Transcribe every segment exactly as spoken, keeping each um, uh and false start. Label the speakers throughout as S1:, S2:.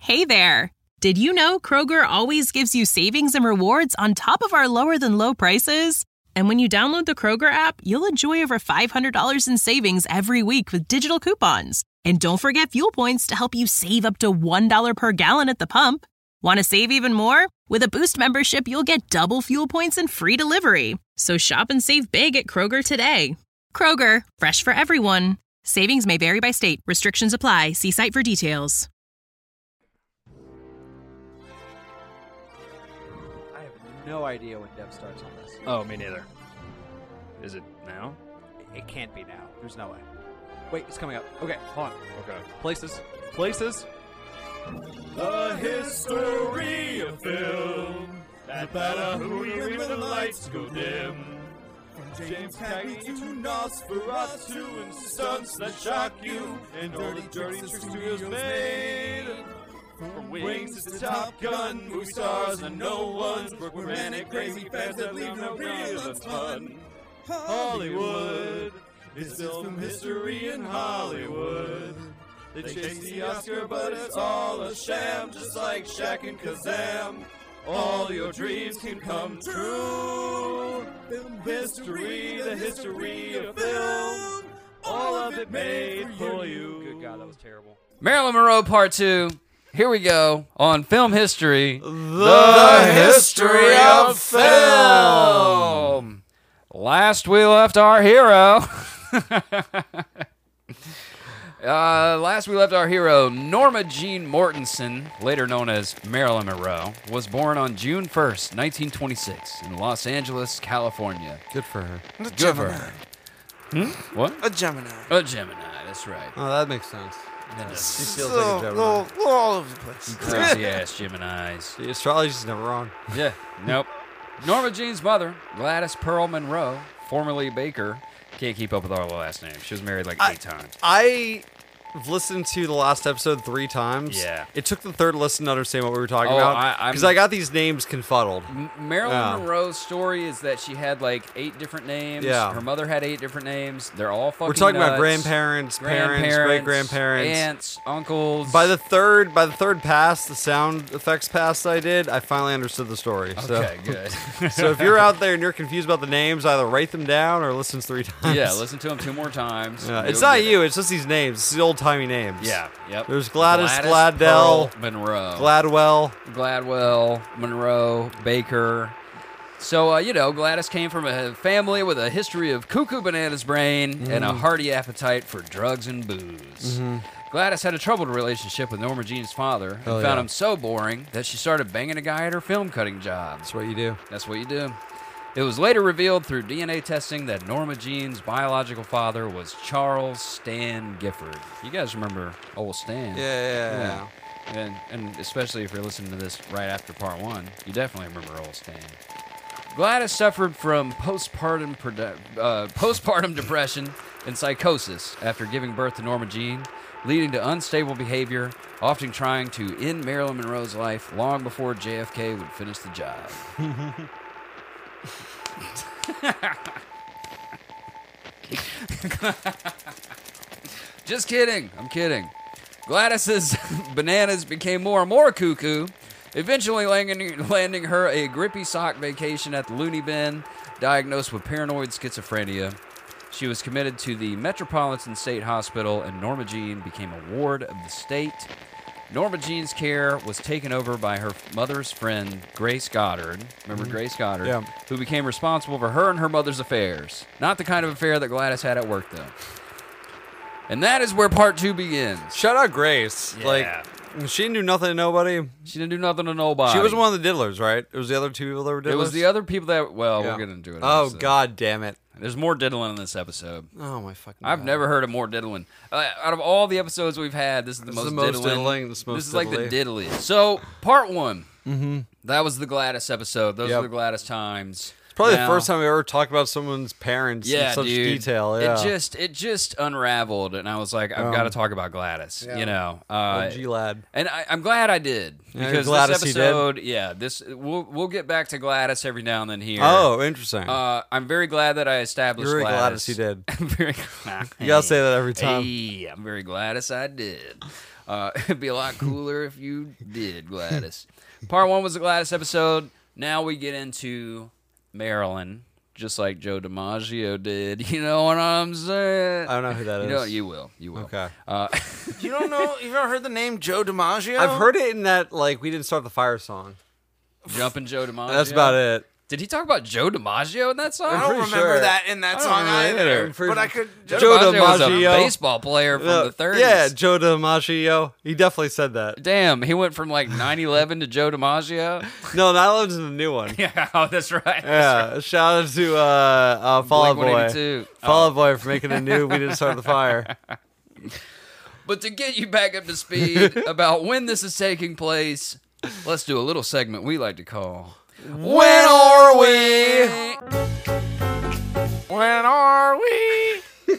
S1: Hey there! Did you know Kroger always gives you savings and rewards on top of our lower-than-low prices? And when you download the Kroger app, you'll enjoy over five hundred dollars in savings every week with digital coupons. And don't forget fuel points to help you save up to one dollar per gallon at the pump. Want to save even more? With a Boost membership, you'll get double fuel points and free delivery. So shop and save big at Kroger today. Kroger, fresh for everyone. Savings may vary by state. Restrictions apply. See site for details.
S2: I have no idea when Dev starts on this.
S3: Oh, me neither. Is it now?
S2: It can't be now. There's no way. Wait, it's coming up. Okay, hold on.
S3: Okay.
S2: Places. Places.
S4: The history of film. That better hurry when the lights go dim. From James Cagney to Nosferatu and stunts that shock you and all the dirty tricks studios made. From Wings to Top Gun, movie stars and no ones, romantic crazy fans that leave no real of fun. Hollywood is film history in Hollywood. They chase the Oscar, but it's all a sham, just like Shaq and Kazam. All your dreams can come true. Film history, the history of film. All of it made for you.
S2: Good God, that was terrible.
S3: Marilyn Monroe Part two. Here we go on Film History.
S5: The history of film.
S3: Last we left our hero. Uh, last we left our hero, Norma Jean Mortensen, later known as Marilyn Monroe, was born on June first, nineteen twenty-six, in Los Angeles, California.
S5: Good for her.
S6: A
S3: Good
S6: Gemini.
S3: for her. Hmm? What?
S6: A Gemini.
S3: A Gemini, that's right.
S5: Oh, that makes sense.
S3: That does.
S5: She feels
S6: So,
S5: like a Gemini.
S6: little, little all over the place.
S3: Crazy ass Geminis.
S5: The astrology's never wrong.
S3: Yeah, nope. Norma Jean's mother, Gladys Pearl Monroe, formerly Baker, can't keep up with all the last names. She was married like eight
S5: I,
S3: times.
S5: I have listened to the last episode three times.
S3: Yeah.
S5: It took the third listen to understand what we were talking
S3: Oh,
S5: about.
S3: I- I'm-
S5: Because I, got these names confuddled.
S3: M- Marilyn
S5: Yeah.
S3: Monroe's story is that she had like eight different names.
S5: Yeah.
S3: Her mother had eight different names. They're all fucking
S5: We're talking about
S3: nuts.
S5: grandparents, parents,
S3: Grandparents,
S5: great-grandparents.
S3: aunts, uncles.
S5: By the third, by the third pass, the sound effects pass I did, I finally understood the story. So.
S3: Okay, good.
S5: So if you're out there and you're confused about the names, either write them down or listen three times.
S3: Yeah, listen to them two more times.
S5: Yeah,
S3: and
S5: it's
S3: you'll
S5: not
S3: get
S5: you.
S3: it.
S5: It's just these names. It's the old timey names.
S3: Yeah, yep.
S5: There's Gladys,
S3: Gladys
S5: Gladell,
S3: Pearl Monroe.
S5: Gladwell.
S3: Gladwell, Monroe, Baker. So, uh, you know, Gladys came from a family with a history of cuckoo bananas brain
S5: Mm-hmm.
S3: and a hearty appetite for drugs and booze.
S5: Mm-hmm.
S3: Gladys had a troubled relationship with Norma Jean's father and
S5: Hell
S3: found
S5: yeah.
S3: him so boring that she started banging a guy at her film cutting job.
S5: That's what you do.
S3: That's what you do. It was later revealed through D N A testing that Norma Jean's biological father was Charles Stan Gifford. You guys remember old Stan?
S5: Yeah, yeah, yeah.
S3: And, and especially if you're listening to this right after part one, you definitely remember old Stan. Gladys suffered from postpartum produ- uh, postpartum depression and psychosis after giving birth to Norma Jean, leading to unstable behavior, often trying to end Marilyn Monroe's life long before J F K would finish the job. Just kidding. I'm kidding. Gladys's bananas became more and more cuckoo, eventually landing, landing her a grippy sock vacation at the Looney Bin, diagnosed with paranoid schizophrenia. She was committed to the Metropolitan State Hospital, and Norma Jean became a ward of the state. Norma Jean's care was taken over by her mother's friend, Grace Goddard. Remember Grace Goddard?
S5: Yeah.
S3: Who became responsible for her and her mother's affairs. Not the kind of affair that Gladys had at work, though. And that is where part two begins.
S5: Shout out Grace.
S3: Yeah.
S5: Like, she knew nothing to nobody.
S3: She didn't do nothing to nobody.
S5: She wasn't one of the diddlers, right? It was the other two people that were diddlers?
S3: It was the other people that, well,
S5: Yeah.
S3: we'll get into it.
S5: Oh,
S3: episode.
S5: God damn it.
S3: There's more diddling in this episode.
S5: Oh, my fucking
S3: I've
S5: God.
S3: never heard of more diddling. Uh, out of all the episodes we've had, this is the
S5: This
S3: most
S5: is the most
S3: diddling.
S5: diddling, this is most
S3: This is like the
S5: diddly.
S3: diddly. So, part one. Mm-hmm. That was the Gladys episode. Those
S5: Yep.
S3: were the Gladys times.
S5: Probably
S3: Now-
S5: the first time we ever talked about someone's parents
S3: Yeah,
S5: in such
S3: dude.
S5: detail. Yeah.
S3: It just it just unraveled, and I was like, I've
S5: Um,
S3: got to talk about Gladys.
S5: yeah.
S3: You know, uh,
S5: O G lad.
S3: and I, I'm glad I did
S5: Yeah,
S3: because
S5: Gladys
S3: this
S5: he did?
S3: episode, yeah, this we'll we'll get back to Gladys every now and then here.
S5: Oh, interesting.
S3: Uh, I'm very glad that I established
S5: You're very
S3: Gladys.
S5: Gladys you did.
S3: I'm very.
S5: You gotta say that every time.
S3: Hey, I'm very Gladys I did. Uh, it'd be a lot cooler if you did, Gladys. Part one was the Gladys episode. Now we get into Marilyn, just like Joe DiMaggio did. You know what I'm saying?
S5: I don't know who that
S3: you
S5: is.
S3: know, you will. You will.
S5: Okay.
S3: Uh,
S6: You don't know? You've never heard the name Joe DiMaggio?
S5: I've heard it in that like we didn't start the fire song.
S3: Jumping Joe DiMaggio.
S5: That's about it.
S3: Did he talk about Joe DiMaggio in that song?
S6: I don't
S5: pretty
S6: remember
S5: sure.
S6: that in that
S3: I don't
S6: song
S3: remember
S6: either.
S3: either.
S5: I'm pretty
S6: But I
S5: sure.
S6: could.
S3: Joe,
S5: Joe
S3: DiMaggio was a
S5: DiMaggio.
S3: baseball player from
S5: Uh,
S3: the thirties.
S5: Yeah, Joe DiMaggio. He definitely said that.
S3: Damn, he went from like nine eleven to Joe DiMaggio.
S5: No, nine eleven's the new one.
S3: Yeah, oh, that's right.
S5: Yeah, shout out to uh, uh, Fall Out
S3: Blink
S5: Boy.
S3: one eighty-two.
S5: Fall Out Boy for making a new We Didn't Start the Fire.
S3: But to get you back up to speed about when this is taking place, let's do a little segment we like to call When Are We?
S6: When are we?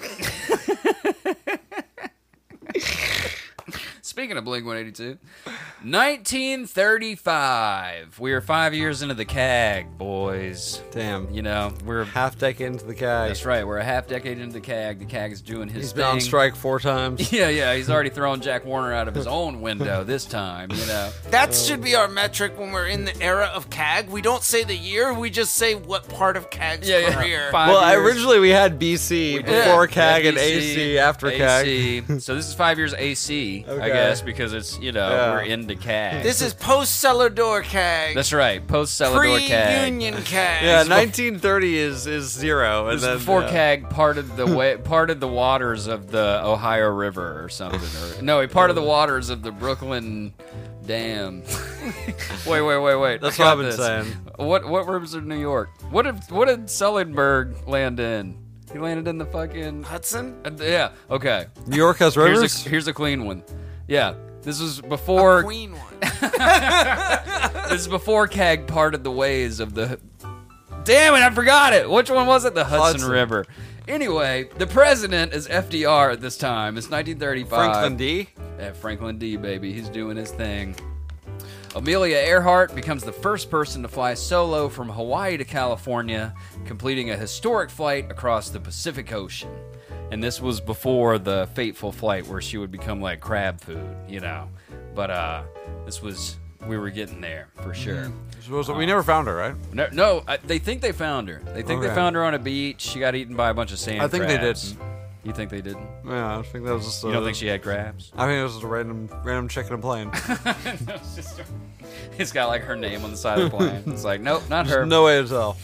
S3: Speaking of Blink one eighty-two, nineteen thirty-five. We are five years into the C A G, boys.
S5: Damn.
S3: You know, we're
S5: Half decade into the C A G.
S3: that's right. We're a half decade into the C A G. The C A G is doing his
S5: He's
S3: thing.
S5: been on strike four times.
S3: Yeah, yeah. He's already thrown Jack Warner out of his own window this time. You know.
S6: That should be our metric when we're in the era of C A G. We don't say the year, we just say what part of C A G's
S3: Yeah, yeah.
S6: career.
S3: Five
S5: Well,
S3: years.
S5: originally we had B C before C A G and
S3: Yeah,
S5: A C after C A G.
S3: A C. So this is five years A C, I
S5: Okay.
S3: guess, because it's, you know,
S5: Yeah.
S3: we're into C A G.
S6: This is post cellar door C A G.
S3: That's right, post-Celador C A G.
S6: Pre-union C A G.
S5: Yeah, nineteen thirty is is zero, and
S3: This
S5: then
S3: is before
S5: yeah.
S3: C A G parted the way, parted the waters of the Ohio River or something. Or, no, he parted the waters of the Brooklyn Dam. wait, wait, wait, wait.
S5: That's
S3: I
S5: what
S3: got
S5: I've been
S3: this.
S5: saying.
S3: What what rivers of New York? What did what did Sullenberg land in? He landed in the fucking
S6: Hudson?
S3: uh, yeah. Okay.
S5: New York has
S3: Here's
S5: rivers.
S3: a, here's a clean one. Yeah, this was
S6: A
S3: before.
S6: queen one.
S3: This is before C A G parted the ways of the. Damn it! I forgot it. Which one was it? The Hudson,
S5: Hudson.
S3: River. Anyway, the president is F D R at this time. It's nineteen thirty-five.
S5: Franklin D.
S3: Yeah, Franklin D. Baby, he's doing his thing. Amelia Earhart becomes the first person to fly solo from Hawaii to California, completing a historic flight across the Pacific Ocean. And this was before the fateful flight where she would become like crab food, you know. But uh, this was, we were getting there for sure.
S5: We never found her, right?
S3: No, no I, they think they found her. They think they
S5: Okay.
S3: found her on a beach. She got eaten by a bunch of sand
S5: I think they
S3: crabs.
S5: didn't.
S3: You think they didn't?
S5: Yeah, I think that was just. A,
S3: You don't think she had crabs?
S5: I think it was just a random random chick in a plane.
S3: it's, just, it's got like her name on the side of the plane. It's like, nope, not her.
S5: There's no way to tell.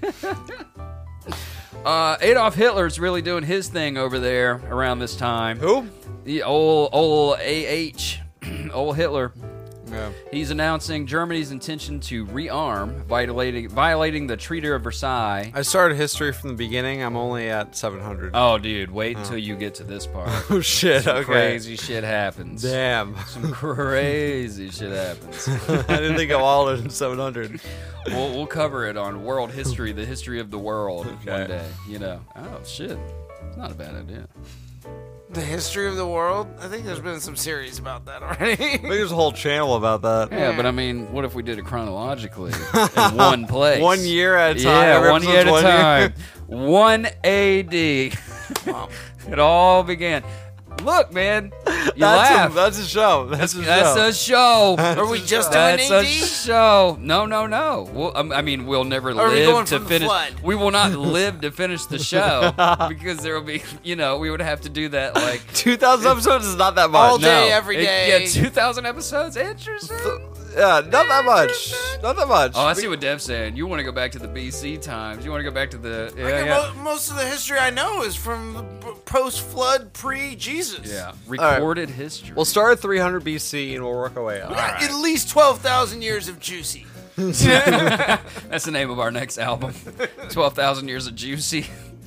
S3: Uh, Adolf Hitler's really doing his thing over there around this time.
S5: Who?
S3: The old, old A H, old Hitler.
S5: Yeah.
S3: He's announcing Germany's intention to rearm, violating violating the Treaty of Versailles.
S5: I started history from the beginning. I'm only at seven hundred.
S3: Oh, dude, wait until you get to this part.
S5: Oh shit!
S3: Some
S5: Okay.
S3: crazy shit happens.
S5: Damn.
S3: Some crazy shit happens.
S5: I didn't think of all of it in seven hundred.
S3: We'll, we'll cover it on world history, the history of the world, one
S5: Okay.
S3: day. You know. Oh shit, it's not a bad idea.
S6: The history of the world? I think there's been some series about that already.
S5: I think there's a whole channel about that.
S3: Yeah, but I mean, what if we did it chronologically in one place?
S5: One year at a time.
S3: Yeah,
S5: Every
S3: one year at a
S5: episode's one
S3: time. one A D. It all began. Look, man, you
S5: That's
S3: laugh.
S5: a, that's a show. That's a
S3: That's
S5: show.
S3: a show.
S6: Are we just doing
S3: That's
S6: A
S3: a
S6: D?
S3: show. No, no, no. We'll, um, I mean, we'll never
S6: Are we
S3: live
S6: going
S3: to
S6: from the
S3: finish.
S6: flood?
S3: We will not live to finish the show because there will be, you know, we would have to do that like
S5: two thousand episodes is not that much.
S6: All day,
S3: no.
S6: every
S3: It-
S6: day.
S3: Yeah, two thousand episodes. Interesting.
S5: Yeah, not that much. Not that much.
S3: Oh, I see what Dev's saying. You want to go back to the B C times. You want to go back to the yeah,
S6: Like,
S3: yeah.
S6: mo- most of the history I know is from post-flood, pre-Jesus.
S3: yeah. Recorded history.
S5: We'll start at three hundred B C and we'll work our way up.
S6: At least twelve thousand years of juicy.
S3: That's the name of our next album. Twelve thousand years of juicy.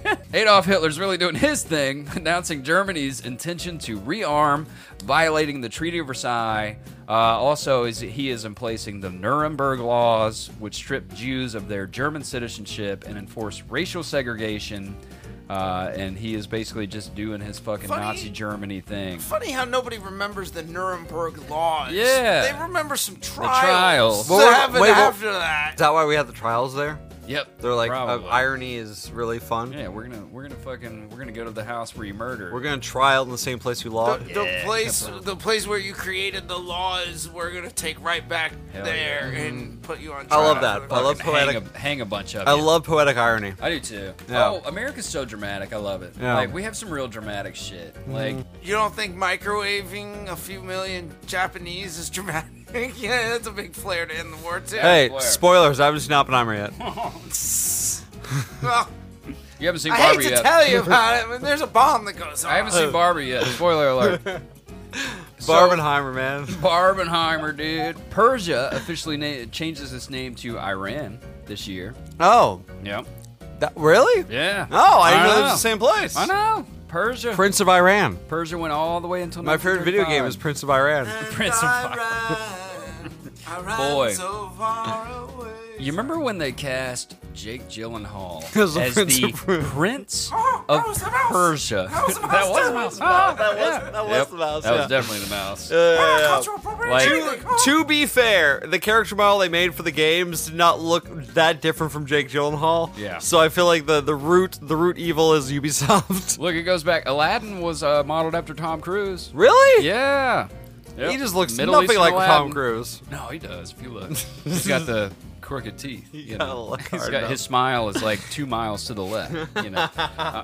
S3: Adolf Hitler's really doing his thing, announcing Germany's intention to rearm, violating the Treaty of Versailles. Uh, also, is he is emplacing the Nuremberg laws, which strip Jews of their German citizenship and enforce racial segregation. Uh, and he is basically just doing his fucking
S6: Funny-
S3: Nazi Germany thing.
S6: Funny how nobody remembers the Nuremberg laws.
S3: Yeah.
S6: They remember some trials.
S3: trials.
S6: that
S5: Well, wait,
S6: happened
S5: wait,
S6: after that.
S5: Is that why we had the trials there?
S3: Yep.
S5: They're like, uh,
S3: probably.
S5: irony is really fun.
S3: Yeah, we're gonna we're gonna fucking we're gonna go to the house where you murder.
S5: We're gonna trial in the same place you
S6: The,
S5: lost.
S6: the place, the place where you created the laws, we're gonna take right back
S3: Hell
S6: there and put you on
S5: I
S6: trial.
S5: love that. I love
S3: Fucking
S5: poetic.
S3: hang a, hang a bunch of
S5: I
S3: you.
S5: love poetic irony.
S3: I do too.
S5: Yeah.
S3: Oh, America's so dramatic. I love it.
S5: Yeah.
S3: Like we have some real dramatic shit. Like
S6: You don't think microwaving a few million Japanese is dramatic? Yeah, that's a big flare to end the war too.
S5: Hey,
S3: Blair.
S5: spoilers! I haven't seen Oppenheimer yet.
S6: Well,
S3: you haven't seen
S6: I
S3: Barbie
S6: hate to
S3: yet.
S6: tell you about it, but there's a bomb that goes off.
S3: I haven't seen Barbie yet. Spoiler alert. So-
S5: Barbenheimer, man.
S3: Barbenheimer, dude. Persia officially na- changes its name to Iran this year.
S5: Oh,
S3: Yep.
S5: that, really?
S3: Yeah.
S5: Oh, I didn't know
S3: know.
S5: it was the same place.
S3: I know. Persia.
S5: Prince of Iran.
S3: Persia went all the way until
S5: My favorite video game is
S3: nineteen
S5: Prince of Iran.
S3: thirty-five. Prince of Iran. Boy.
S6: So far away.
S3: You remember when they cast Jake Gyllenhaal
S5: As the
S3: as
S5: Prince
S3: the
S5: of Persia.
S3: Prince
S6: Oh,
S3: of
S6: that was the mouse.
S3: Persia?
S6: That was the mouse.
S3: That was the mouse. Oh,
S5: That was-
S3: yeah.
S5: that was
S3: Yep.
S5: the mouse,
S3: That
S5: yeah.
S3: was definitely the mouse.
S5: Yeah, yeah, yeah.
S6: Cultural appropriation.
S3: Like-
S6: Oh.
S5: To be fair, the character model they made for the games did not look that different from Jake Gyllenhaal.
S3: Yeah.
S5: So I feel like the, the root the root evil is Ubisoft.
S3: Look, it goes back. Aladdin was uh, modeled after Tom Cruise.
S5: Really?
S3: Yeah. Yep.
S5: He just looks
S3: Middle
S5: nothing
S3: Eastern
S5: like
S3: Aladdin.
S5: Tom Cruise.
S3: No, he does. If you look, he's got the crooked teeth. You
S5: gotta
S3: know,
S5: look
S3: he's
S5: hard
S3: got
S5: enough.
S3: his smile is like two miles to the left. You know. Uh,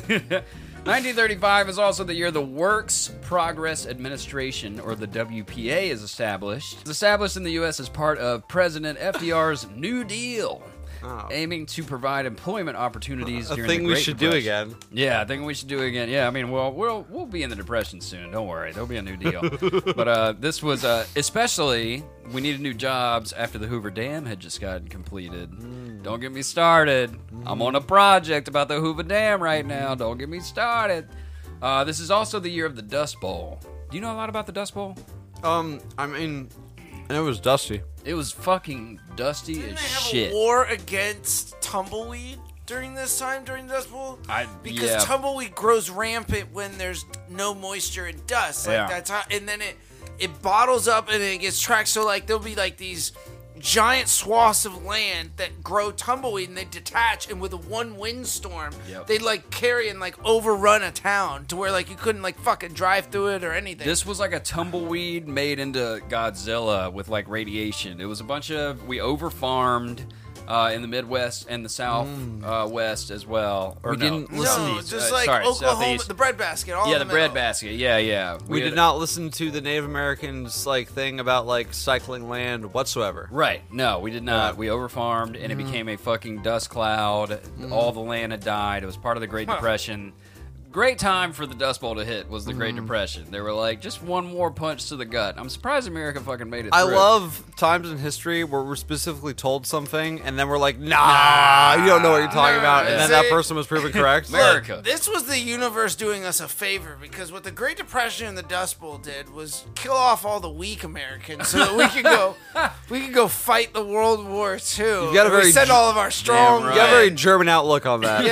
S3: nineteen thirty-five is also the year the Works Progress Administration, or the W P A, is established. It's established in the U S as part of President F D R's New Deal,
S5: Oh.
S3: aiming to provide employment opportunities
S5: A
S3: during
S5: thing
S3: the
S5: we
S3: Great
S5: should do
S3: Depression.
S5: again.
S3: Yeah, I think we should do it again. Yeah, I mean, well, we'll we'll be in the depression soon. Don't worry, there'll be a new deal. But uh, this was uh, especially we needed new jobs after the Hoover Dam had just gotten completed.
S5: Mm.
S3: Don't get me started. I'm on a project about the Hoover Dam right now. Don't get me started. Uh, this is also the year of the Dust Bowl. Do you know a lot about the Dust Bowl?
S5: Um, I mean, and it was dusty.
S3: It was fucking dusty
S6: Didn't
S3: as
S6: they have
S3: shit.
S6: a war against tumbleweed during this time, during the Dust Bowl?
S3: I-
S6: because
S3: yeah.
S6: tumbleweed grows rampant when there's no moisture and dust. Like
S3: Yeah.
S6: that's how, and then it it bottles up and then it gets tracked. So like there'll be like these giant swaths of land that grow tumbleweed and they detach, and with a one windstorm,
S3: Yep.
S6: they'd like carry and like overrun a town to where like you couldn't like fucking drive through it or anything.
S3: This was like a tumbleweed made into Godzilla with like radiation. It was a bunch of we overfarmed uh, in the Midwest and the South uh, West as well. Or
S5: We
S3: no,
S5: didn't
S6: no,
S5: listen-
S3: Southeast,
S6: just
S3: uh,
S6: like
S3: sorry,
S6: Oklahoma,
S3: Southeast.
S6: the breadbasket. All
S3: yeah,
S6: in
S3: the
S6: the
S3: bread
S6: middle.
S3: basket. Yeah, yeah.
S5: We,
S3: had-
S5: did not listen to the Native Americans like thing about like cycling land whatsoever.
S3: Right. No, we did not.
S5: Yeah.
S3: We overfarmed, and it became a fucking dust cloud. All the land had died. It was part of the Great Depression. Great time for the Dust Bowl to hit was the Great Depression. They were like, just one more punch to the gut. I'm surprised America fucking made it
S5: I
S3: through.
S5: love times in history where we're specifically told something and then we're like, nah, you don't know what you're talking
S6: Nah,
S5: about. And then that
S6: see-
S5: person was proven correct.
S3: America.
S6: Look, this was the universe doing us a favor because what the Great Depression and the Dust Bowl did was kill off all the weak Americans so that we could go, we could go fight the World War Two.
S5: You've got a
S6: And we
S5: very
S6: send
S5: Ge-
S6: all of our strong.
S3: Damn
S5: You got a
S3: right.
S5: very German outlook on that.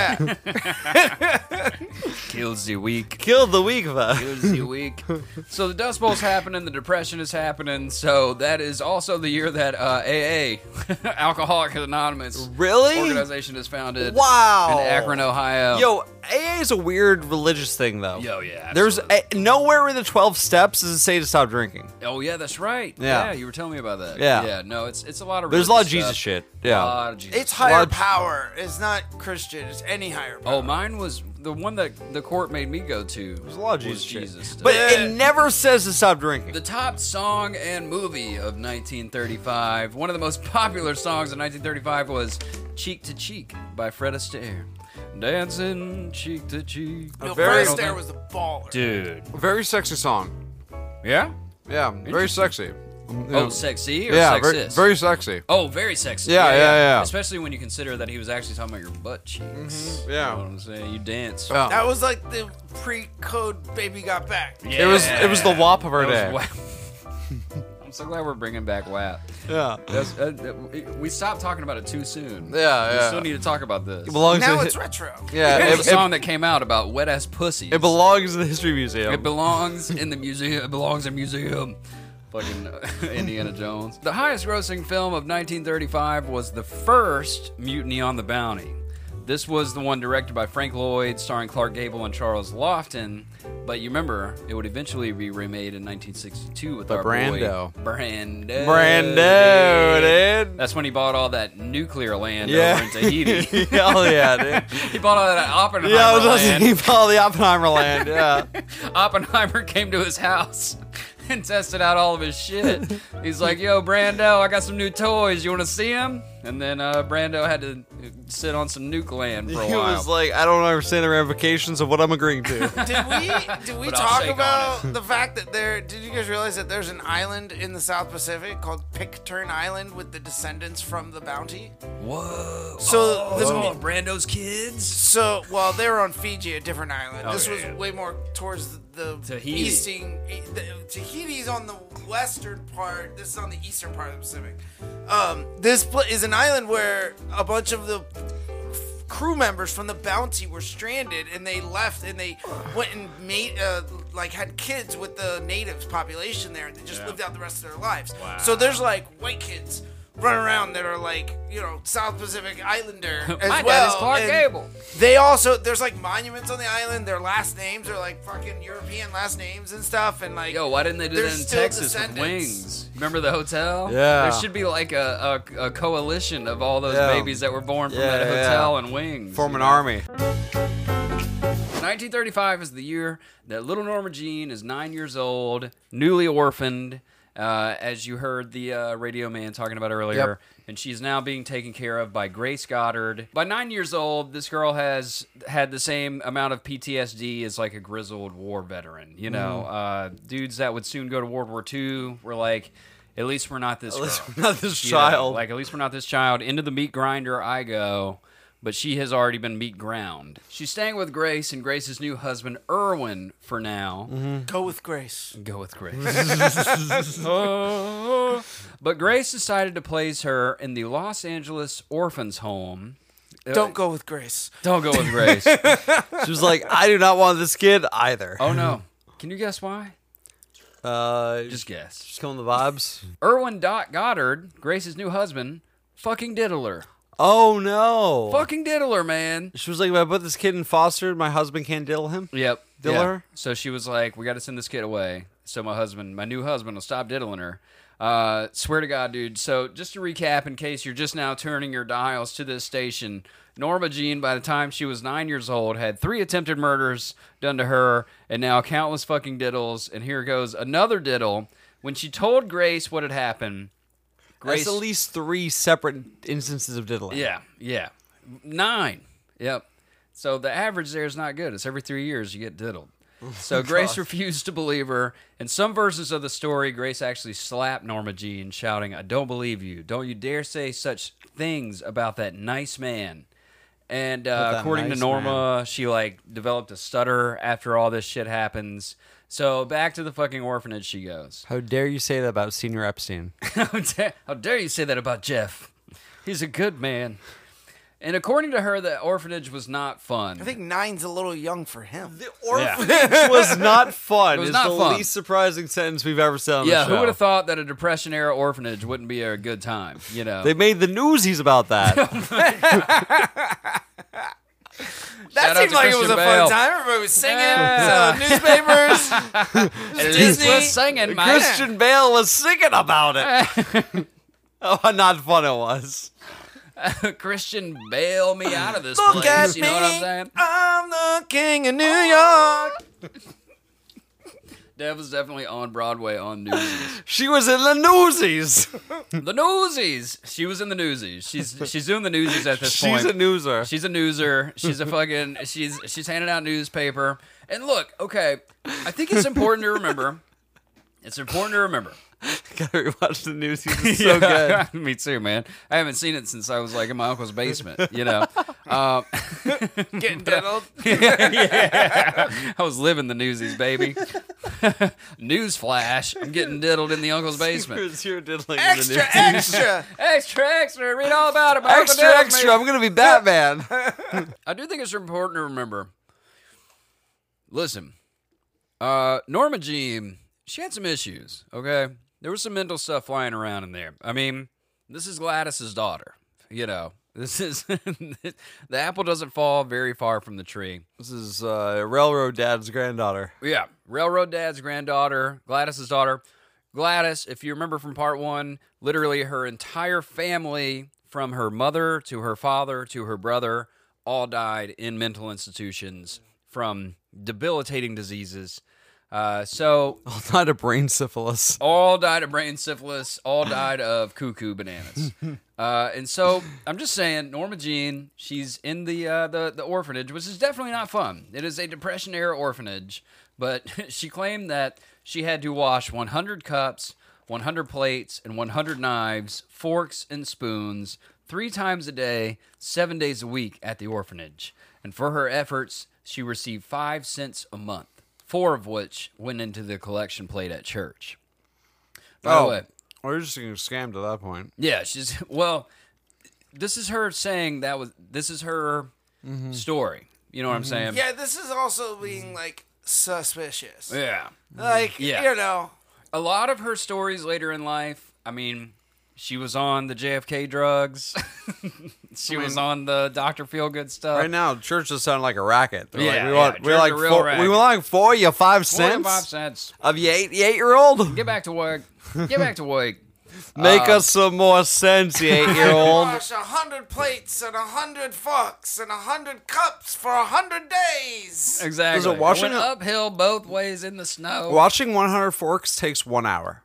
S6: Yeah,
S3: Kills the weak.
S5: Killed the weak, though.
S3: Kills the weak. So the Dust Bowl's happening. The Depression is happening. So that is also the year that uh, A A, Alcoholics Anonymous,
S5: Really?
S3: organization is founded.
S5: Wow.
S3: In Akron, Ohio.
S5: Yo, A A is a weird religious thing, though.
S3: Yo, yeah.
S5: There's
S3: absolutely.
S5: a, nowhere in the twelve steps does it say to stop drinking.
S3: Oh yeah, that's right.
S5: Yeah.
S3: you were telling me about that.
S5: Yeah.
S3: yeah. No, it's it's a lot of.
S5: There's a lot of
S3: religious
S5: Jesus
S3: stuff.
S5: shit. Yeah.
S3: A lot of Jesus.
S6: it's
S3: stuff.
S6: higher
S5: Large-
S6: power. It's not Christian. It's any higher power.
S3: Oh, mine was the one that the court made me go to.
S5: There's a lot of
S3: was
S5: Jesus shit.
S3: Jesus stuff.
S5: But
S6: Yeah.
S5: it never says to stop drinking.
S3: The top song and movie of nineteen thirty-five. One of the most popular songs of nineteen thirty-five was "Cheek to Cheek" by Fred Astaire. Dancing cheek to cheek.
S6: Yo,
S5: very-
S6: Fred Astaire was the baller.
S3: Dude.
S5: Very sexy song.
S3: Yeah?
S5: Yeah, very
S3: Interesting.
S5: sexy.
S3: Oh, sexy or
S5: yeah,
S3: sexist?
S5: very, very sexy.
S3: Oh, very sexy.
S5: Yeah, yeah, yeah.
S3: Especially when you consider that he was actually talking about your butt cheeks.
S5: Mm-hmm. Yeah.
S3: You know what I'm saying? You dance.
S5: Yeah.
S6: That was like the pre-code Baby Got Back.
S3: Yeah.
S5: It was it was the W A P of our
S3: That
S5: day.
S3: was wa- I'm so glad we're bringing back W A P.
S5: Yeah.
S3: That's, uh, uh, we stopped talking about it too soon.
S5: Yeah,
S3: We
S5: yeah.
S3: still need to talk about this.
S5: It belongs
S6: Now
S5: to
S6: it's
S5: hi-
S6: retro.
S5: Yeah,
S3: There's
S5: it,
S3: a song
S5: it,
S3: that came out about wet ass pussies.
S5: it belongs in the History Museum.
S3: It belongs in the museum. It belongs in a museum. Fucking uh, Indiana Jones. The highest grossing film of nineteen thirty-five was the first Mutiny on the Bounty. This was the one directed by Frank Lloyd, starring Clark Gable and Charles Lofton. But you remember, it would eventually be remade in nineteen sixty-two with
S5: By
S3: our
S5: Brando.
S3: boy Brando.
S5: Brando, dude.
S3: That's when he bought all that nuclear land
S5: Yeah.
S3: over in Tahiti.
S5: Hell yeah, dude.
S3: He bought all that Oppenheimer
S5: Yeah, I was about to
S3: land.
S5: say, he bought the Oppenheimer land. Yeah.
S3: Oppenheimer came to his house and tested out all of his shit. He's like, yo, Brando, I got some new toys. You want to see them? And then uh, Brando had to sit on some nuke land for a
S5: He
S3: while.
S5: was like, I don't understand the ramifications of what I'm agreeing to.
S6: Did we did we
S3: But I'll
S6: talk
S3: shake
S6: about the fact that there? Did you guys realize that there's an island in the South Pacific called Pitcairn Island with the descendants from the Bounty?
S3: Whoa.
S6: So
S3: oh,
S6: the-
S3: oh, Brando's kids?
S6: So, well, they were on Fiji, a different island. This
S3: Okay.
S6: was way more towards the, the
S3: Tahiti.
S6: easting. e- The, Tahiti's on the western part. This is on the eastern part of the Pacific. Um, this pl- is an island where a bunch of the crew members from the Bounty were stranded, and they left, and they went and made uh, like had kids with the natives population there, and they just lived out the rest of their lives. So there's like white kids running around that are like, you know, South Pacific Islander as
S3: My dad
S6: well.
S3: is Clark
S6: and
S3: Gable.
S6: They also, there's like monuments on the island. Their last names are like fucking European last names and stuff. And like,
S3: Yo, why didn't they do
S6: there's
S3: that in
S6: still
S3: Texas with
S6: descendants.
S3: Wings? Remember the hotel?
S5: Yeah.
S3: There should be like a, a, a coalition of all those
S5: Yeah.
S3: babies that were born from
S5: Yeah,
S3: that
S5: yeah.
S3: hotel and Wings.
S5: Form
S3: you
S5: an
S3: know?
S5: army.
S3: nineteen thirty-five is the year that little Norma Jean is nine years old, newly orphaned, uh, as you heard the uh, radio man talking about earlier.
S5: Yep.
S3: And she's now being taken care of by Grace Goddard. By nine years old, this girl has had the same amount of P T S D as like a grizzled war veteran. You know, uh, dudes that would soon go to World War Two were like, at least we're not this
S5: At
S3: girl.
S5: least we're not this
S3: You know,
S5: child.
S3: like, at least we're not this child. Into the meat grinder I go. But she has already been meat ground. She's staying with Grace and Grace's new husband, Erwin, for now.
S6: go with Grace.
S3: Go with Grace. Oh. But Grace decided to place her in the Los Angeles Orphans Home.
S6: Don't go with Grace.
S3: Don't go with Grace.
S5: She was like, I do not want this kid either.
S3: Oh, no. Can you guess why?
S5: Uh, just,
S3: Just guess.
S5: just killing the vibes.
S3: Erwin Dot Goddard, Grace's new husband, fucking diddle her.
S5: Oh, no.
S3: Fucking diddle her, man.
S5: She was like, if I put this kid in foster, my husband can't diddle him.
S3: Yep.
S5: Diddle
S3: yeah.
S5: her?
S3: So she was like, we got to send this kid away so my husband, my new husband, will stop diddling her. Uh, swear to God, dude. So just to recap, in case you're just now turning your dials to this station, Norma Jean, by the time she was nine years old, had three attempted murders done to her and now countless fucking diddles. And here goes another diddle. When she told Grace what had happened, Grace...
S5: That's at least three separate instances of diddling.
S3: Yeah, yeah. Nine. Yep. So the average there is not good. It's every three years you get diddled. So Grace refused to believe her. In some versions of the story, Grace actually slapped Norma Jean, shouting, I don't believe you. Don't you dare say such things about that nice man. And uh,
S5: that
S3: according
S5: nice
S3: to Norma, she like developed a stutter after all this shit happens. So back to the fucking orphanage she goes.
S5: How dare you say that about Senior Epstein?
S3: How dare, how dare you say that about Jeff? He's a good man. And according to her, the orphanage was not fun.
S6: I think nine's a little young for him.
S5: The orphanage was not fun.
S3: It was
S5: It's
S3: not
S5: the
S3: fun.
S5: least surprising sentence we've ever said on
S3: Yeah,
S5: the show.
S3: who would have thought that a Depression-era orphanage wouldn't be a good time, you know?
S5: They made the newsies about that.
S6: That
S3: Shout out
S6: seemed
S3: to
S6: like it was
S3: Christian
S6: a
S3: Bale.
S6: fun time. Everybody was singing,
S3: Yeah.
S6: selling newspapers.
S3: At least
S6: Disney.
S3: we're singing, man.
S5: Christian Bale was singing about it. Oh, not fun it was.
S3: Christian, bail me out of this
S6: Look
S3: place.
S6: at
S3: You
S6: me.
S3: know what I'm saying?
S6: I'm the king of New York.
S3: Dev was definitely on Broadway on Newsies.
S5: She was in the newsies.
S3: The Newsies. She was in the Newsies. She's she's doing the Newsies at this
S5: She's
S3: point.
S5: a newser.
S3: She's a newser. She's a fucking. She's she's handing out newspaper. And look, okay, I think it's important to remember. It's important to remember
S5: Gotta rewatch the Newsies. It's so
S3: Yeah. Me too, man. I haven't seen it since I was like in my uncle's basement. You know, um,
S6: Getting diddled.
S3: yeah, I was living the Newsies, baby. News flash: I'm getting diddled in the uncle's basement.
S5: good. You're diddling in the
S6: Extra,
S5: Newsies.
S6: extra.
S3: Extra, extra. Read all about it. My uncle
S5: Extra,
S3: diddled me.
S5: extra. I'm gonna be Batman.
S3: I do think it's important to remember. Listen, uh, Norma Jean, she had some issues, okay? There was some mental stuff flying around in there. I mean, this is Gladys's daughter, you know. This is, the apple doesn't fall very far from the tree.
S5: This is uh, Railroad Dad's granddaughter.
S3: Yeah, Railroad Dad's granddaughter, Gladys's daughter. Gladys, if you remember from part one, literally her entire family, from her mother to her father to her brother, all died in mental institutions from debilitating diseases. Uh, so
S5: All died of brain syphilis.
S3: all died of brain syphilis, all died of cuckoo bananas. Uh, and so I'm just saying, Norma Jean, she's in the, uh, the the orphanage, which is definitely not fun. It is a Depression era orphanage, but she claimed that she had to wash one hundred cups, one hundred plates, and one hundred knives, forks, and spoons three times a day, seven days a week at the orphanage. And for her efforts, she received five cents a month, four of which went into the collection plate at church. By the way,
S5: Or you're just getting scammed at that point.
S3: yeah, she's well. This is her saying that was. This is her story. You know what I'm saying?
S6: Yeah, this is also being like suspicious.
S3: Yeah.
S6: Like,
S3: Yeah.
S6: you know.
S3: A lot of her stories later in life. I mean, she was on the J F K drugs. she was on the Doctor Feelgood stuff.
S5: Right now, church just sound like a racket. They're
S3: Yeah,
S5: like, we
S3: yeah,
S5: want, we
S3: church
S5: like
S3: a real
S5: four,
S3: racket.
S5: we want like four, you five cents
S3: Forty-five cents.
S5: of your eight, eight year old.
S3: Get back to work. Get back to work.
S5: Make
S3: Uh,
S5: us some more sense, you eight year old.
S6: Wash a hundred plates and a hundred forks and a hundred cups for a hundred days.
S3: Exactly.
S5: Is it washing
S3: Went
S5: a-
S3: uphill both ways in the snow.
S5: Watching one hundred forks takes one hour.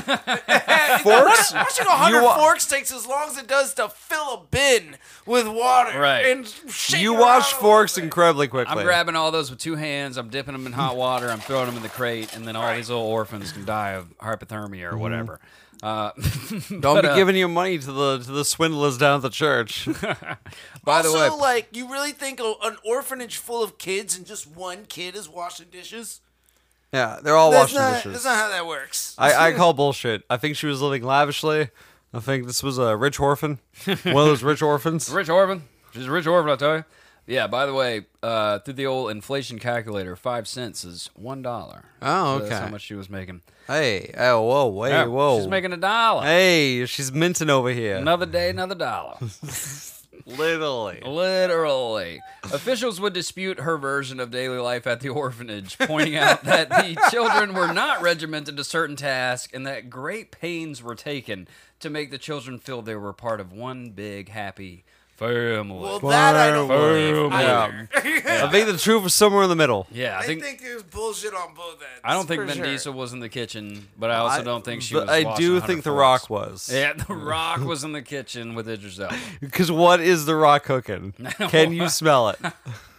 S6: Forks? Washing a hundred
S5: You wa-
S6: forks takes as long as it does to fill a bin with water.
S3: Right.
S6: And shake
S5: You
S6: it
S5: wash
S6: around a
S5: forks
S6: little bit.
S5: incredibly quickly.
S3: I'm grabbing all those with two hands. I'm dipping them in hot water. I'm throwing them in the crate, and then all these little orphans can die of hypothermia or whatever. Uh,
S5: Don't
S3: but,
S5: be
S3: uh,
S5: giving your money to the to the swindlers down at the church.
S3: By the
S6: also,
S3: way,
S6: like, you really think a, an orphanage full of kids and just one kid is washing dishes?
S5: Yeah, they're all
S6: That's
S5: washing
S6: not,
S5: dishes.
S6: that's not how that works.
S5: I, I call bullshit. I think she was living lavishly. I think this was a rich orphan. One of those rich orphans.
S3: rich orphan. She's a rich orphan, I tell you. Yeah. By the way, uh, through the old inflation calculator, five cents is one dollar.
S5: Oh,
S3: So that's
S5: okay.
S3: how much she was making.
S5: Hey, oh, whoa, wait,
S3: Yeah,
S5: whoa.
S3: She's making a dollar.
S5: Hey, she's minting over here.
S3: Another day, another dollar.
S5: Literally.
S3: Literally. Officials would dispute her version of daily life at the orphanage, pointing out that the children were not regimented to certain tasks and that great pains were taken to make the children feel they were part of one big, happy family.
S6: Well, that I don't believe.
S5: Yeah.
S6: either.
S5: I think the truth is somewhere in the middle.
S3: yeah, I
S6: I
S3: think,
S6: think there's bullshit on both ends.
S3: I don't think
S6: for
S3: Vin
S6: sure.
S3: Diesel was in the kitchen, but I also
S5: I-
S3: don't think she
S5: but
S3: was
S5: I
S3: washing
S5: do
S3: one hundred
S5: think The
S3: forks.
S5: Rock was.
S3: Yeah, The Rock was in the kitchen with Idris Elba.
S5: Because what is The Rock cooking? Can you smell it?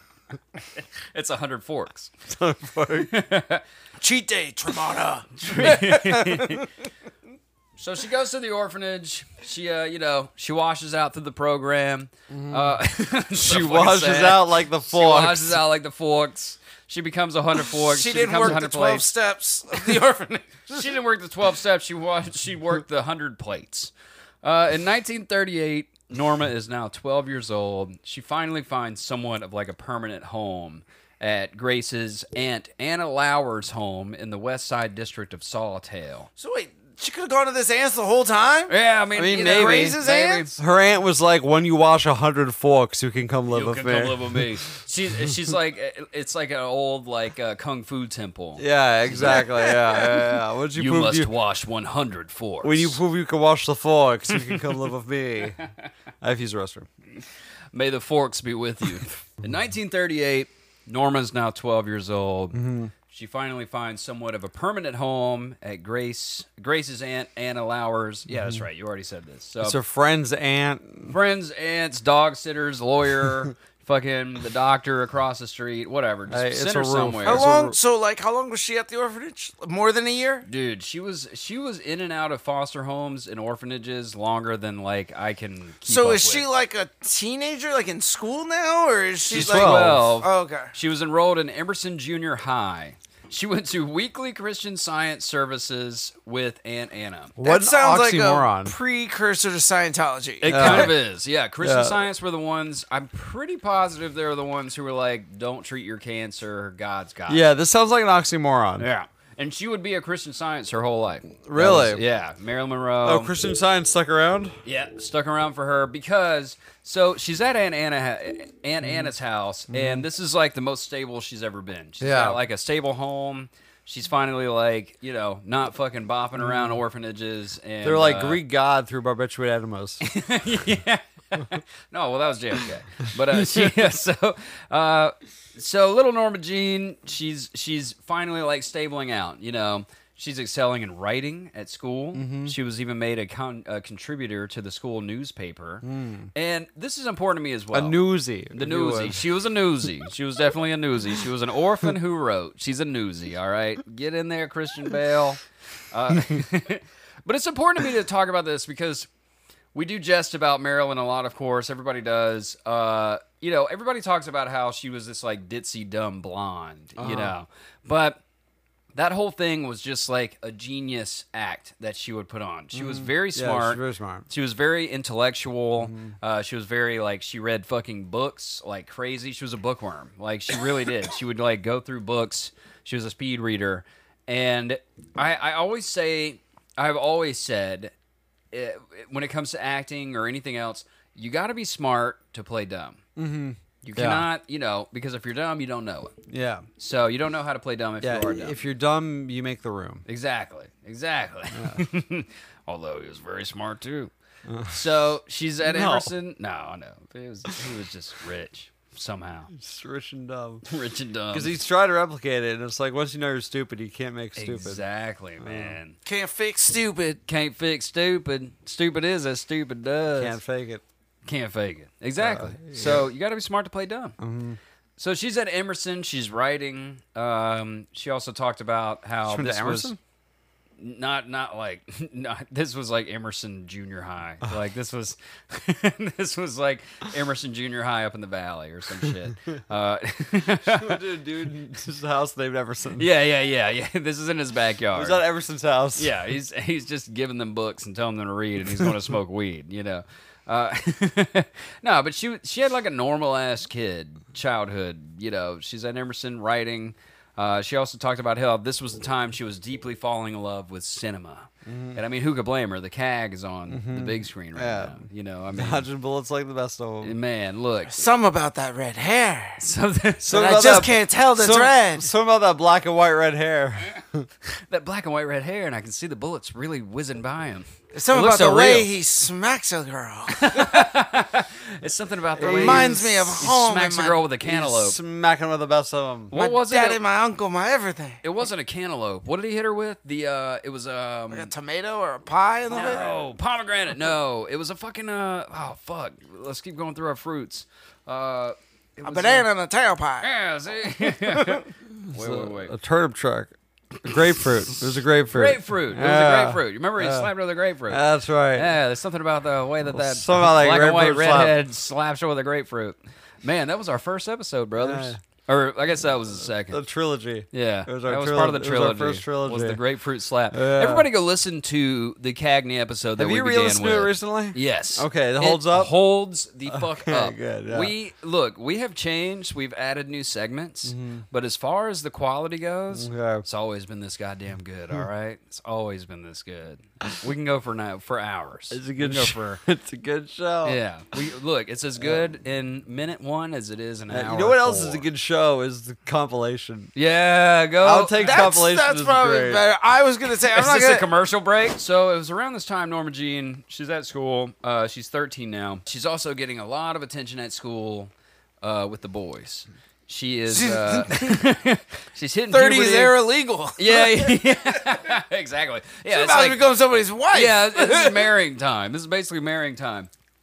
S3: It's one hundred forks.
S6: Cheat day, Tremana.
S3: So she goes to the orphanage. She, uh, you know, she washes out through the program. Uh,
S5: She washes out like the
S3: She
S5: forks.
S3: washes out like the forks. She becomes a hundred forks.
S6: She,
S3: She,
S6: didn't
S3: becomes
S6: work
S3: a
S6: the
S3: hundred
S6: twelve
S3: plates.
S6: steps of the orphanage.
S3: She didn't work the twelve steps. She wa- She worked the hundred plates. Uh, in nineteen thirty-eight, Norma is now twelve years old. She finally finds somewhat of like a permanent home at Grace's aunt Anna Lauer's home in the West Side district of Sawtale.
S6: So wait, she could have gone to this aunt's the whole time?
S3: Yeah, I mean,
S5: I mean,
S3: you know,
S5: maybe.
S6: Grace's
S3: maybe.
S6: aunts?
S5: Her aunt was like, when you wash a hundred forks, you can come live
S3: You
S5: with
S3: can
S5: me.
S3: come live with me. She, she's like, it's like an old like uh, kung fu temple.
S5: Yeah, exactly. Yeah, yeah, yeah. Once you,
S3: You
S5: prove
S3: must
S5: you,
S3: wash one hundred forks.
S5: when you prove you can wash the forks, you can come live with me. I've used the restroom.
S3: May the forks be with you. In nineteen thirty-eight, Norma's now twelve years old.
S5: Mm-hmm.
S3: She finally finds somewhat of a permanent home at Grace Grace's aunt Anna Lauer's. Yeah, that's right. You already said this. So
S5: It's her friend's aunt.
S3: friends, aunts, dog sitters, lawyer. fucking the doctor across the street, whatever. Just
S5: Hey, it's
S3: send
S5: a
S3: her
S5: roof.
S3: somewhere.
S6: How
S5: It's a
S6: long?
S5: ru-
S6: So like, how long was she at the orphanage? More than a year?
S3: Dude, she was she was in and out of foster homes and orphanages longer than like I can keep
S6: So
S3: up
S6: is she
S3: with.
S6: like a teenager, like in school now, or is she
S3: She's
S6: like
S3: twelve.
S6: Oh, okay.
S3: She was enrolled in Emerson Junior High. She went to Weekly Christian Science Services with Aunt Anna.
S6: That
S5: What
S6: sounds like
S5: oxymoron.
S6: a precursor to Scientology.
S3: It kind of is, yeah. Christian
S5: Yeah.
S3: Science were the ones. I'm pretty positive they're the ones who were like, "Don't treat your cancer. God's got." it."
S5: Yeah, this sounds like an oxymoron.
S3: yeah. And she would be a Christian Science her whole life. That
S5: Really?
S3: was- yeah. Marilyn Monroe.
S5: Oh, Christian Science stuck around?
S3: Yeah, stuck around for her because so she's at Aunt Anna, Aunt
S5: Mm-hmm.
S3: Anna's house, and this is like the most stable she's ever been. She's
S5: Yeah.
S3: got like a stable home. She's finally like you know not fucking bopping around orphanages. And
S5: Mm-hmm. They're like
S3: uh,
S5: Greek god through barbiturate enemas.
S3: yeah. No, well that was J F K. But uh, she yeah, so uh, so little Norma Jean, she's she's finally like stabling out. You know, she's excelling in writing at school.
S5: Mm-hmm.
S3: She was even made a, con- a contributor to the school newspaper.
S5: Mm.
S3: And this is important to me as well.
S5: A newsie.
S3: The
S5: if you would.
S3: newsie. She was a newsie. She was definitely a newsie. She was an orphan who wrote. She's a newsie, all right? Get in there, Christian Bale. Uh, but it's important to me to talk about this because we do jest about Marilyn a lot, of course. Everybody does. Uh, you know, everybody talks about how she was this, like, ditzy, dumb blonde,
S5: Uh-huh.
S3: you know. But that whole thing was just, like, a genius act that she would put on. She was very
S5: Mm-hmm. Yeah,
S3: smart.
S5: she's very smart.
S3: She was very intellectual.
S5: Mm-hmm.
S3: Uh, she was very like she read fucking books like crazy. She was a bookworm. Like she really did. She would like go through books. She was a speed reader. And I, I always say, I've always said, eh, when it comes to acting or anything else, you got to be smart to play dumb. Mm-hmm. You
S5: Yeah.
S3: cannot, you know, because if you're dumb, you don't know it.
S5: Yeah.
S3: So you don't know how to play dumb if
S5: Yeah.
S3: you are dumb.
S5: If you're dumb, you make the room.
S3: Exactly. Exactly. Although he was very smart too. So she's at
S5: No.
S3: Emerson. No, no. He was he was just rich somehow.
S5: Just rich and dumb.
S3: Rich and dumb.
S5: Because he's trying to replicate it, and it's like once you know you're stupid, you can't make stupid.
S3: Exactly, man.
S6: Can't fix stupid.
S3: Can't fix stupid. Stupid is as stupid does.
S5: Can't fake it.
S3: Can't fake it. Exactly. So you got to be smart to play dumb.
S5: Mm-hmm.
S3: So she's at Emerson. She's writing. Um, she also talked about how
S5: She went to
S3: this was
S5: Emerson?
S3: not not like not, this was like Emerson Junior High. Like this was this was like Emerson Junior High up in the valley or some shit. Uh,
S5: dude, dude, this is a house named Emerson.
S3: yeah, yeah, yeah, yeah. This is in his backyard.
S5: Was that Emerson's house?
S3: Yeah, he's he's just giving them books and telling them to read, and he's going to smoke weed. You know. Uh, no, but she she had like a normal ass kid childhood. You know, she's at Emerson writing. Uh, she also talked about how this was the time she was deeply falling in love with cinema. And I mean, who could blame her? The C A G is on the big screen right
S5: Yeah.
S3: now. You know, I mean,
S5: Dodging bullets like the best of them.
S3: man, look.
S6: Some about that red hair.
S3: Something,
S5: Some
S6: I
S5: about
S6: just
S5: that-
S6: can't tell that's
S5: some,
S6: red.
S5: Some about that black and white red hair.
S3: that black and white red hair, and I can see the bullets really whizzing by him.
S6: Something
S3: It looks
S6: about the
S3: so
S6: way
S3: real.
S6: he smacks a girl.
S3: It's something about the
S6: It
S3: way
S6: reminds
S3: he,
S6: me of
S3: he
S6: home
S3: smacks
S6: and
S3: a
S6: my-
S3: girl with a cantaloupe.
S5: Smacking with the best of them.
S3: What
S6: my
S3: was
S6: daddy,
S3: it?
S6: my uncle, my everything.
S3: It wasn't a cantaloupe. What did he hit her with? The uh, it was um.
S6: Like a tomato or a pie in the middle.
S3: No, pomegranate. No, it was a fucking uh. Oh fuck. Let's keep going through our fruits. Uh, it
S6: A
S3: was,
S6: banana
S3: uh,
S6: and a tailpipe.
S3: yeah. See. wait, wait, wait.
S5: A turnip truck. A grapefruit. It was a grapefruit.
S3: Grapefruit. It was a
S5: Yeah.
S3: grapefruit. You remember he
S5: Yeah.
S3: slapped her with a grapefruit.
S5: That's right.
S3: Yeah, there's something about the way that that
S5: something about that
S3: black and white
S5: grapefruit slap.
S3: redhead slaps her with a grapefruit. Man, that was our first episode, brothers.
S5: Yeah.
S3: Or I guess that was the second.
S5: The trilogy.
S3: Yeah,
S5: It was our
S3: that was
S5: trilo-
S3: part of the
S5: it was our
S3: trilogy.
S5: first trilogy.
S3: Was the grapefruit slap?
S5: Yeah.
S3: Everybody, go listen to the Cagney episode that
S5: Have
S3: we
S5: you
S3: began
S5: re-listened
S3: with.
S5: to it recently?
S3: Yes.
S5: Okay, it holds up?
S3: Holds the fuck
S5: Okay,
S3: up.
S5: good, yeah.
S3: We look. We have changed. We've added new segments, but as far as the quality goes,
S5: Mm-hmm. Okay.
S3: it's always been this goddamn good. All right, it's always been this good. We can go for now for hours.
S5: It's a
S3: We
S5: good
S3: can go
S5: show.
S3: for.
S5: It's a good show.
S3: Yeah, we look. It's as good in minute one as it is in
S5: Uh,
S3: hour.
S5: you know what else
S3: four.
S5: is a good show? Is the compilation.
S3: Yeah, go.
S5: Outtakes
S6: That's,
S5: compilation
S6: that's
S5: is
S6: probably
S5: great.
S6: better. I was gonna say I'm
S3: Is
S6: not
S3: this
S6: gonna.
S3: a commercial break? So it was around this time, Norma Jean, she's at school. Uh, she's thirteen now. She's also getting a lot of attention at school uh, with the boys. She is. Uh, she's hitting
S6: thirties
S3: puberty.
S6: are illegal.
S3: Yeah, yeah, exactly. Yeah,
S6: She's
S3: it's
S6: about
S3: like,
S6: to become somebody's wife.
S3: yeah, this is marrying time. This is basically marrying time.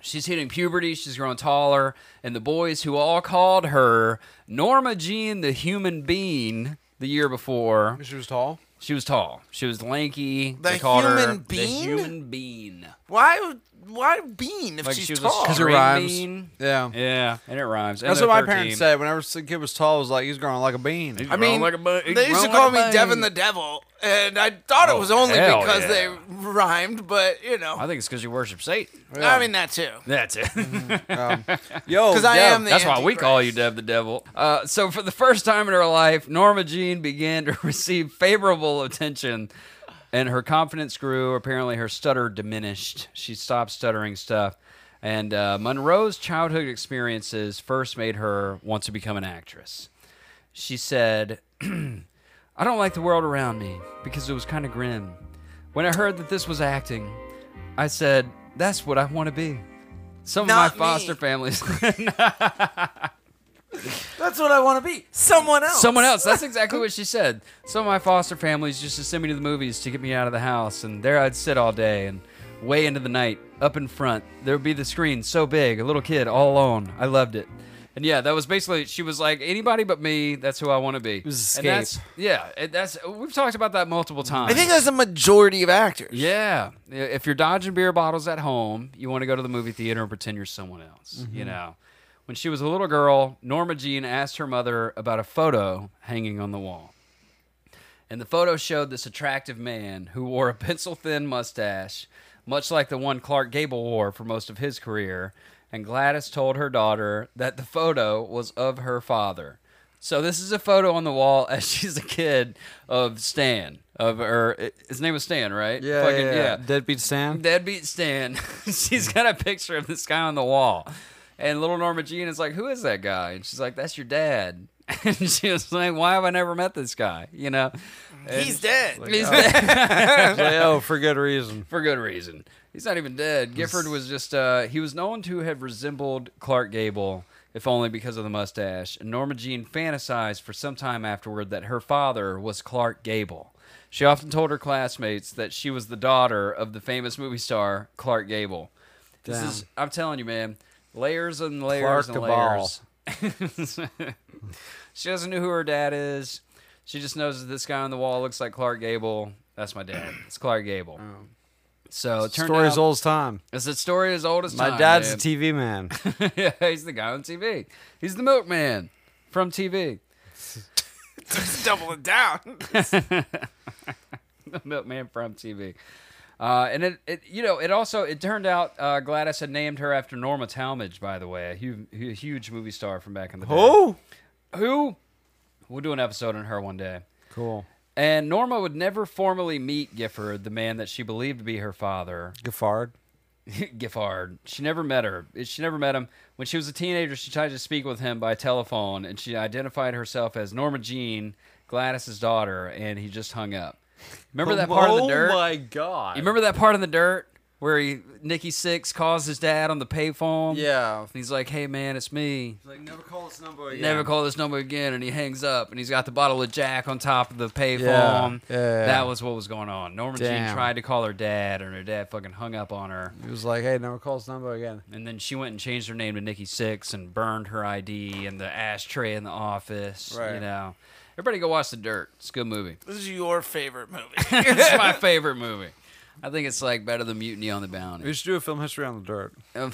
S3: She's hitting puberty. She's growing taller. And the boys who all called her Norma Jean the Human Being the year before.
S5: She was tall.
S3: She was tall. She was lanky.
S6: The
S3: they called her
S6: human being?
S3: The Human Being.
S6: Why? Why bean if
S3: Like
S6: she's
S3: she was
S6: tall?
S3: a
S5: Because it
S3: string
S5: rhymes.
S3: bean.
S5: Yeah.
S3: Yeah, and it rhymes.
S5: That's
S3: And
S5: what my
S3: the
S5: parents
S3: thirteen.
S5: said. Whenever the kid was tall, it was like, he's growing like a bean.
S3: He's
S6: I mean,
S3: growing like a bu- he's
S6: they used to
S3: growing
S6: call
S3: like a
S6: me Devin
S3: bang.
S6: the Devil, and I thought it
S3: Oh,
S6: was only
S3: hell
S6: because
S3: yeah.
S6: they rhymed, but you know,
S3: I think it's because you worship Satan.
S6: I mean that too.
S3: That's it.
S5: Um, yo,
S6: Because I
S5: Dev,
S6: am the
S3: That's why we call you
S6: Antichrist.
S3: Dev the Devil. Uh, so for the first time in her life, Norma Jean began to receive favorable attention, and her confidence grew. Apparently, her stutter diminished. She stopped stuttering stuff. And uh, Monroe's childhood experiences first made her want to become an actress. She said, I don't like the world around me because it was kind of grim. When I heard that this was acting, I said, that's what I want to be. Some
S6: Not
S3: of my foster
S6: me.
S3: families...
S6: That's what I want to be. Someone else.
S3: Someone else. That's exactly what she said. Some of my foster families used to send me to the movies to get me out of the house, and there I'd sit all day and way into the night, up in front. There would be the screen so big, a little kid all alone. I loved it. And yeah, that was basically, she was like, anybody but me, that's who I want to be. It
S5: was
S3: And
S5: escape.
S3: that's, yeah, it, that's, we've talked about that multiple times.
S6: I think that's a majority of actors.
S3: Yeah. If you're dodging beer bottles at home, you want to go to the movie theater and pretend you're someone else, you know. When she was a little girl, Norma Jean asked her mother about a photo hanging on the wall. And the photo showed this attractive man who wore a pencil-thin mustache, much like the one Clark Gable wore for most of his career. And Gladys told her daughter that the photo was of her father. So this is a photo on the wall as she's a kid of Stan. Of her, his name was Stan, right?
S5: Yeah,
S3: Fucking-
S5: yeah, yeah. Deadbeat Stan.
S3: Deadbeat Stan. She's got a picture of this guy on the wall. And little Norma Jean is like, who is that guy? And she's like, that's your dad. And she was like, why have I never met this guy? You know? And
S6: He's dead.
S3: He's dead.
S5: Like, oh, for good reason.
S3: For good reason. He's not even dead. Gifford was just, uh, he was known to have resembled Clark Gable, if only because of the mustache. And Norma Jean fantasized for some time afterward that her father was Clark Gable. She often told her classmates that she was the daughter of the famous movie star Clark Gable. This
S5: Damn.
S3: is, I'm telling you, man, layers and layers
S5: Clark
S3: and
S5: Gable.
S3: layers. She doesn't know who her dad is. She just knows that this guy on the wall looks like Clark Gable. That's my dad. It's Clark Gable. So it turned
S5: Story
S3: out,
S5: as old as time.
S3: it's a story as old as
S5: My
S3: time.
S5: dad's
S3: man.
S5: a T V man.
S3: Yeah, he's the guy on T V. He's the milkman from T V.
S6: Just double it down.
S3: The milkman from T V. Uh, and it, it, you know, it also it turned out uh, Gladys had named her after Norma Talmadge, by the way, a huge, a huge movie star from back in the day.
S5: Oh,
S3: Who? We'll do an episode on her one day.
S5: cool.
S3: And Norma would never formally meet Gifford, the man that she believed to be her father.
S5: Giffard.
S3: Giffard. She never met her. She never met him. When she was a teenager, she tried to speak with him by telephone, and she identified herself as Norma Jean, Gladys's daughter, and he just hung up. Remember that part of the dirt?
S5: Oh my god.
S3: You remember that part in the dirt where he, Nikki Sixx calls his dad on the payphone?
S5: Yeah.
S3: And he's like, hey, man, it's me.
S5: Like, never call this number again.
S3: Never call this number again. And he hangs up, and he's got the bottle of Jack on top of the payphone.
S5: Yeah, yeah, yeah.
S3: That was what was going on. Norma Jean
S5: Damn.
S3: tried to call her dad, and her dad fucking hung up on her.
S5: He was like, hey, never call this number again.
S3: And then she went and changed her name to Nikki Sixx and burned her I D and the ashtray in the office.
S5: Right.
S3: You know. Everybody go watch The Dirt. It's a good movie.
S6: This is your favorite movie.
S3: It's my favorite movie. I think it's like better than Mutiny on the Bounty.
S5: We should do a film history on the dirt.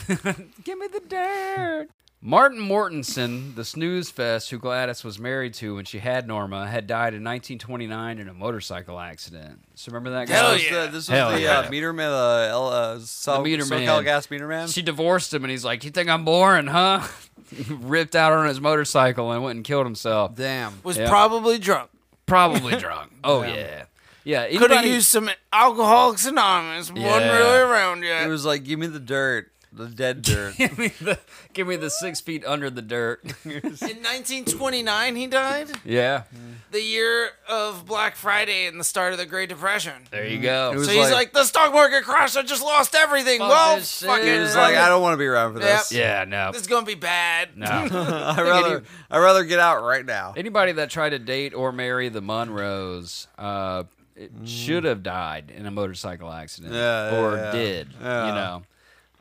S3: Give me the dirt. Martin Mortensen, the snooze fest who Gladys was married to when she had Norma, had died in nineteen twenty-nine in a motorcycle accident. So remember that guy?
S6: Hell
S5: This was
S6: yeah.
S5: the- This was
S3: Hell
S5: the
S3: yeah.
S5: uh, meter man, uh, L, uh, Sol-
S3: meter
S5: SoCal
S3: man.
S5: Gas meter man.
S3: She divorced him, and he's like, "You think I'm boring, huh?" He ripped out on his motorcycle and went and killed himself.
S5: Damn.
S6: Was
S3: Yeah.
S6: probably drunk.
S3: Probably drunk. Oh yeah, yeah.
S6: Could have
S3: anybody-
S6: used some Alcoholics Anonymous.
S3: Yeah.
S6: Wasn't really around
S5: It
S6: yet.
S5: was like, give me the dirt. The dead dirt.
S3: Give me the, give me the six feet under the dirt.
S6: In nineteen twenty-nine, he died.
S3: Yeah,
S6: The year of Black Friday and the start of the Great Depression.
S3: there you go.
S5: It was
S6: So he's
S5: like-
S6: like, the stock market crashed. I just lost everything.
S3: Fuck
S6: well,
S3: this shit.
S6: fucking.
S5: He was like, I don't want to be around for this.
S6: Yep.
S3: yeah, no,
S6: This is gonna be bad.
S3: no.
S5: I'd rather, I'd rather get out right now.
S3: Anybody that tried to date or marry the Monroes uh, it should have died in a motorcycle accident,
S5: Yeah, yeah,
S3: or
S5: yeah.
S3: did.
S5: Yeah.
S3: You know,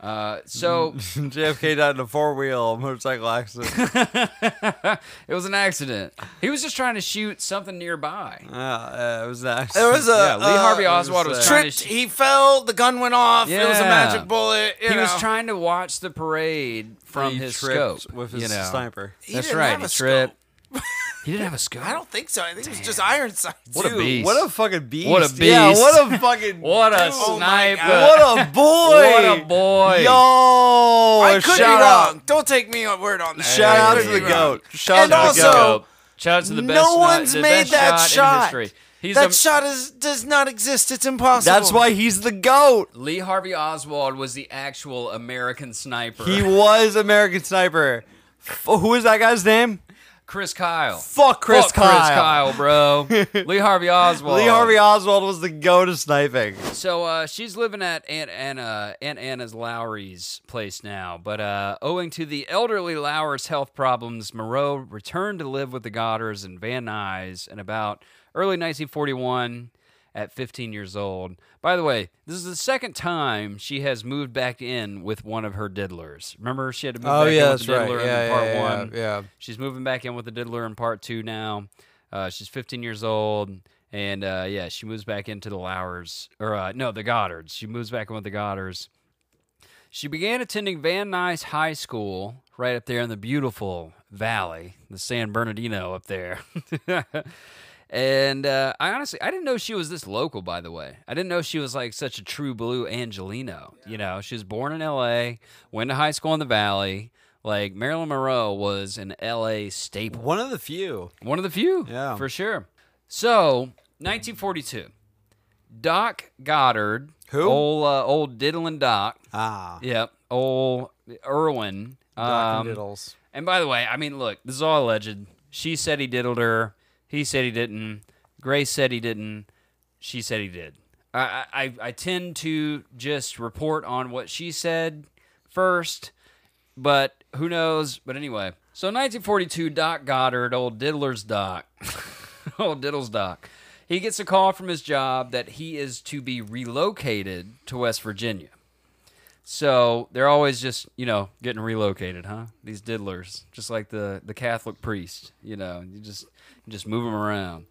S3: Uh, so
S5: J F K died in a four-wheel motorcycle accident.
S3: it was an accident. He was just trying to shoot something nearby.
S5: Yeah, uh, it was an
S6: There
S5: accident.
S6: was a
S3: Yeah, Lee
S6: uh,
S3: Harvey Oswald was,
S5: was, uh,
S3: trying to
S6: tripped.
S3: sh-
S6: He fell. The gun went off. It was a
S3: Yeah.
S6: magic bullet. You
S3: he
S6: know.
S3: was trying to watch the parade from
S5: He
S3: his
S5: tripped
S3: scope
S5: with his
S3: you know.
S5: sniper.
S6: He
S3: That's
S6: didn't
S3: right.
S6: have
S3: He
S6: a
S3: tripped.
S6: scope.
S3: He didn't have a scope.
S6: I don't think so. I think it was just iron sights.
S3: What a
S5: Dude,
S3: beast.
S5: What a fucking beast.
S3: What a
S5: Yeah,
S3: beast.
S5: what a fucking
S3: What a
S5: dude.
S6: Oh my
S3: sniper!
S6: God.
S5: What a boy.
S3: What a boy!
S5: Yo!
S6: I could be
S5: shout
S6: wrong.
S5: out.
S6: Don't take me on word on that.
S5: Shout
S6: I
S5: out
S6: could
S5: to
S6: be
S5: the
S6: wrong.
S5: GOAT. Shout
S6: And
S5: out to the
S6: also-
S5: GOAT.
S3: Shout out to the best.
S6: No
S3: sni-
S6: one's
S3: the
S6: made
S3: best
S6: that
S3: shot,
S6: shot.
S3: in history. He's
S6: That
S3: a,
S6: shot is does not exist. It's impossible.
S5: That's why he's the GOAT.
S3: Lee Harvey Oswald was the actual American sniper.
S5: He was American Sniper. F- who is that guy's name?
S3: Chris Kyle.
S5: Fuck Chris
S3: Fuck
S5: Kyle.
S3: Chris Kyle, bro. Lee Harvey Oswald.
S5: Lee Harvey Oswald was the GOAT of sniping.
S3: So uh, she's living at Aunt Anna, Aunt Anna's Lowry's place now, but uh, owing to the elderly Lowry's health problems, Moreau returned to live with the Goddards and Van Nuys in about early nineteen forty-one at fifteen years old. By the way, this is the second time she has moved back in with one of her diddlers. Remember, she had to move
S5: Oh,
S3: back
S5: yeah,
S3: in with
S5: that's
S3: the diddler
S5: right. Yeah,
S3: in part
S5: yeah, yeah,
S3: one.
S5: yeah.
S3: She's moving back in with the diddler in part two now. Uh, she's fifteen years old. And, uh, yeah, she moves back into the Lowers, or, uh, no, the Goddards. She moves back in with the Goddards. She began attending Van Nuys High School right up there in the beautiful valley, the San Bernardino up there. And uh, I honestly, I didn't know she was this local, by the way. I didn't know she was like such a true blue Angelino. You know, she was born in L A, went to high school in the valley. Like, Marilyn Monroe was an L A staple.
S5: One of the few.
S3: One of the few,
S5: Yeah.
S3: for sure. So, nineteen forty-two, Doc Goddard,
S5: Who?
S3: old uh, old diddling Doc,
S5: Ah.
S3: yep, old Irwin.
S5: Doc
S3: um,
S5: and Diddles.
S3: And by the way, I mean, look, this is all alleged. She said he diddled her. He said he didn't. Grace said he didn't. She said he did. I I, I tend to just report on what she said first, but who knows? But anyway, so nineteen forty-two, Doc Goddard, old Diddler's Doc, old Diddle's Doc, he gets a call from his job that he is to be relocated to West Virginia. So they're always just, you know, getting relocated, huh? These diddlers, just like the, the Catholic priest, you know, you just you just move them around.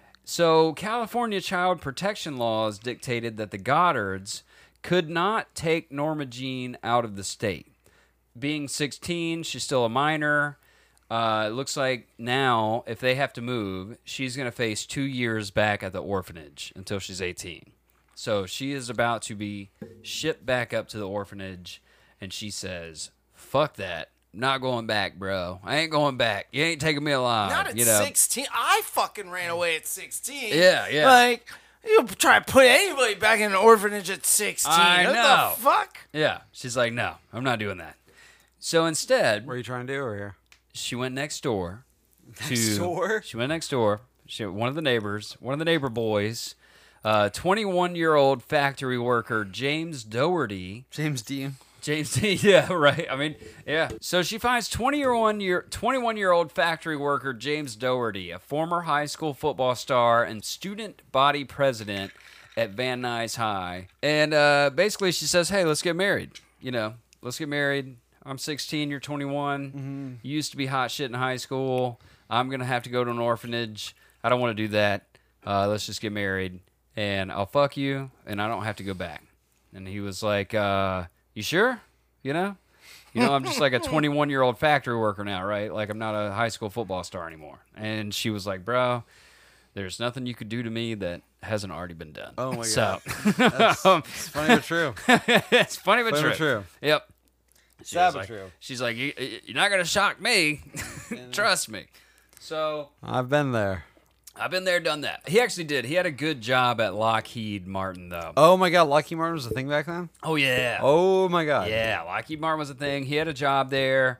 S3: So California child protection laws dictated that the Goddards could not take Norma Jean out of the state. Being sixteen, she's still a minor. Uh, it looks like now, if they have to move, she's going to face two years back at the orphanage until she's eighteen. So she is about to be shipped back up to the orphanage, and she says, fuck that. Not going back, bro. I ain't going back. You ain't taking me alive.
S6: Not at
S3: you know?
S6: sixteen. I fucking ran away at sixteen.
S3: Yeah, yeah.
S6: Like, you try to put anybody back in an orphanage at sixteen.
S3: I
S6: what
S3: know.
S6: the fuck?
S3: Yeah. She's like, no, I'm not doing that. So instead,
S5: What are you trying to do over here?
S3: she went next door.
S5: Next
S3: to,
S5: door?
S3: She went next door. She, one of the neighbors, one of the neighbor boys, uh, twenty-one-year-old factory worker James Doherty.
S5: James Dean.
S3: James Dean, yeah, right. I mean, yeah. So she finds twenty-one year, twenty-one-year-old factory worker James Doherty, a former high school football star and student body president at Van Nuys High. And uh, basically she says, hey, let's get married. You know, let's get married. I'm sixteen, you're twenty-one.
S5: Mm-hmm.
S3: You used to be hot shit in high school. I'm going to have to go to an orphanage. I don't want to do that. Uh, let's just get married, and I'll fuck you, and I don't have to go back. And he was like, uh, you sure? You know? You know, I'm just like a twenty-one-year-old factory worker now, right? Like, I'm not a high school football star anymore. And she was like, bro, there's nothing you could do to me that hasn't already been done.
S5: Oh, my
S3: so,
S5: That's, it's funny but true.
S3: it's funny but
S5: Funny
S3: true.
S5: but true.
S3: Yep. She
S5: Sad
S3: was
S5: but
S3: like,
S5: true.
S3: She's like, you, you're not going to shock me. Trust me. So
S5: I've been there.
S3: I've been there, done that. He actually did. He had a good job at Lockheed Martin, though.
S5: Oh my God, Lockheed Martin was a thing back then?
S3: Oh, yeah.
S5: Oh my God.
S3: Yeah, Lockheed Martin was a thing. He had a job there.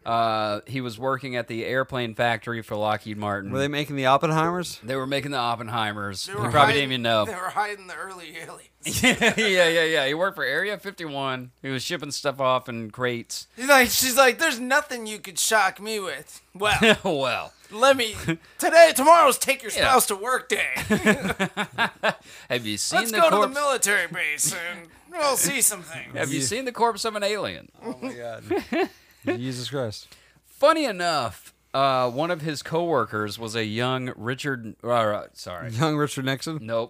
S3: Uh, he was working at the airplane factory for Lockheed Martin.
S5: Were they making the Oppenheimers?
S3: They were making the Oppenheimers.
S6: They
S3: You
S6: were
S3: probably
S6: hiding-
S3: didn't even know.
S6: They were hiding the early aliens.
S3: yeah, yeah, yeah, yeah. He worked for Area fifty-one. He was shipping stuff off in crates.
S6: He's like, she's like, there's nothing you could shock me with. Well,
S3: well,
S6: let me. Today, tomorrow's take your
S3: Yeah.
S6: spouse to work day.
S3: have you seen
S6: Let's
S3: the
S6: go to the
S3: corpse?
S6: military base and we'll see some things.
S3: have you seen the corpse of an alien?
S5: Oh my god. Jesus Christ.
S3: Funny enough, uh, one of his coworkers was a young Richard. Uh, sorry,
S5: Young Richard Nixon?
S3: nope.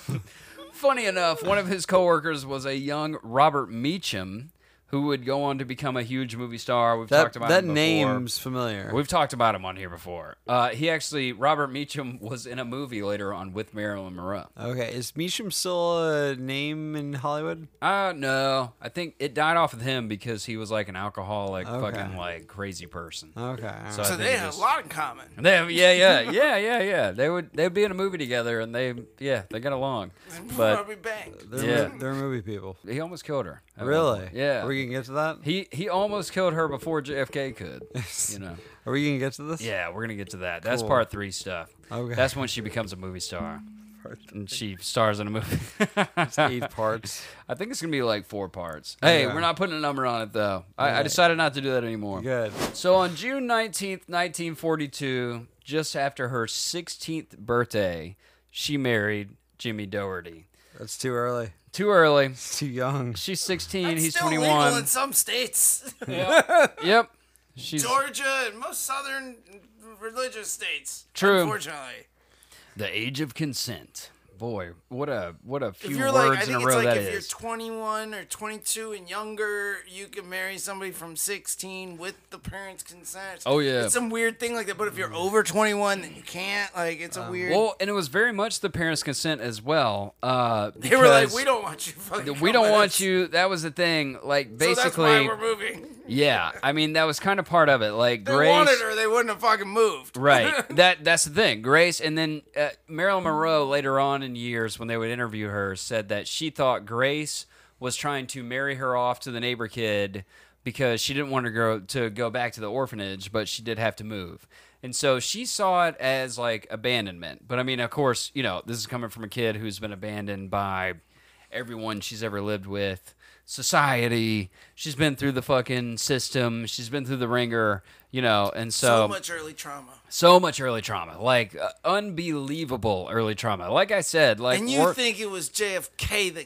S3: Funny enough, one of his coworkers was a young Robert Meacham, who would go on to become a huge movie star. We've
S5: That,
S3: talked about
S5: that
S3: him before.
S5: name's familiar.
S3: We've talked about him on here before. Uh, he actually, Robert Meacham, was in a movie later on with Marilyn Monroe.
S5: Okay, is Meacham still a name in Hollywood?
S3: Uh, no. I think it died off with him because he was like an alcoholic,
S5: Okay.
S3: fucking like crazy person.
S5: Okay. all
S3: So
S5: right.
S3: I
S6: So
S3: think
S6: they
S3: it
S6: had
S3: just-
S6: a lot in common.
S3: They have, yeah, yeah, yeah, yeah, yeah. They would they'd be in a movie together, and they yeah they got along. But
S6: Probably banged.
S5: They're,
S3: yeah.
S5: mo- they're movie people.
S3: he almost killed her. at one
S5: Really?
S3: point. Yeah.
S5: Are we gonna get to that?
S3: He he almost killed her before J F K could. You know.
S5: Are we gonna get to this?
S3: Yeah, we're gonna get to that. That's
S5: Cool.
S3: part three stuff.
S5: Okay.
S3: That's when she becomes a movie star. And she stars in a movie.
S5: Eight parts.
S3: I think it's gonna be like four parts. Hey,
S5: Okay.
S3: we're not putting a number on it though. I, I
S5: Alright.
S3: decided not to do that anymore.
S5: Good.
S3: So on June nineteenth, nineteen forty-two, just after her sixteenth birthday, she married Jimmy Doherty.
S5: That's too early.
S3: Too early.
S5: It's too young.
S3: She's sixteen.
S6: That's
S3: He's
S6: still legal
S3: twenty-one.
S6: in some states.
S3: Yep. She's
S6: Georgia and most southern religious states.
S3: True.
S6: Unfortunately.
S3: the age of consent. Boy, what a what a
S6: If
S3: few
S6: you're like,
S3: words
S6: I
S3: in
S6: think
S3: a
S6: it's
S3: row
S6: like
S3: that
S6: if you're
S3: is.
S6: twenty-one or twenty-two and younger, you can marry somebody from sixteen with the parents' consent.
S3: Oh, yeah.
S6: It's some weird thing like that. But if you're over twenty-one, then you can't. Like, it's a weird.
S3: Well, and it was very much the parents' consent as well. Uh,
S6: they were like,
S3: because
S6: we don't want you fucking.
S3: we
S6: come
S3: don't
S6: with
S3: want
S6: us."
S3: you. That was the thing. Like
S6: So
S3: basically,
S6: that's why we're moving.
S3: yeah. I mean, that was kind of part of it. Like
S6: They
S3: Grace.
S6: wanted her, they wouldn't have fucking moved.
S3: Right. That that's the thing. Grace, and then uh, Marilyn Monroe later on in years when they would interview her said that she thought Grace was trying to marry her off to the neighbor kid because she didn't want to go to go back to the orphanage, but she did have to move. And so she saw it as like abandonment. But I mean, of course, you know, this is coming from a kid who's been abandoned by everyone she's ever lived with, society. She's been through the fucking system. She's been through the ringer, you know, and so
S6: So much early trauma.
S3: so much early trauma, like uh, unbelievable early trauma. Like I said, like
S6: And you
S3: wor-
S6: think it was J F K that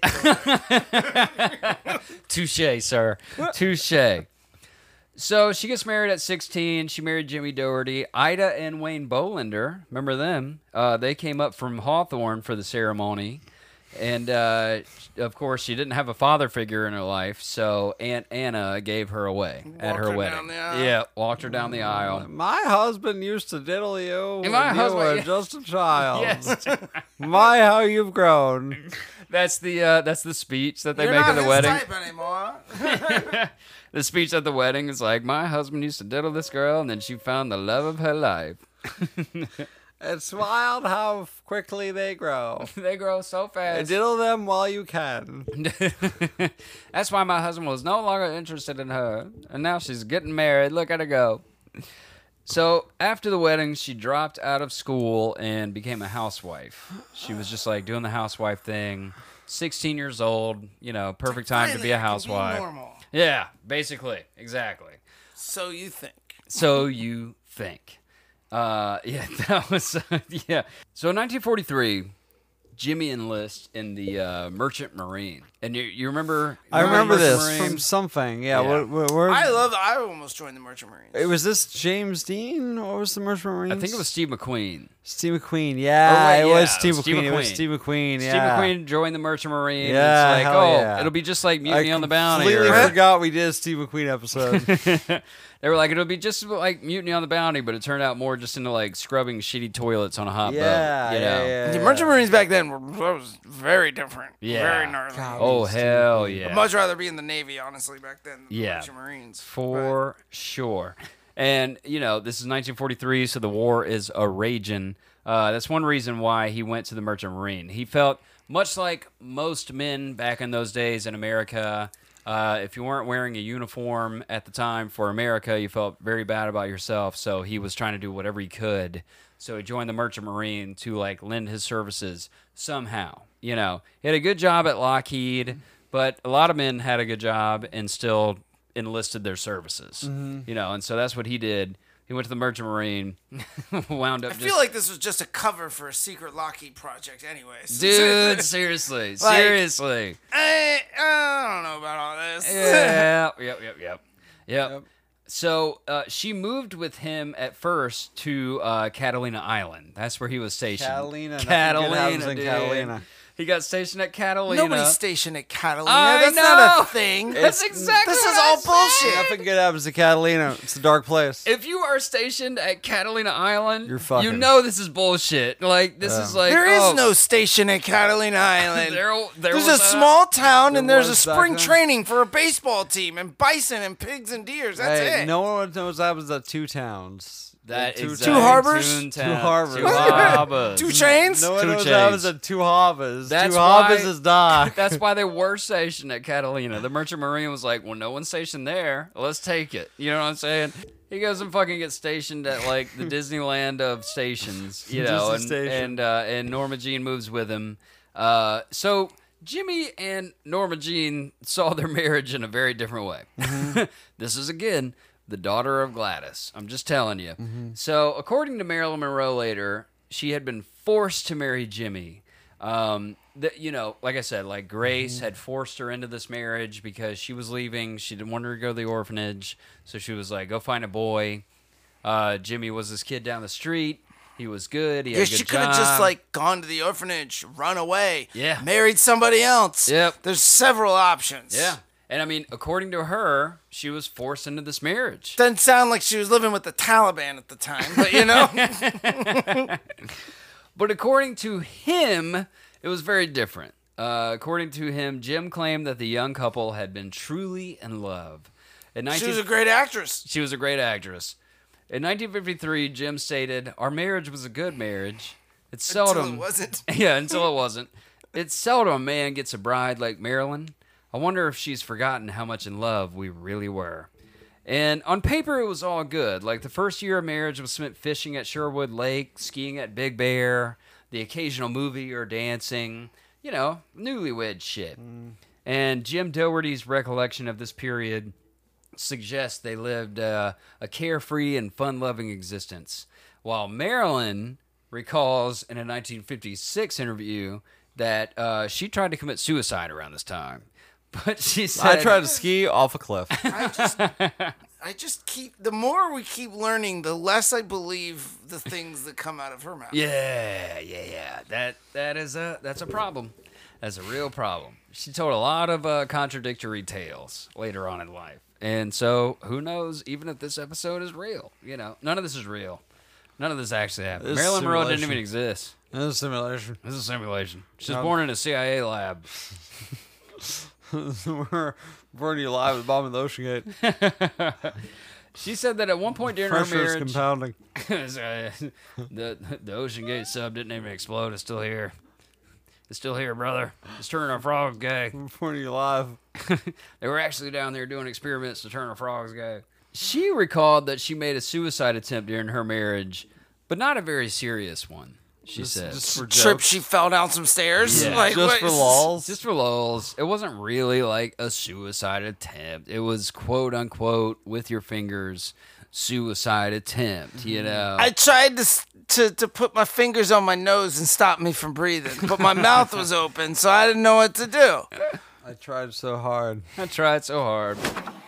S6: killed her.
S3: touche, sir, touche. So she gets married at sixteen. She married Jimmy Doherty. Ida and Wayne Bolander, remember them? Uh, they came up from Hawthorne for the ceremony. And, uh, of course, she didn't have a father figure in her life, so Aunt Anna gave her away at
S6: Walked
S3: her
S6: her
S3: wedding.
S6: down the aisle.
S3: Yeah, walked her down the aisle.
S5: My husband used to diddle you when
S3: my
S5: you
S3: husband-
S5: were
S3: yeah.
S5: just a child.
S3: Yes,
S5: My, how you've grown.
S3: that's the uh, that's the speech that they
S6: You're
S3: make
S6: not
S3: at the
S6: his
S3: wedding.
S6: type anymore.
S3: The speech at the wedding is like, my husband used to diddle this girl, and then she found the love of her life.
S5: It's wild how quickly they grow.
S3: They grow so fast.
S5: Diddle them while you can.
S3: That's why my husband was no longer interested in her, and now she's getting married. Look at her go. So after the wedding, she dropped out of school and became a housewife. She was just like doing the housewife thing. sixteen years old, you know, perfect time to
S6: Finally,
S3: be a
S6: I can
S3: housewife.
S6: normal.
S3: Yeah, basically, exactly.
S6: So you think.
S3: So you think. Uh, yeah, that was, uh, yeah. So in nineteen forty-three, Jimmy enlists in the uh, Merchant Marine. And you, you remember?
S5: I remember
S3: Merchant
S5: this
S3: Marine?
S5: from something. Yeah,
S3: Yeah.
S5: What, what, where-
S6: I love. I almost joined the Merchant Marines.
S5: it was this James Dean? What was the Merchant Marines?
S3: I think it was Steve McQueen.
S5: Steve McQueen. Yeah,
S3: wait,
S5: it
S3: yeah,
S5: was Steve
S3: Steve
S5: McQueen. It was
S3: McQueen.
S5: Steve McQueen.
S3: Steve
S5: Yeah.
S3: McQueen joined the Merchant Marine.
S5: Yeah,
S3: it's like,
S5: hell
S3: oh,
S5: yeah.
S3: it'll be just like Mutiny
S5: I
S3: on the Bounty.
S5: completely
S3: or-
S5: forgot we did a Steve McQueen episode.
S3: They were like, it'll be just like Mutiny on the Bounty, but it turned out more just into like scrubbing shitty toilets on a hot
S5: yeah,
S3: boat. You know?
S5: yeah, yeah,
S6: The
S5: yeah.
S6: Merchant Marines back then were was very different.
S3: Yeah.
S6: Very gnarly.
S5: God.
S3: Oh, hell yeah.
S6: I'd much rather be in the Navy, honestly, back then. Than
S3: Yeah.
S6: the Merchant Marines.
S3: For sure. And, you know, this is nineteen forty-three, so the war is a raging. Uh, that's one reason why he went to the Merchant Marine. He felt much like most men back in those days in America, uh, if you weren't wearing a uniform at the time for America, you felt very bad about yourself. So he was trying to do whatever he could. So he joined the Merchant Marine to like lend his services somehow. You know, he had a good job at Lockheed, but a lot of men had a good job and still enlisted their services. Mm-hmm. You know, and so that's what he did. He went to the Merchant Marine, wound up
S6: I
S3: just...
S6: feel like this was just a cover for a secret Lockheed project anyways.
S3: Dude, seriously.
S6: Like,
S3: seriously.
S6: I, I don't know about all this.
S3: Yeah, yep, yep, yep. Yep. yep. So uh, she moved with him at first to uh, Catalina Island. That's where he was stationed.
S5: Catalina.
S3: Catalina,
S5: in
S3: dude.
S5: Catalina.
S3: He got stationed at Catalina.
S6: Nobody's stationed at Catalina.
S3: I
S6: That's
S3: know.
S6: not a thing.
S3: That's exactly
S6: This
S3: what
S6: is
S3: I
S6: all
S3: said.
S6: bullshit.
S5: Nothing good happens to Catalina. It's a dark place.
S3: If you are stationed at Catalina Island,
S5: You're fucking.
S3: you know this is bullshit. Like, this
S5: Yeah.
S3: is like...
S6: There is
S3: oh,
S6: no station at Catalina Island.
S3: There, there
S6: There's
S3: was
S6: a small town and
S5: There
S6: there's a
S5: was back
S6: spring
S5: then.
S6: training for a baseball team and bison and pigs and deers. That's
S5: Hey,
S6: it.
S5: no one knows what happens at two towns.
S3: That
S5: two,
S3: exactly.
S6: Two harbors?
S3: Toontown.
S5: Two harbors.
S3: Two harbors.
S6: Two chains?
S5: No one
S3: Two
S5: knows what
S3: chains.
S5: happens at two harbors.
S3: That's
S5: two
S3: why-
S5: harbors is dark.
S3: That's why they were stationed at Catalina. The Merchant Marine was like, well, no one's stationed there. Let's take it. You know what I'm saying? He goes and fucking gets stationed at, like, the Disneyland of stations, you know, and
S5: Disney station.
S3: and, uh, and Norma Jean moves with him. Uh, so Jimmy and Norma Jean saw their marriage in a very different way.
S5: Mm-hmm.
S3: This is, again, the daughter of Gladys. I'm just telling you.
S5: Mm-hmm.
S3: So, according to Marilyn Monroe later, she had been forced to marry Jimmy. Um, the, you know, like I said, like Grace
S5: Mm-hmm.
S3: had forced her into this marriage because she was leaving. She didn't want her to go to the orphanage. So she was like, go find a boy. Uh, Jimmy was this kid down the street. He was good. He had
S6: Yeah,
S3: a good
S6: she could have
S3: job.
S6: just like gone to the orphanage, run away,
S3: Yeah.
S6: married somebody else.
S3: Yep.
S6: There's several options.
S3: Yeah. And I mean, according to her, she was forced into this marriage.
S6: Doesn't sound like she was living with the Taliban at the time, but you know.
S3: But according to him, it was very different. Uh, according to him, Jim claimed that the young couple had been truly in love. In
S6: She
S3: 19-
S6: was a great actress.
S3: She was a great actress. In nineteen fifty-three, Jim stated, "Our marriage was a good marriage. It's seldom
S6: Until it wasn't.
S3: Yeah, until it wasn't. It's seldom a man gets a bride like Marilyn. I wonder if she's forgotten how much in love we really were." And on paper, it was all good. Like, the first year of marriage was spent fishing at Sherwood Lake, skiing at Big Bear, the occasional movie or dancing, you know, newlywed shit. Mm. And Jim Dougherty's recollection of this period suggests they lived uh, a carefree and fun-loving existence, while Marilyn recalls in a nineteen fifty-six interview that uh, she tried to commit suicide around this time. But she said...
S5: I tried to ski off a cliff.
S6: I just, I just keep. The more we keep learning, the less I believe the things that come out of her mouth.
S3: Yeah, yeah, yeah. That that is a that's a problem. That's a real problem. She told a lot of uh, contradictory tales later on in life, and so who knows? Even if this episode is real, you know, none of this is real. None of this actually happened.
S5: This is
S3: Marilyn Monroe didn't
S5: simulation.
S3: even exist.
S5: This is a simulation.
S3: This is a simulation. She was
S5: No.
S3: born in a C I A lab.
S5: We're burning you alive at the bottom of the ocean gate.
S3: She said that at one point during
S5: Pressure
S3: her
S5: is
S3: marriage,
S5: compounding.
S3: the the Ocean Gate sub didn't even explode. It's still here. It's still here, brother. It's turning our frogs gay.
S5: We're burning you alive.
S3: They were actually down there doing experiments to turn our frogs gay. She recalled that she made a suicide attempt during her marriage, but not a very serious one, she
S5: Just-
S3: said.
S5: just for
S6: Trip,
S5: jokes.
S6: she fell down some stairs.
S3: Yeah.
S6: Like,
S5: Just
S6: what-
S5: for lulz.
S3: Just for lulz. It wasn't really like a suicide attempt. It was quote unquote with your fingers suicide attempt, you know.
S6: I tried to, s- to to put my fingers on my nose and stop me from breathing, but my mouth was open, so I didn't know what to do.
S5: I tried so hard.
S3: I tried so hard.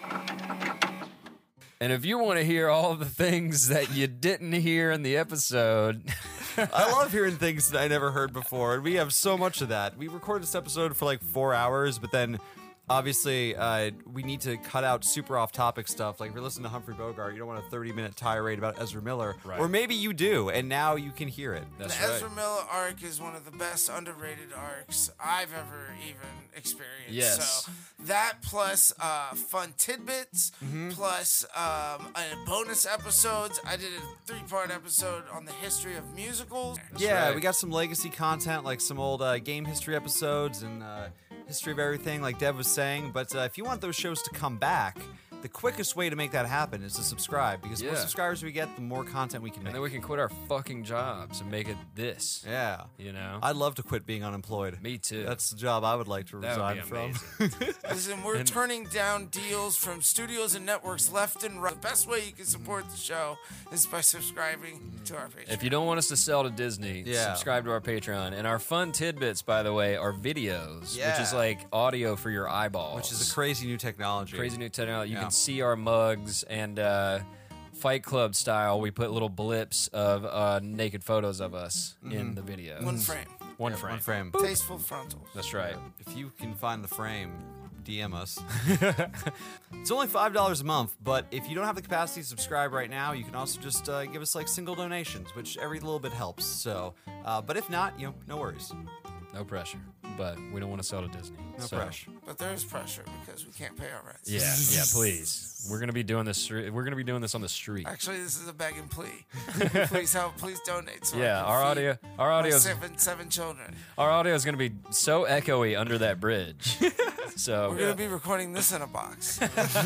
S3: And if you want to hear all the things that you didn't hear in the episode,
S7: I love hearing things that I never heard before, and we have so much of that. We recorded this episode for like four hours, but then obviously uh, we need to cut out super off-topic stuff. Like if you're listening to Humphrey Bogart, you don't want a thirty-minute tirade about Ezra Miller,
S3: Right.
S7: or maybe you do, and now you can hear it.
S3: that's
S6: The
S3: right.
S6: Ezra Miller arc is one of the best underrated arcs I've ever even experienced.
S3: Yes.
S6: So That plus uh, fun tidbits,
S7: Mm-hmm.
S6: plus um, uh, bonus episodes. I did a three-part episode on the history of musicals.
S7: Yeah,
S3: right.
S7: we got some legacy content, like some old uh, game history episodes and uh, history of everything, like Dev was saying. But uh, if you want those shows to come back, the quickest way to make that happen is to subscribe, because the more
S3: Yeah.
S7: subscribers we get, the more content we can make.
S3: And then we can quit our fucking jobs and make it this.
S7: yeah.
S3: You know?
S7: I'd love to quit being unemployed.
S3: Me too.
S7: That's the job I would like to
S3: That would
S7: resign
S3: be
S7: from.
S6: Listen, we're turning down deals from studios and networks left and right. The best way you can support the show is by subscribing to our page.
S3: If you don't want us to sell to Disney,
S7: Yeah.
S3: subscribe to our Patreon. And our fun tidbits, by the way, are videos, which
S7: Yeah.
S3: is like audio for your eyeballs.
S7: Which is a crazy new technology.
S3: crazy new technology. You
S7: Yeah.
S3: can see our mugs and uh, Fight Club style. We put little blips of uh, naked photos of us in the video.
S6: One frame.
S3: One frame.
S7: One frame.
S6: Tasteful frontals.
S3: That's right.
S7: If you can find the frame, D M us. It's only five dollars a month, but if you don't have the capacity to subscribe right now, you can also just uh, give us like single donations, which every little bit helps. So, uh, but if not, you know, no worries.
S3: No pressure. But we don't want to sell to Disney.
S7: No
S3: so.
S7: pressure.
S6: But there is pressure because we can't pay our rents.
S3: Yeah, yeah, please. We're gonna be doing this. We're gonna be doing this on the street.
S6: Actually, this is a begging plea. please help. Please donate. So I
S3: Yeah,
S6: can
S3: our
S6: feed
S3: audio, our
S6: my
S3: audio,
S6: seven seven children.
S3: our audio is gonna be so echoey under that bridge. So
S6: We're gonna be recording this in a box.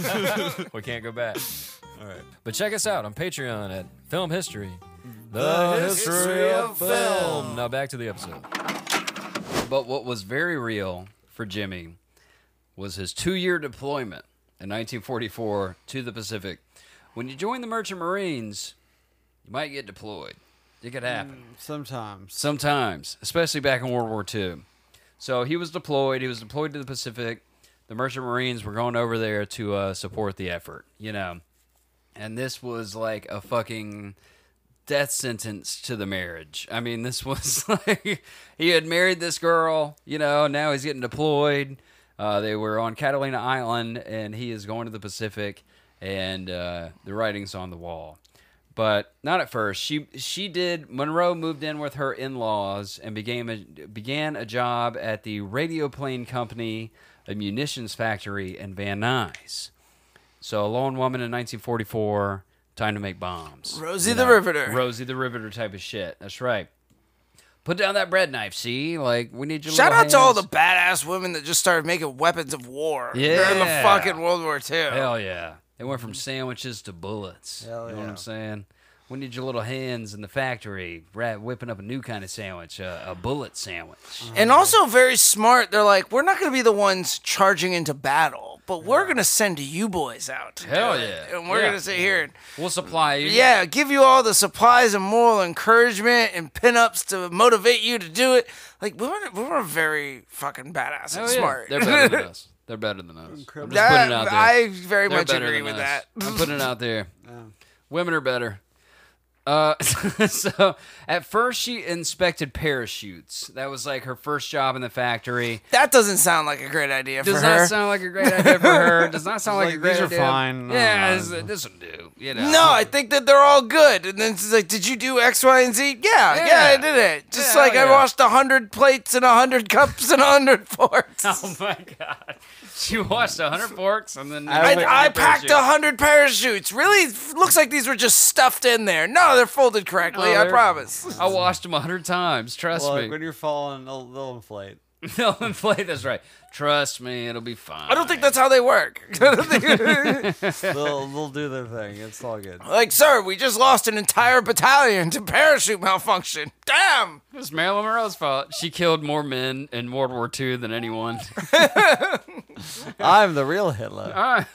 S3: we can't go back.
S7: All right.
S3: But check us out on Patreon at Film History.
S6: The History of Film.
S3: Now back to the episode. But what was very real for Jimmy was his two-year deployment in nineteen forty-four to the Pacific. When you join the Merchant Marines, you might get deployed. It could happen.
S5: Sometimes.
S3: Sometimes, especially back in World War Two. So he was deployed. He was deployed to the Pacific. The Merchant Marines were going over there to uh, support the effort, you know. And this was like a fucking death sentence to the marriage. I mean, this was like he had married this girl, you know, now he's getting deployed. Uh, they were on Catalina Island, and he is going to the Pacific, and uh, the writing's on the wall. But not at first. She she did. Monroe moved in with her in-laws and began a, began a job at the Radioplane Company, a munitions factory in Van Nuys. So a lone woman in nineteen forty-four, time to make bombs.
S6: Rosie
S3: You
S6: the
S3: know,
S6: Riveter.
S3: Rosie the Riveter type of shit. That's right. Put down that bread knife, see? Like, we need your
S6: Shout
S3: little
S6: out to all the
S3: hands.
S6: badass women that just started making weapons of war
S3: Yeah.
S6: during the fucking World War Two.
S3: Hell yeah. They went from sandwiches to bullets.
S5: Hell
S3: you know what
S5: yeah.
S3: I'm saying? We need your little hands in the factory, rat whipping up a new kind of sandwich, uh, a bullet sandwich.
S6: And also very smart. They're like, we're not going to be the ones charging into battle, but we're going to send you boys out. to
S3: Hell
S6: do it.
S3: yeah.
S6: And we're
S3: Yeah.
S6: going to sit here and,
S3: We'll supply you.
S6: yeah, give you all the supplies and moral encouragement and pinups to motivate you to do it. Like, we were, we were very fucking badass
S3: Hell
S6: and
S3: yeah.
S6: smart.
S3: They're better than us. They're better than us. I'm just putting
S6: That-
S3: it out there.
S6: I very
S3: They're
S6: much
S3: better
S6: agree
S3: than
S6: with
S3: us.
S6: that.
S3: I'm putting it out there. Women are better. Uh, so at first she inspected parachutes. That was like her first job in the factory.
S6: That doesn't sound like a great idea
S3: Does
S6: for
S3: not
S6: her.
S3: sound like a great idea for her. Does not sound like,
S5: Like,
S3: a great
S5: these are
S3: idea.
S5: fine.
S3: Yeah,
S5: Uh,
S3: this, this will do. You know.
S6: No, I think that they're all good. And then it's like, did you do X, Y, and Z? Yeah, yeah,
S3: Yeah.
S6: I did it. Just
S3: Yeah,
S6: like
S3: hell
S6: I
S3: yeah.
S6: washed a hundred plates and a hundred cups and a hundred forks.
S3: Oh my god. She washed a hundred forks and then
S6: I,
S3: and
S6: I
S3: a
S6: packed a
S3: parachute.
S6: hundred parachutes. Really, it looks like these were just stuffed in there. No, they're folded correctly.
S3: Oh,
S6: I
S3: they're-
S6: promise.
S3: I washed them a hundred times. Trust
S5: Well,
S3: me.
S5: like when you're falling, they'll, they'll inflate.
S3: They'll inflate. That's right. Trust me, it'll be fine.
S6: I don't think that's how they work. I don't think-
S5: they'll, they'll do their thing. It's all good.
S6: like, sir, we just lost an entire battalion to parachute malfunction. Damn.
S3: It's Marilyn Monroe's fault. She killed more men in World War Two than anyone.
S5: I'm the real Hitler.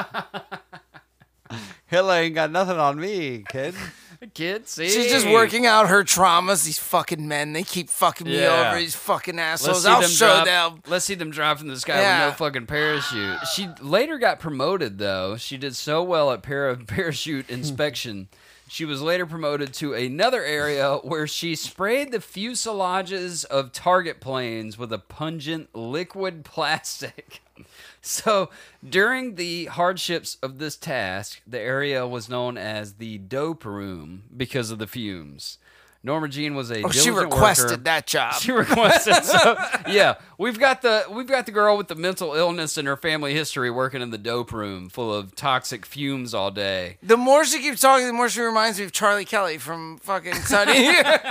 S5: Hitler ain't got nothing on me, kid.
S3: Kid, see?
S6: She's just working out her traumas. These fucking men, they keep fucking me
S3: Yeah.
S6: over. These fucking
S3: Let's
S6: assholes.
S3: see
S6: I'll
S3: them
S6: show
S3: drop,
S6: them.
S3: Let's see them drop from the sky
S6: Yeah.
S3: with no fucking parachute. She later got promoted, though. She did so well at para- parachute inspection. She was later promoted to another area where she sprayed the fuselages of target planes with a pungent liquid plastic. So, during the hardships of this task, the area was known as the dope room because of the fumes. Norma Jean was a
S6: Oh, she
S3: diligent
S6: requested
S3: worker.
S6: that job.
S3: She requested. So yeah, we've got the we've got the girl with the mental illness in her family history working in the dope room, full of toxic fumes all day.
S6: The more she keeps talking, the more she reminds me of Charlie Kelly from fucking Sunny.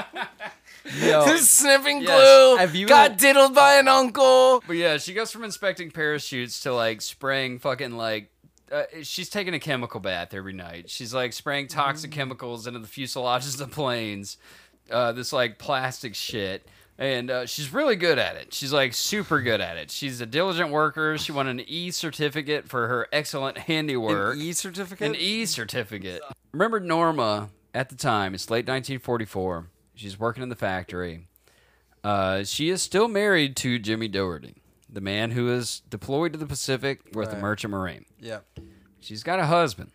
S6: Just sniffing
S3: Yes.
S6: glue.
S3: Have you-
S6: got diddled by an uncle.
S3: But yeah, she goes from inspecting parachutes to like spraying fucking like. Uh, she's taking a chemical bath every night. She's like spraying toxic chemicals into the fuselages of planes. Uh, this like plastic shit. And uh, she's really good at it. She's like super good at it. She's a diligent worker. She won an E certificate for her excellent handiwork.
S5: An E certificate?
S3: An E certificate. Remember Norma at the time, it's late nineteen forty-four. She's working in the factory. Uh, she is still married to Jimmy Doherty, the man who is deployed to the Pacific with the
S5: Right.
S3: Merchant Marine.
S5: Yeah.
S3: She's got a husband.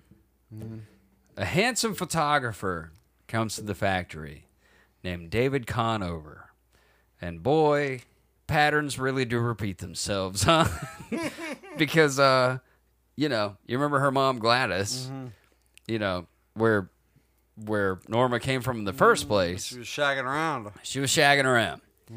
S3: A handsome photographer comes to the factory named David Conover. And boy, patterns really do repeat themselves, huh? Because, uh, you know, you remember her mom Gladys, you know, where where Norma came from in the first place.
S5: She was shagging around.
S3: She was shagging around.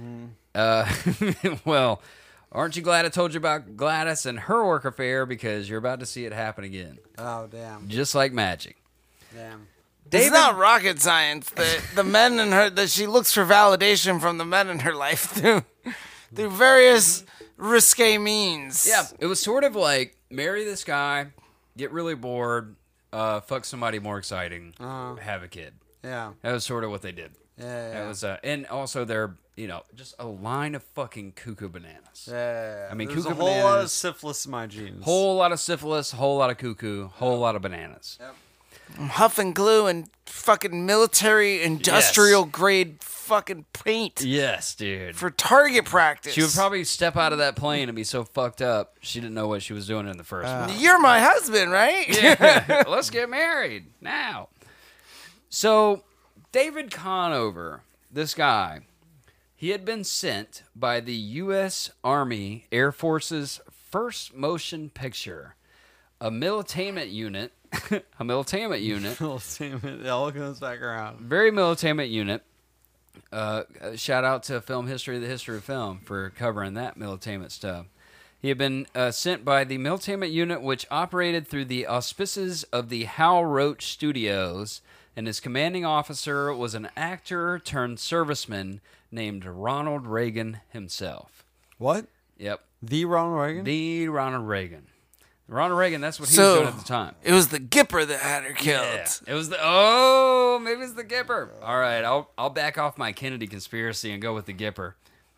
S3: Uh, well, aren't you glad I told you about Gladys and her work affair? Because you're about to see it happen again.
S5: Oh, damn.
S3: Just like magic.
S5: Damn.
S6: It's not rocket science that the men in her that she looks for validation from the men in her life through through various risque means.
S3: Yeah, it was sort of like marry this guy, get really bored, uh, fuck somebody more exciting,
S5: Uh-huh.
S3: have a kid.
S5: Yeah.
S3: That was sort of what they did.
S5: Yeah, yeah.
S3: That was, uh, and also they're, you know, just a line of fucking cuckoo bananas.
S5: Yeah.
S3: I mean,
S5: There's a
S3: cuckoo
S5: whole lot of
S3: bananas.
S5: syphilis in my genes.
S3: Whole lot of syphilis, whole lot of cuckoo, whole lot of bananas.
S6: Huffing glue and fucking military industrial grade fucking paint
S3: Yes, dude.
S6: for target practice.
S3: She would probably step out of that plane and be so fucked up she didn't know what she was doing in the first place.
S6: You're my husband, right?
S3: Yeah, let's get married now. So, David Conover, this guy, he had been sent by the U S Army Air Force's first motion picture, a militainment unit, a militainment unit,
S5: It all goes back around.
S3: very militainment unit. Uh, shout out to Film History, the History of Film, for covering that militainment stuff. He had been uh, sent by the militainment unit, which operated through the auspices of the Hal Roach Studios, and his commanding officer was an actor turned serviceman named Ronald Reagan himself.
S5: What?
S3: Yep,
S5: The Ronald Reagan?
S3: the Ronald Reagan. Ronald Reagan, that's what he was
S6: So
S3: doing at the time.
S6: it was the Gipper that had her killed.
S3: Yeah, it was the oh, maybe it's the Gipper. All right, I'll I'll back off my Kennedy conspiracy and go with the Gipper.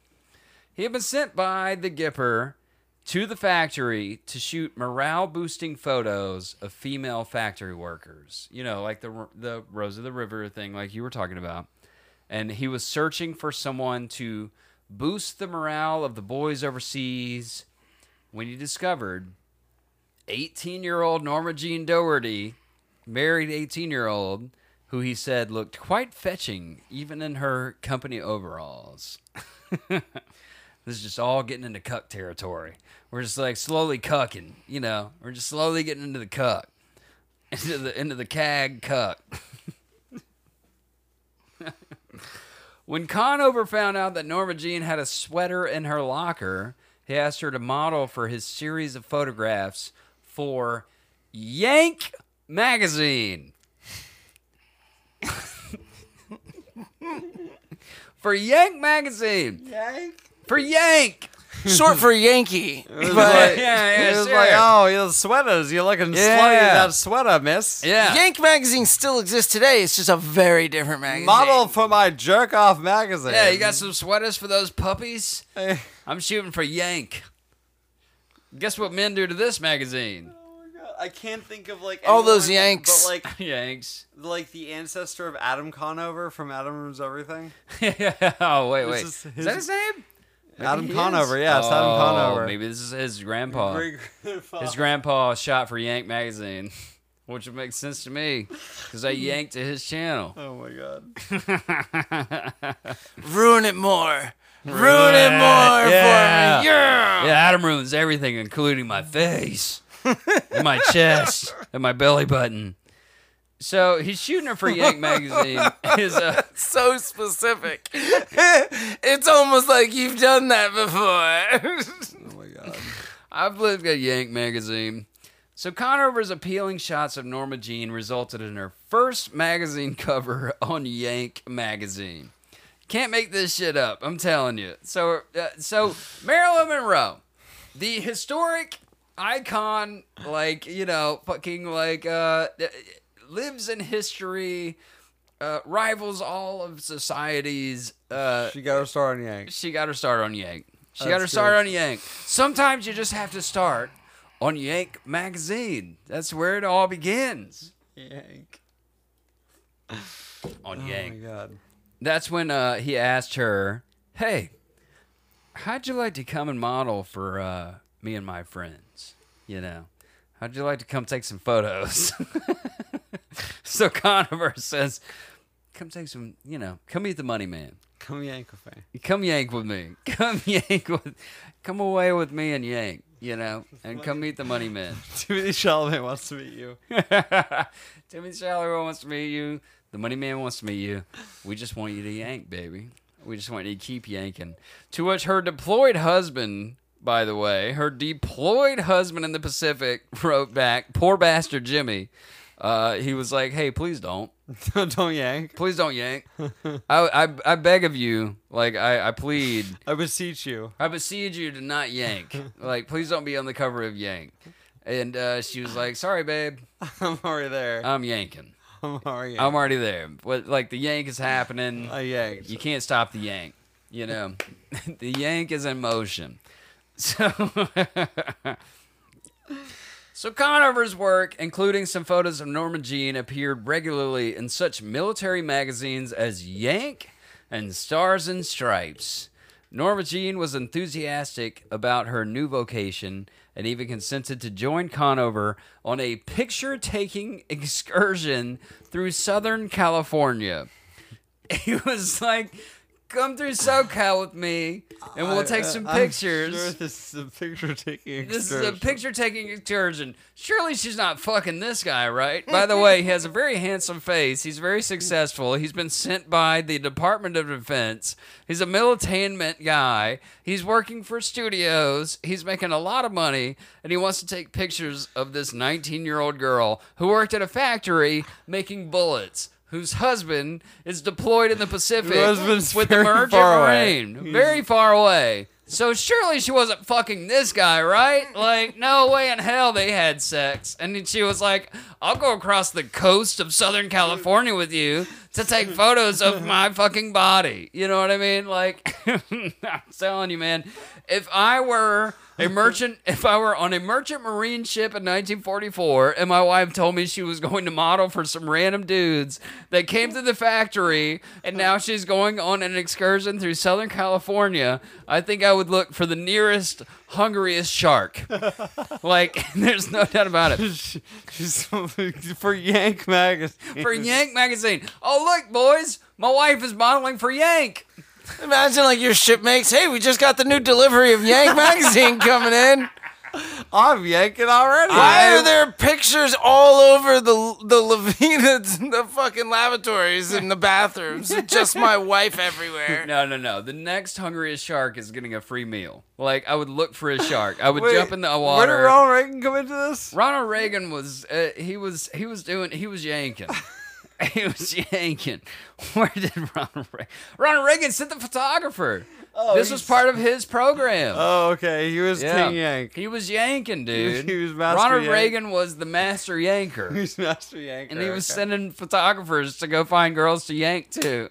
S3: He had been sent by the Gipper to the factory to shoot morale-boosting photos of female factory workers. You know, like the the Rose of the River thing, like you were talking about. And he was searching for someone to boost the morale of the boys overseas when he discovered eighteen-year-old Norma Jean Doherty, married eighteen-year-old, who he said looked quite fetching, even in her company overalls. This is just all getting into cuck territory. We're just like slowly cucking, you know. We're just slowly getting into the cuck, into the into the cag cuck. When Conover found out that Norma Jean had a sweater in her locker, he asked her to model for his series of photographs for Yank magazine. For Yank magazine.
S5: Yank?
S3: For Yank.
S6: Short for Yankee.
S5: It was
S6: But
S5: like,
S3: yeah, yeah,
S5: it was
S3: sure.
S5: like, oh, you sweaters. You're looking
S3: Yeah.
S5: slutty in that sweater, miss.
S3: Yeah.
S6: Yank magazine still exists today. It's just a very different magazine.
S5: Model for my jerk off magazine.
S3: Yeah, you got some sweaters for those puppies?
S5: Hey.
S3: I'm shooting for Yank. Guess what men do to this magazine?
S5: I can't think of like
S6: All those
S5: anyone,
S6: Yanks.
S5: but like
S3: Yanks.
S5: like the ancestor of Adam Conover from Adam Ruins Everything.
S3: Oh, wait,
S5: This
S3: wait.
S5: is
S3: Is,
S5: his-
S3: that his name? Maybe
S5: Adam
S3: he
S5: Conover,
S3: is?
S5: yeah, it's Adam
S3: Oh,
S5: Conover.
S3: Maybe this is his grandpa.
S5: Great-grandfather.
S3: His grandpa shot for Yank magazine, which would make sense to me because I yanked to his channel.
S5: Oh my god.
S6: Ruin it more. Ruin it more
S3: Yeah.
S6: for me. Yeah.
S3: Yeah, Adam ruins everything, including my face, and my chest, and my belly button. So he's shooting her for Yank magazine. Is uh,
S6: So specific. It's almost like you've done that before.
S5: Oh my god.
S3: I've lived at Yank magazine. So Conover's appealing shots of Norma Jean resulted in her first magazine cover on Yank magazine. Can't make this shit up. I'm telling you. So, uh, so Marilyn Monroe, the historic icon, like, you know, fucking like uh, lives in history, uh, rivals all of society's. Uh,
S5: She got her start on Yank.
S3: she got her start on Yank. She got
S5: That's
S3: her start
S5: good.
S3: on Yank. Sometimes you just have to start on Yank magazine. That's where it all begins.
S5: Yank.
S3: On
S5: Oh
S3: Yank.
S5: my god.
S3: That's when uh, he asked her, "Hey, how'd you like to come and model for uh, me and my friends? You know, how'd you like to come take some photos?" So Conover says, "Come take some, you know, come meet the money man.
S5: Come Yank with me.
S3: Come Yank with me. Come Yank with, come away with me and Yank, you know, and come meet the money man."
S5: Timothy Chalamet wants to meet you.
S3: Timothy Chalamet wants to meet you. The money man wants to meet you. We just want you to yank, baby. We just want you to keep yanking. To which her deployed husband, by the way, her deployed husband in the Pacific wrote back, poor bastard Jimmy. Uh, he was like, "Hey, please don't.
S5: Don't Yank.
S3: Please don't yank. I, I, I beg of you. Like, I, I plead.
S5: I beseech you.
S3: I beseech you to not yank. Like, please don't be on the cover of Yank." And uh, she was like, "Sorry, babe.
S5: I'm already there.
S3: I'm yanking.
S5: I'm already.
S3: I'm already there. What, like, the yank is happening.
S5: I yanked.
S3: You can't stop the yank. You know, the yank is in motion." So, so Conover's work, including some photos of Norma Jean, appeared regularly in such military magazines as Yank and Stars and Stripes. Norma Jean was enthusiastic about her new vocation and even consented to join Conover on a picture-taking excursion through Southern California. He was like, "Come through SoCal with me, and we'll take some pictures."
S5: I'm sure this is a picture taking.
S3: This is a picture-taking excursion. Surely she's not fucking this guy, right? By the way, he has a very handsome face. He's very successful. He's been sent by the Department of Defense. He's a militainment guy. He's working for studios. He's making a lot of money, and he wants to take pictures of this nineteen-year-old girl who worked at a factory making bullets, whose husband is deployed in the Pacific
S5: Her husband's
S3: with the
S5: very
S3: Merchant
S5: far away.
S3: Marine.
S5: He's-
S3: Very far away. So surely she wasn't fucking this guy, right? Like, no way in hell they had sex. And then she was like, "I'll go across the coast of Southern California with you to take photos of my fucking body." You know what I mean? Like, I'm telling you, man, if I were a merchant, if I were on a merchant marine ship in nineteen forty-four and my wife told me she was going to model for some random dudes that came to the factory and now she's going on an excursion through Southern California, I think I would look for the nearest, hungriest shark. Like, there's no doubt about it.
S5: She- She's for Yank magazine.
S3: For Yank magazine. "Oh, look, boys, my wife is modeling for Yank."
S6: Imagine like your shipmates, "Hey, we just got the new delivery of Yank magazine coming in.
S5: I'm yanking already.
S6: Why are there pictures all over the the Levinas, the fucking lavatories and the bathrooms? Just my wife everywhere."
S3: No, no, no. The next hungriest shark is getting a free meal. Like, I would look for a shark. I would
S5: Wait,
S3: jump in the
S5: Where
S3: water.
S5: did Ronald Reagan come into this?
S3: Ronald Reagan was uh, he was he was doing he was yanking. He was yanking. Where did Ronald Reagan? Ronald Reagan sent the photographer. this was
S5: he's-
S3: part of his program.
S5: Oh, okay. He was
S3: Yeah.
S5: King Yank.
S3: He was yanking, dude.
S5: He was Master
S3: Ronald
S5: Yank.
S3: Reagan was the master yanker.
S5: He was Master Yank.
S3: And he was
S5: okay.
S3: sending photographers to go find girls to yank to.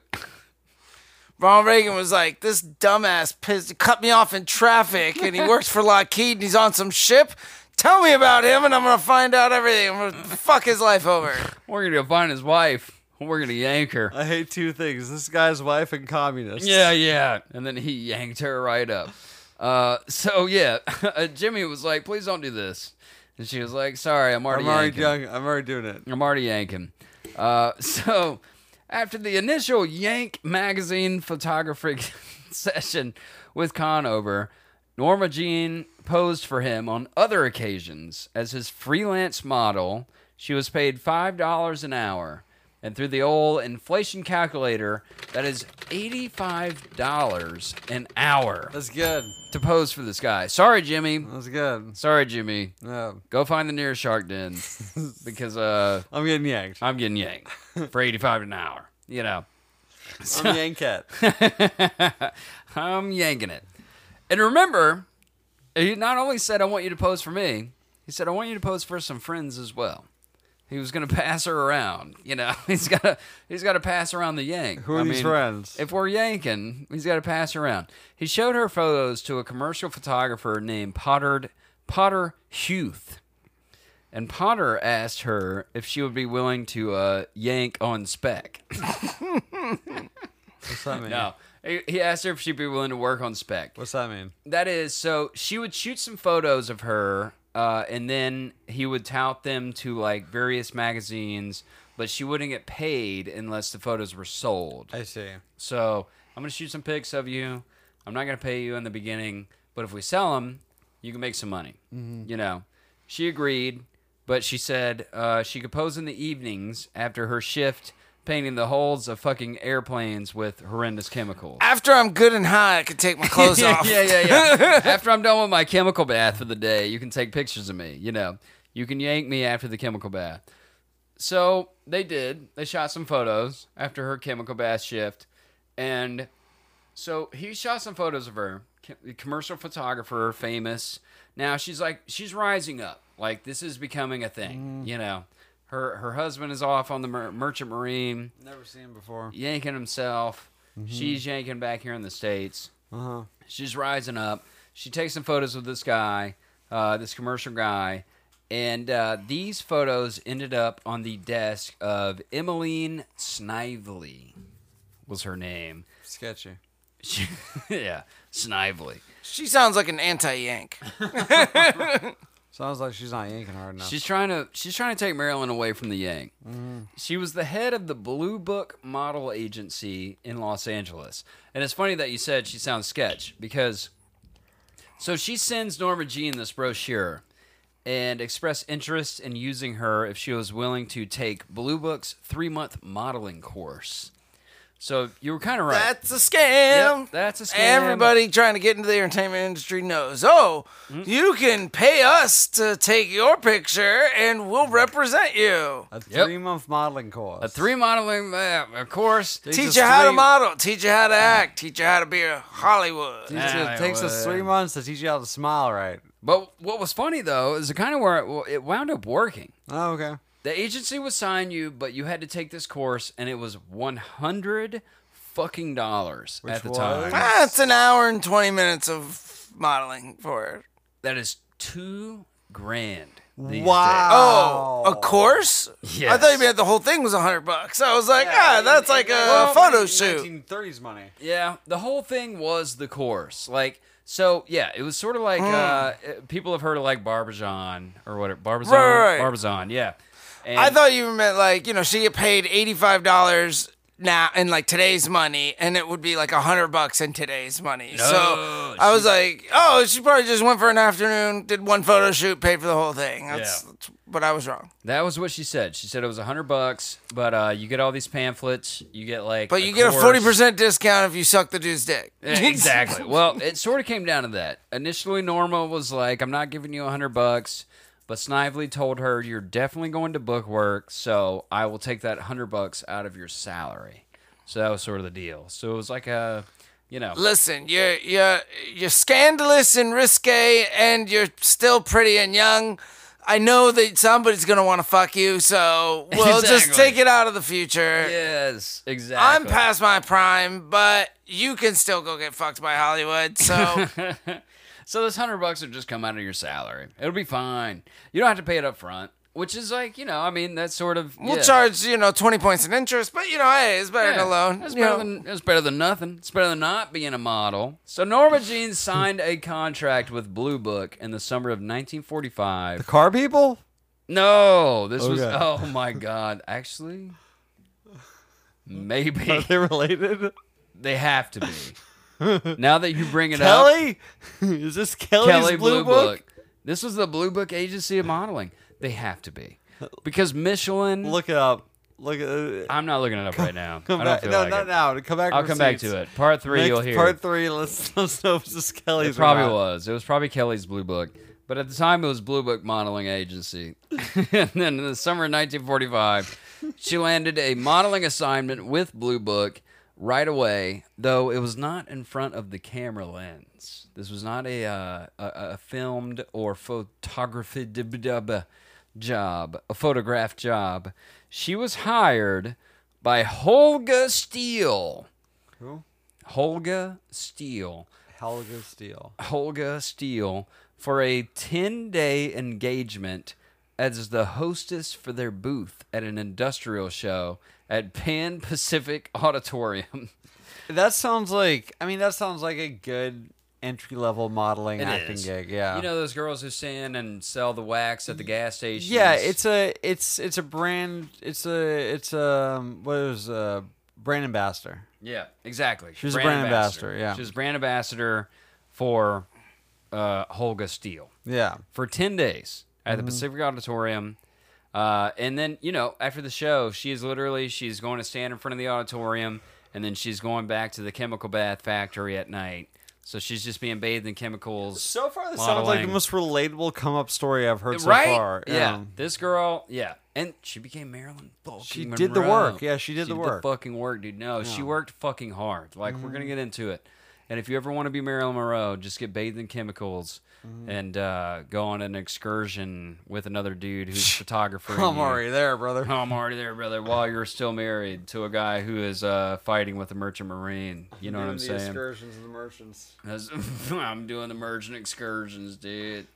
S6: Ronald Reagan was like, "This dumbass pissed, cut me off in traffic, and he works for Lockheed, and he's on some ship. Tell me about him, and I'm gonna find out everything. I'm gonna fuck his life over."
S3: We're gonna go find his wife. We're gonna yank her.
S5: I hate two things: this guy's wife and communists.
S3: Yeah, yeah. And then he yanked her right up. Uh, so yeah, Jimmy was like, "Please don't do this," and she was like, "Sorry, I'm already
S5: I'm already
S3: yanking.
S5: young. I'm already doing it.
S3: I'm already yanking." Uh, so after the initial Yank magazine photography session with Conover, Norma Jean posed for him on other occasions as his freelance model. She was paid five dollars an hour. And through the old inflation calculator, that is eighty-five dollars an hour
S5: That's good.
S3: to pose for this guy. Sorry, Jimmy.
S5: That's good.
S3: Sorry, Jimmy.
S5: Yeah.
S3: Go find the nearest shark den because uh,
S5: I'm getting yanked.
S3: I'm getting yanked for eighty-five an hour. You know,
S5: I'm yank cat.
S3: I'm yanking it. And remember, he not only said, I want you to pose for me, he said, I want you to pose for some friends as well. He was going to pass her around. You know, he's got to he's got to pass around the yank.
S5: Who are
S3: I
S5: these
S3: mean,
S5: friends?
S3: If we're yanking, he's got to pass around. He showed her photos to a commercial photographer named Potter, Potter Huth. And Potter asked her if she would be willing to uh, yank on spec.
S5: What's that mean?
S3: No. He he asked her if she'd be willing to work on spec.
S5: What's that mean?
S3: That is, so she would shoot some photos of her, uh, and then he would tout them to like various magazines, but she wouldn't get paid unless the photos were sold.
S5: I see.
S3: So I'm gonna shoot some pics of you. I'm not gonna pay you in the beginning, but if we sell them, you can make some money.
S5: Mm-hmm.
S3: You know, she agreed, but she said uh, she could pose in the evenings after her shift, painting the hulls of fucking airplanes with horrendous chemicals.
S6: After I'm good and high, I can take my clothes
S3: yeah,
S6: off.
S3: yeah, yeah, yeah. After I'm done with my chemical bath for the day, you can take pictures of me. You know, you can yank me after the chemical bath. So they did. They shot some photos after her chemical bath shift, and so he shot some photos of her. Commercial photographer, famous. Now she's like she's rising up. Like this is becoming a thing.
S5: Mm.
S3: You know, her her husband is off on the mer- merchant marine,
S5: Never seen him before.
S3: yanking himself.
S5: Mm-hmm.
S3: She's yanking back here in the States.
S5: Uh huh.
S3: She's rising up. She takes some photos with this guy, uh, this commercial guy, and uh, these photos ended up on the desk of Emmeline Snively, was her name.
S5: Sketchy.
S3: She, yeah, Snively.
S6: She sounds like an anti-yank.
S5: Sounds like she's not yanking hard enough.
S3: She's trying to she's trying to take Marilyn away from the Yank.
S5: Mm-hmm.
S3: She was the head of the Blue Book model agency in Los Angeles. And it's funny that you said she sounds sketch because so she sends Norma Jean this brochure and expressed interest in using her if she was willing to take Blue Book's three-month modeling course. So you were kind of right.
S6: That's a scam.
S3: Yep, that's a scam.
S6: Everybody trying to get into the entertainment industry knows. Oh,
S3: Mm-hmm.
S6: you can pay us to take your picture, and we'll represent you.
S5: a
S3: Yep.
S5: three month modeling course.
S3: A three modeling uh, course.
S6: Teach
S5: us
S6: you how to
S5: three-
S6: model. Teach you how to act. Teach you how to be a Hollywood.
S5: Teach
S3: Ah,
S5: you- it takes us
S3: well.
S5: three months to teach you how to smile right.
S3: But what was funny though is it kind of where it, well, it wound up working.
S5: Oh, okay.
S3: The agency would sign you, but you had to take this course, and it was one hundred fucking dollars
S5: Which
S3: at the
S5: was?
S3: time.
S6: Ah, it's an hour and twenty minutes of modeling for it.
S3: That is two grand. these
S6: Oh, a course?
S3: Yes.
S6: I thought you meant the whole thing was a hundred bucks. I was like, ah, that's like a
S5: Well,
S6: photo
S5: nineteen-
S6: shoot.
S5: nineteen thirties money.
S3: days. Yeah, the whole thing was the course. Like, so yeah, it was sort of like uh, people have heard of like Barbizon or whatever. Barbizon,
S6: Right, right.
S3: Barbizon, yeah. And
S6: I thought you meant like, you know, she get paid eighty-five dollars now in like today's money, and it would be like a hundred bucks in today's money.
S3: No,
S6: so I was like, oh, she probably just went for an afternoon, did one photo shoot, paid for the whole thing. That's,
S3: Yeah.
S6: that's but I was wrong.
S3: that was what she said. She said it was a hundred bucks, but uh, you get all these pamphlets. You get like,
S6: But you get a
S3: course.
S6: forty percent discount if you suck the dude's dick.
S3: Yeah, exactly. Well, it sort of came down to that. Initially, Norma was like, I'm not giving you a hundred bucks. But Snively told her, you're definitely going to book work, so I will take that hundred bucks out of your salary. So that was sort of the deal. So it was like a, you know.
S6: Listen, you're you're you're scandalous and risque, and you're still pretty and young. I know that somebody's gonna want to fuck you, so we'll just
S3: Exactly.
S6: take it out of the future.
S3: Yes, exactly.
S6: I'm past my prime, but you can still go get fucked by Hollywood. So
S3: So this hundred bucks will just come out of your salary. It'll be fine. You don't have to pay it up front, which is like, you know, I mean, that's sort of.
S6: we'll
S3: yeah.
S6: charge you know twenty points in interest, but you know, hey, it's better
S3: Yeah,
S6: than a loan.
S3: It's
S6: you
S3: better
S6: know.
S3: than it's better than nothing. It's better than not being a model. So Norma Jean signed a contract with Blue Book in the summer of nineteen forty-five.
S5: Car people?
S3: No, this was
S5: Okay.
S3: oh my god. Actually, maybe
S5: Are they related?
S3: they have to be. now that you bring it up,
S5: Kelly? Is this Kelly's
S3: Kelly
S5: Blue, Book?
S3: This was the Blue Book Agency of Modeling. They have to be because Michelin.
S5: Look it up. Look at. Uh,
S3: I'm not looking it up right now.
S5: come
S3: I don't
S5: back.
S3: feel
S5: No,
S3: like
S5: not
S3: it.
S5: now. Come back.
S3: I'll come back
S5: receipts.
S3: to it. Part three,
S5: Next
S3: you'll hear.
S5: Part three. Let's, let's know if this is Kelly's.
S3: It probably
S5: or not.
S3: was. It was probably Kelly's Blue Book. But at the time, it was Blue Book Modeling Agency. And then in the summer of nineteen forty-five, she landed a modeling assignment with Blue Book right away, though it was not in front of the camera lens. This was not a uh, a, a filmed or photography job, a photograph job. She was hired by Holga Steele.
S5: Who?
S3: Holga Steele.
S5: Helga Steele.
S3: Holga Steele for a ten-day engagement as the hostess for their booth at an industrial show at Pan Pacific Auditorium.
S5: That sounds like. I mean, that sounds like a good entry level modeling
S3: It
S5: acting
S3: is.
S5: gig. Yeah.
S3: You know those girls who stand and sell the wax at the gas station?
S5: Yeah, it's a it's it's a brand. It's a it's a what is a brand ambassador.
S3: Yeah, exactly.
S5: She was a brand ambassador, yeah.
S3: She was brand ambassador for uh, Holga Steele
S5: Yeah.
S3: for ten days at the
S5: Mm-hmm.
S3: Pacific Auditorium. Uh, and then, you know, after the show, she is literally, she's going to stand in front of the auditorium, and then she's going back to the chemical bath factory at night. So she's just being bathed in chemicals.
S5: So far, this sounds like the
S3: modeling.
S5: most relatable come up story I've heard so
S3: right?
S5: far.
S3: Yeah. This girl, yeah. And she became Marilyn fucking
S5: She
S3: Monroe.
S5: did the work. Yeah, she did
S3: She
S5: the work.
S3: fucking work, dude. No, she worked fucking hard. Like, we're going to get into it. And if you ever want to be Marilyn Monroe, just get bathed in chemicals and uh, go on an excursion with another dude who's a photographer. and
S5: I'm
S3: you-
S5: already there, brother.
S3: Oh, I'm already there, brother. While you're still married to a guy who is uh, fighting with a merchant marine. You know what I'm
S5: the
S3: saying?
S5: excursions and the merchants.
S3: That's- I'm doing the merchant excursions, dude.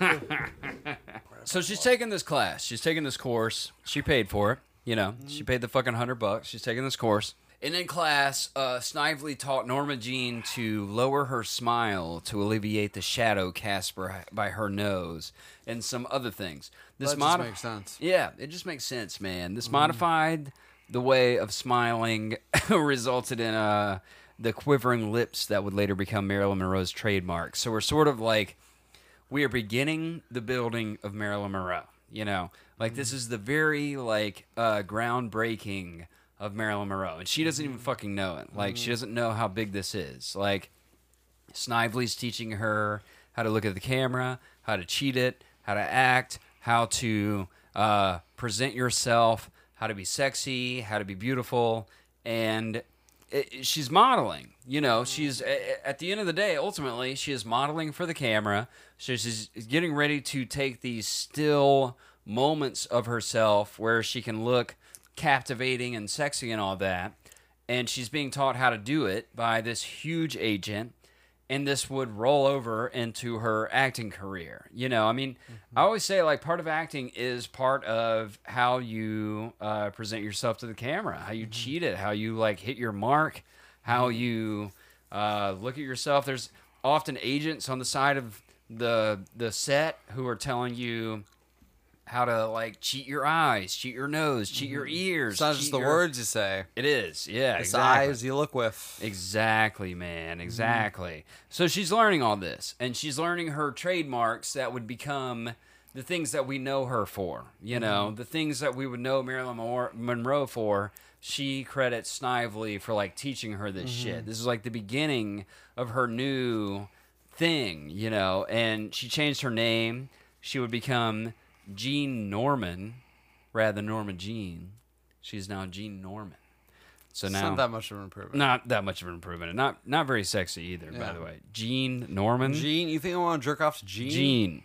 S3: So she's taking this class. She's taking this course. She paid for it. You know, she paid the fucking hundred bucks. She's taking this course. And in class, uh, Snively taught Norma Jean to lower her smile to alleviate the shadow cast by by her nose and some other things. This
S5: That just
S3: modi-
S5: makes sense.
S3: Yeah, it just makes sense, man. This modified the way of smiling resulted in uh, the quivering lips that would later become Marilyn Monroe's trademark. So we're sort of like, we are beginning the building of Marilyn Monroe. You know, like this is the very like uh, groundbreaking of Marilyn Monroe, and she doesn't even fucking know it. Like she doesn't know how big this is. Like Snively's teaching her how to look at the camera, how to cheat it, how to act, how to uh, present yourself, how to be sexy, how to be beautiful, and it, she's modeling. You know, she's at the end of the day, ultimately, she is modeling for the camera. So she's getting ready to take these still moments of herself where she can look captivating and sexy and all that. And she's being taught how to do it by this huge agent. And this would roll over into her acting career. You know, I mean, mm-hmm. I always say, like, part of acting is part of how you uh, present yourself to the camera, how you mm-hmm. cheat it, how you, like, hit your mark, how you uh, look at yourself. There's often agents on the side of the the set who are telling you how to, like, cheat your eyes, cheat your nose, cheat your ears.
S5: It's not
S3: cheat
S5: just the
S3: your-
S5: words you say.
S3: It is, yeah,
S5: It's
S3: exactly.
S5: the eyes you look with.
S3: Exactly, man. Exactly. So she's learning all this, and she's learning her trademarks that would become the things that we know her for. You know, the things that we would know Marilyn Mo- Monroe for. She credits Snively for like teaching her this shit. This is like the beginning of her new thing, you know. And she changed her name. She would become Jean Norman rather than Norma Jean. She's now Jean Norman. So
S5: It's
S3: now
S5: not that much of an improvement.
S3: not that much of an improvement. And not not very sexy either, by
S5: Yeah.
S3: the way. Jean Norman?
S5: Gene, you think I want to jerk off to Gene?
S3: Jean.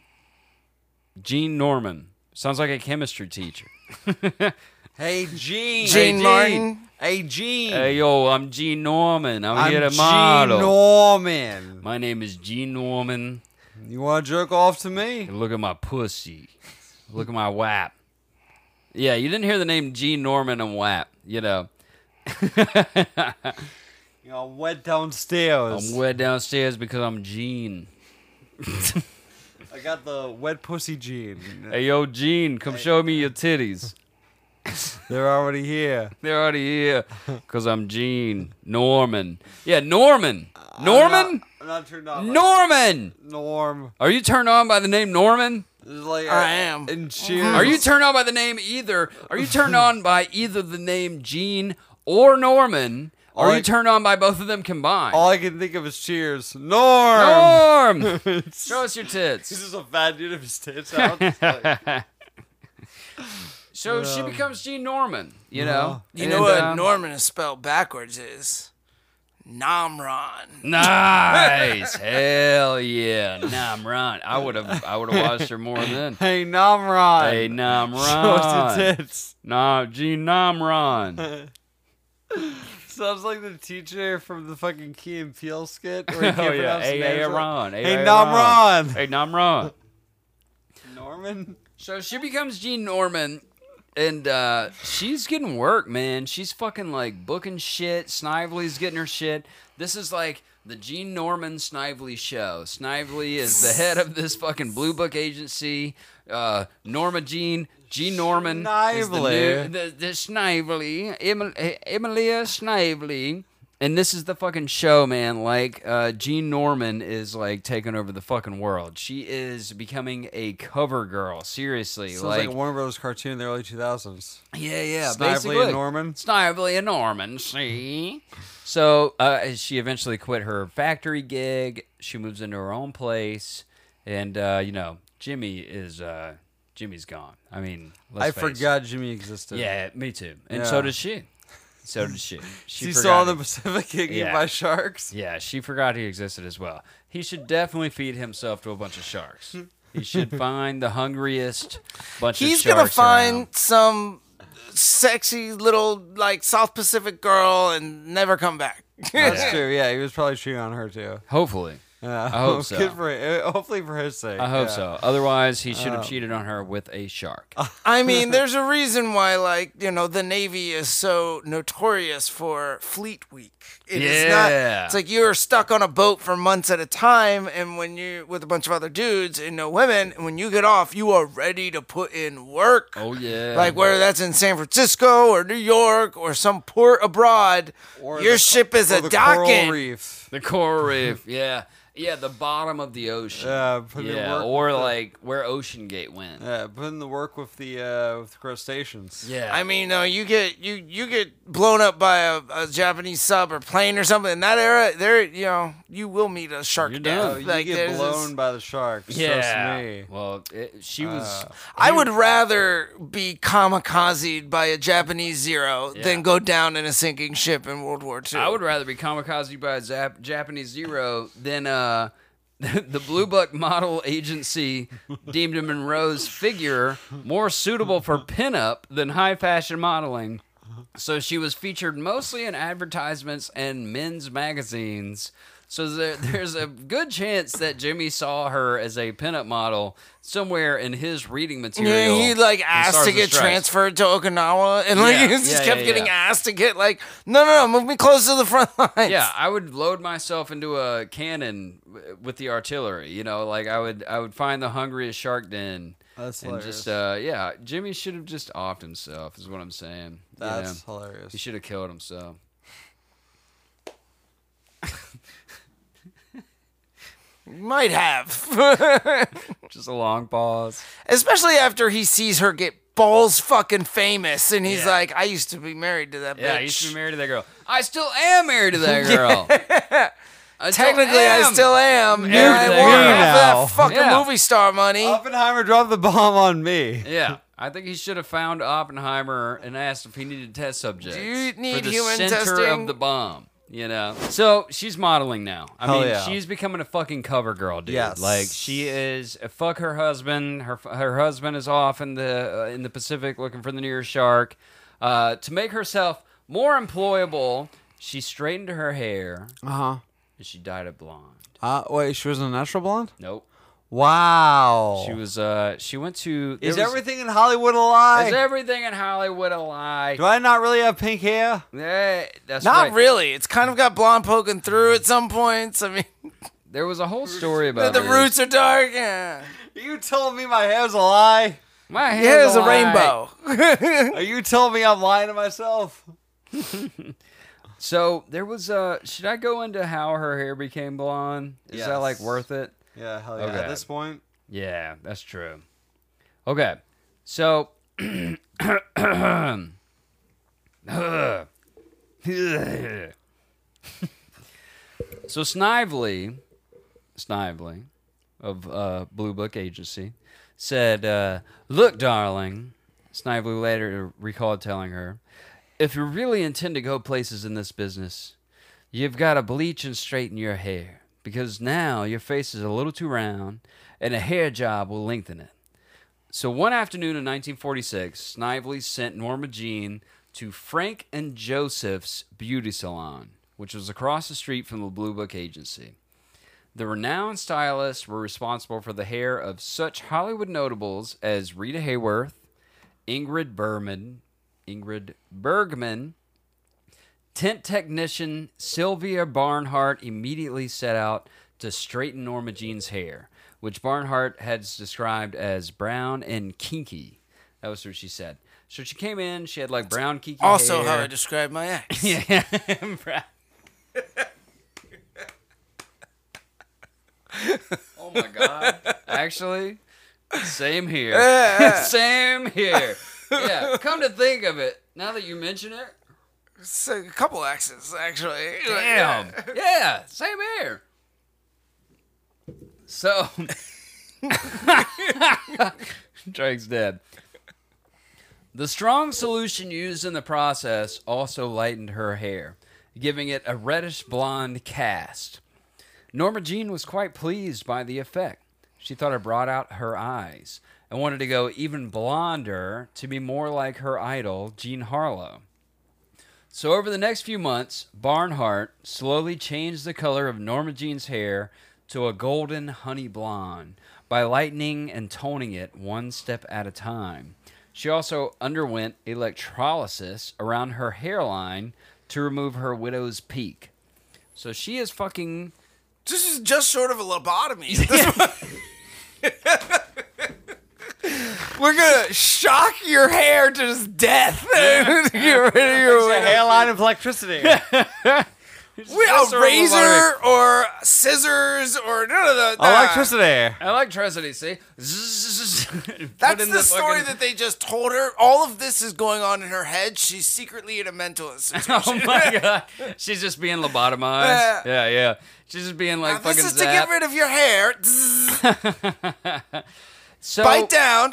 S3: Jean Norman. Sounds like a chemistry teacher.
S5: Hey, Gene.
S6: Gene
S5: hey,
S6: Martin.
S5: Hey, Gene.
S3: Hey, yo, I'm Jean Norman. I'm,
S5: I'm
S3: here to
S5: Gene
S3: model.
S5: Norman.
S3: My name is Jean Norman.
S5: You want to jerk off to me?
S3: And look at my pussy. Look at my whap. Yeah, you didn't hear the name Jean Norman and whap, you know.
S5: You know, I'm wet downstairs.
S3: I'm wet downstairs because I'm Jean.
S5: I got the wet pussy gene.
S3: Hey, yo, Jean, come show me your titties.
S5: They're already here.
S3: They're already here because I'm Gene Norman. Yeah, Norman. Norman?
S5: I'm not turned on.
S3: Norman!
S5: Norm.
S3: Are you turned on by the name Norman?
S5: Like,
S6: I am.
S5: And Cheers.
S3: Are you turned on by the name either? Are you turned on by either the name Gene or Norman? Or
S5: All
S3: are
S5: I-
S3: you turned on by both of them combined?
S5: All I can think of is Cheers. Norm.
S3: Norm! Show us your
S5: He's
S3: tits.
S5: just a fat dude of his tits out. Just like-
S3: So she becomes Gene Norman, you know?
S6: You
S3: And,
S6: know what
S3: um,
S6: Norman is spelled backwards is? Namron.
S3: Nice. Hell yeah. Namron. I would have I would have watched her more then.
S5: Hey, Namron.
S3: Hey, Namron.
S5: Show us your tits.
S3: Nah, Gene Namron.
S5: Sounds like the teacher from the fucking Key and Peele skit. Where he can't
S3: Oh, yeah.
S5: pronounce the
S3: Hey,
S5: names.
S3: Aaron.
S5: Hey, Namron.
S3: Hey, Namron.
S5: Norman.
S3: So she becomes Gene Norman, and uh, she's getting work, man. She's fucking like booking shit. Snively's getting her shit. This is like the Gene Norman Snively show. Snively is the head of this fucking Blue Book agency. Uh, Norma Jean, Gene Norman is the,
S5: Snively.
S3: new, the, the Snively, Emil, Emilia Snively. And this is the fucking show, man. Like, uh, Gene Norman is, like, taking over the fucking world. She is becoming a cover girl. Seriously.
S5: Sounds
S3: like,
S5: like, a Warner Brothers cartoon in the early two thousands.
S3: yeah, yeah.
S5: Snively
S3: basically.
S5: and Norman.
S3: Snively and Norman, see? So, uh, she eventually quit her factory gig. She moves into her own place. And, uh, you know, Jimmy is, uh, Jimmy's gone. I mean, let's
S5: I
S3: face
S5: forgot Jimmy existed.
S3: It. Yeah, me too. And
S5: Yeah.
S3: so does she. So did she. She
S5: She
S3: forgot
S5: saw the
S3: it.
S5: Pacific getting eaten
S3: Yeah.
S5: by sharks.
S3: Yeah, she forgot he existed as well. He should definitely feed himself to a bunch of sharks. He should find the hungriest bunch
S6: He's
S3: of sharks
S6: gonna find
S3: around.
S6: some sexy little like South Pacific girl and never come back.
S5: That's true. Yeah, he was probably cheating on her too.
S3: Hopefully.
S5: Yeah.
S3: I hope so.
S5: Good for him. Hopefully for his sake.
S3: I hope
S5: yeah.
S3: so. Otherwise, he should have
S5: Oh.
S3: cheated on her with a shark.
S6: I mean, there's a reason why, like, you know, the Navy is so notorious for Fleet Week. It is not.
S3: Yeah.
S6: It's like you're stuck on a boat for months at a time, and when you with a bunch of other dudes and no women, and when you get off, you are ready to put in work.
S3: Oh, yeah.
S6: Like whether that's in San Francisco or New York or some port abroad,
S5: Or
S6: your
S5: the-
S6: ship is
S5: or
S6: a
S5: the coral
S6: docking.
S5: reef.
S3: The coral reef, yeah. Yeah, the bottom of the ocean.
S5: Yeah, put in
S3: yeah,
S5: work
S3: or
S5: with the-
S3: like where Ocean Gate went.
S5: Yeah, put in the work with the uh, with the crustaceans.
S3: Yeah.
S6: I mean, uh, you get you you get blown up by a, a Japanese sub or plane or something in that era. There, you know, you will meet a shark
S3: You're
S6: death.
S3: done.
S5: Oh, you
S6: Like,
S5: get
S6: there's
S5: blown
S6: this-
S5: by the sharks.
S3: yeah.
S5: Trust me.
S3: Well, it, she was.
S5: Uh,
S6: I would rather be kamikazed by a Japanese Zero
S3: Yeah.
S6: than go down in a sinking ship in World War Two.
S3: I would rather be kamikaze by a Zap- Japanese Zero than uh, the Blue Book model agency deemed Monroe's figure more suitable for pinup than high fashion modeling. So she was featured mostly in advertisements and men's magazines. So there, there's a good chance that Jimmy saw her as a pinup model somewhere in his reading material.
S6: Yeah, he like
S3: in
S6: asked
S3: Stars
S6: to
S3: and
S6: get
S3: Stripes.
S6: transferred to Okinawa, and like
S3: Yeah,
S6: he just
S3: yeah,
S6: kept
S3: yeah,
S6: getting
S3: yeah.
S6: asked to get like, no, no, no, move me close to the front lines.
S3: Yeah, I would load myself into a cannon w- with the artillery. You know, like I would, I would find the hungriest shark den.
S5: That's
S3: and
S5: hilarious.
S3: just, uh, yeah, Jimmy should have just offed himself. Is what I'm saying. You
S5: That's
S3: know?
S5: hilarious.
S3: He should have killed himself.
S6: might have,
S3: Just a long pause.
S6: especially after he sees her get balls fucking famous, and he's
S3: Yeah.
S6: like, I used to be married to that
S3: Yeah,
S6: bitch.
S3: I used to be married to that girl. I still am married to that girl. I still
S6: Technically, I
S3: am.
S6: still am, and
S3: Married
S6: I
S3: to that
S6: want
S3: girl.
S6: half of
S5: now.
S6: that fucking
S3: Yeah.
S6: movie star money.
S5: Oppenheimer dropped the bomb on me.
S3: Yeah, I think he should have found Oppenheimer and asked if he needed test subjects
S6: Do you
S3: for
S6: need
S3: the
S6: human
S3: center
S6: testing?
S3: of the bomb. You know, so she's modeling now. I
S5: Hell
S3: mean,
S5: yeah.
S3: she's becoming a fucking cover girl, dude.
S5: Yes.
S3: Like she is. Fuck her husband. Her her husband is off in the uh, in the Pacific looking for the nearest shark. Uh, to make herself more employable, she straightened her hair
S5: Uh huh.
S3: and she dyed it blonde.
S5: Uh, wait, she was a natural blonde?
S3: Nope.
S5: Wow.
S3: She was. Uh, she went to. there
S5: Is
S3: was-
S5: everything in Hollywood a lie?
S3: Is everything in Hollywood a lie?
S5: Do I not really have pink hair?
S3: Yeah, that's
S6: Not
S3: right.
S6: really. It's kind of got blonde poking through at some points. I mean,
S3: There was a whole story
S6: the,
S3: about
S6: the
S3: this.
S6: roots are dark. Yeah.
S5: You told me my hair's a lie?
S3: My
S6: Your hair is a
S3: white.
S6: rainbow.
S5: Are you telling me I'm lying to myself?
S3: So there was uh should I go into how her hair became blonde? Is that like
S5: Yes.
S3: worth it?
S5: Yeah, hell yeah.
S3: Okay.
S5: At this point,
S3: Yeah, that's true. Okay. So So Snively Snively of uh, Blue Book Agency said, uh, "Look, darling," Snively later recalled telling her, "if you really intend to go places in this business, you've got to bleach and straighten your hair, because now your face is a little too round, and a hair job will lengthen it." So one afternoon in nineteen forty-six, Snively sent Norma Jean to Frank and Joseph's beauty salon, which was across the street from the Blue Book Agency. The renowned stylists were responsible for the hair of such Hollywood notables as Rita Hayworth, Ingrid Bergman, Ingrid Bergman. Tint technician Sylvia Barnhart immediately set out to straighten Norma Jean's hair, which Barnhart has described as brown and kinky. That was what she said. So she came in, she had like brown kinky
S6: Also,
S3: hair.
S6: how I describe my ex.
S3: Yeah, brown. Oh my god. Actually, same here. Same here. Yeah, come to think of it, now that you mention it,
S6: It's a couple exes, actually.
S3: damn. Yeah, same here. So, Drake's dead. The strong solution used in the process also lightened her hair, giving it a reddish blonde cast. Norma Jean was quite pleased by the effect. She thought it brought out her eyes and wanted to go even blonder to be more like her idol, Jean Harlow. So over the next few months, Barnhart slowly changed the color of Norma Jean's hair to a golden honey blonde by lightening and toning it one step at a time. She also underwent electrolysis around her hairline to remove her widow's peak. So she is fucking...
S6: This is just short of a lobotomy. We're gonna shock your hair to just death. Get rid of your
S5: a hairline of electricity.
S6: We a razor or scissors or none of the nah.
S5: Electricity.
S3: Electricity, see?
S6: That's the, story that they just told her. All of this is going on in her head. She's secretly in a mental institution.
S3: Oh my god. She's just being lobotomized.
S6: Yeah.
S3: Yeah, yeah. She's just being like
S6: Now,
S3: fucking
S6: this is to get
S3: zapped.
S6: rid of your hair.
S3: So,
S6: Bite down.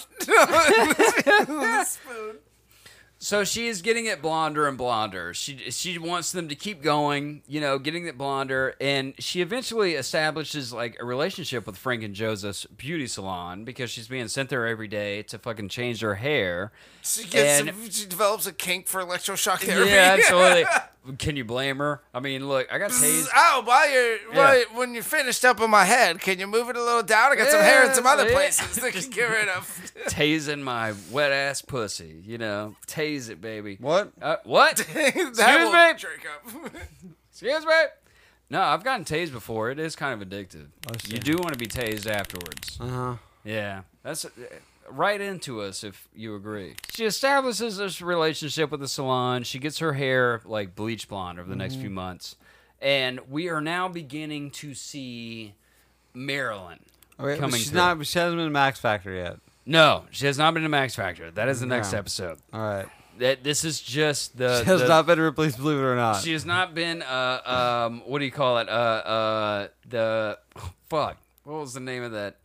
S3: so she is getting it blonder and blonder. She she wants them to keep going, you know, getting it blonder, and she eventually establishes like a relationship with Frank and Joseph's beauty salon because she's being sent there every day to fucking change her hair.
S6: She, gets
S3: And-
S6: some, she develops a kink for electroshock therapy.
S3: Yeah, absolutely. Can you blame her? I mean, look, I got tased.
S6: Oh, while you're while, when you're finished up on my head, can you move it a little down? I got some hair in some other
S3: Yeah.
S6: places that can get rid of.
S3: Tasing my wet ass pussy, you know, tase it, baby.
S5: What?
S3: Uh, what?
S6: that
S3: Excuse
S6: will
S3: me?
S6: jerk up.
S3: Excuse me? No, I've gotten tased before. It is kind of addictive. You do want to be tased afterwards.
S5: Uh huh.
S3: Yeah, that's uh, right into us if you agree. She establishes this relationship with the salon. She gets her hair like bleach blonde over the next few months, and we are now beginning to see Marilyn
S5: Okay,
S3: coming
S5: she's
S3: through.
S5: not. She hasn't been in Max Factor yet.
S3: No, she has not been to Max Factor. That is the next
S5: No.
S3: episode.
S5: All right.
S3: That this is just the.
S5: She has
S3: the-
S5: not been replaced. Believe it or not.
S3: She has not been. Uh, um, what do you call it? Uh, uh, the fuck. What was the name of that?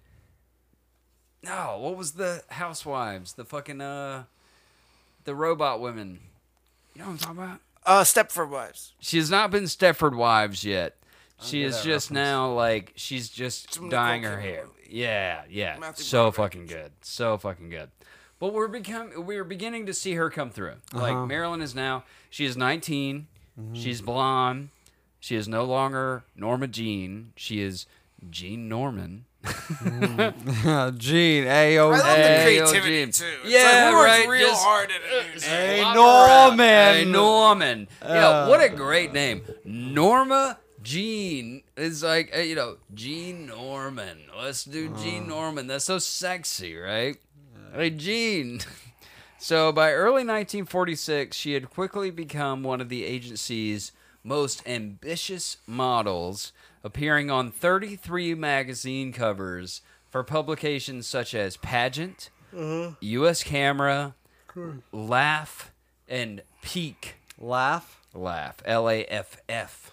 S3: No, what was the Housewives? The fucking uh, the robot women. You know what I'm talking about?
S6: Uh, Stepford Wives.
S3: She has not been Stepford Wives yet. She
S5: get
S3: is
S5: that
S3: just
S5: reference.
S3: now like she's just
S6: Some
S3: dyeing
S6: Nicole
S3: her
S6: Kidman
S3: hair.
S6: movie.
S3: Yeah, yeah,
S6: Matthew
S3: so
S6: Broderick.
S3: fucking good, so fucking good. But we're become we're beginning to see her come through. Like
S5: Uh-huh.
S3: Marilyn is now. She is nineteen.
S6: Mm-hmm.
S3: She's blonde. She is no longer Norma Jean. She is Jean Norman.
S5: Gene, Ayo.
S6: I love
S3: Hey,
S6: the
S3: yo,
S6: creativity
S3: Gene.
S6: too. It's
S3: Yeah,
S6: like we worked
S3: right,
S6: real
S3: just-
S6: hard at it.
S5: Hey,
S3: Walk
S5: Norman.
S3: around. Hey, Norman.
S5: Uh.
S3: Yeah, what a great name. Norma Jean is like, uh, you know, Jean Norman. Let's do Jean Norman. That's so sexy, right? Hey, Jean. So by early nineteen forty-six, she had quickly become one of the agency's most ambitious models, appearing on thirty-three magazine covers for publications such as Pageant, uh-huh. U S Camera, Laugh, and Peak.
S5: Laugh?
S3: Laugh. L A F F.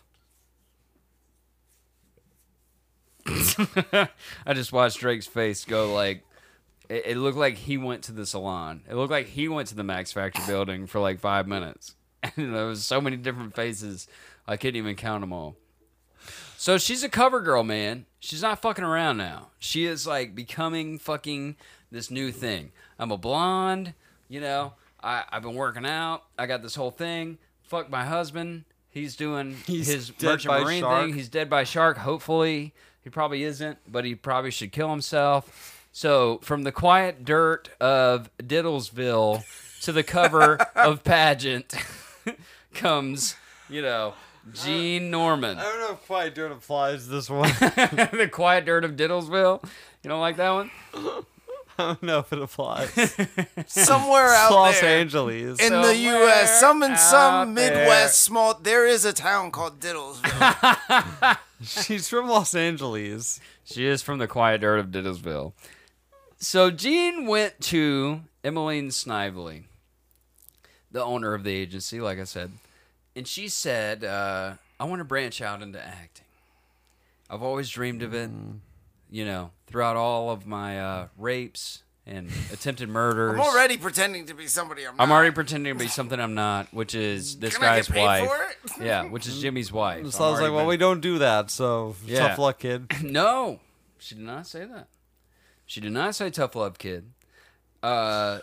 S3: I just watched Drake's face go like, it, it looked like he went to the salon. It looked like he went to the Max Factor building for like five minutes. And there was so many different faces, I couldn't even count them all. So she's a cover girl, man. She's not fucking around now. She is like becoming fucking this new thing. I'm a blonde, you know, I, I've been working out. I got this whole thing. Fuck my husband. He's doing
S5: He's
S3: his
S5: dead
S3: merchant
S5: by
S3: marine
S5: shark.
S3: thing. He's dead by shark, hopefully. He probably isn't, but he probably should kill himself. So from the quiet dirt of Diddlesville to the cover of Pageant comes, you know, Gene Norman.
S5: I don't know if quiet dirt applies to this one.
S3: The quiet dirt of Diddlesville. You don't like that one?
S5: I don't know if it applies.
S6: Somewhere out
S5: Los
S6: there
S5: Angeles.
S6: in the U S, some in
S3: out
S6: some
S3: there.
S6: Midwest small, there is a town called Diddlesville.
S5: She's from Los Angeles.
S3: She is from the quiet dirt of Diddlesville. So Gene went to Emmeline Snively, the owner of the agency, like I said, and she said, uh, I want to branch out into acting. I've always dreamed of it, you know, throughout all of my uh, rapes and attempted murders.
S6: I'm already pretending to be somebody I'm not.
S3: I'm already pretending to be something I'm not, which is this
S6: Can I
S3: guy's
S6: get paid
S3: wife.
S6: for it?
S3: Yeah, which is Jimmy's wife.
S5: So
S3: I'm
S5: I was
S3: already
S5: like, well,
S3: been-
S5: we don't do that, so
S3: Yeah.
S5: tough luck, kid.
S3: No, she did not say that. She did not say tough love, kid. Uh,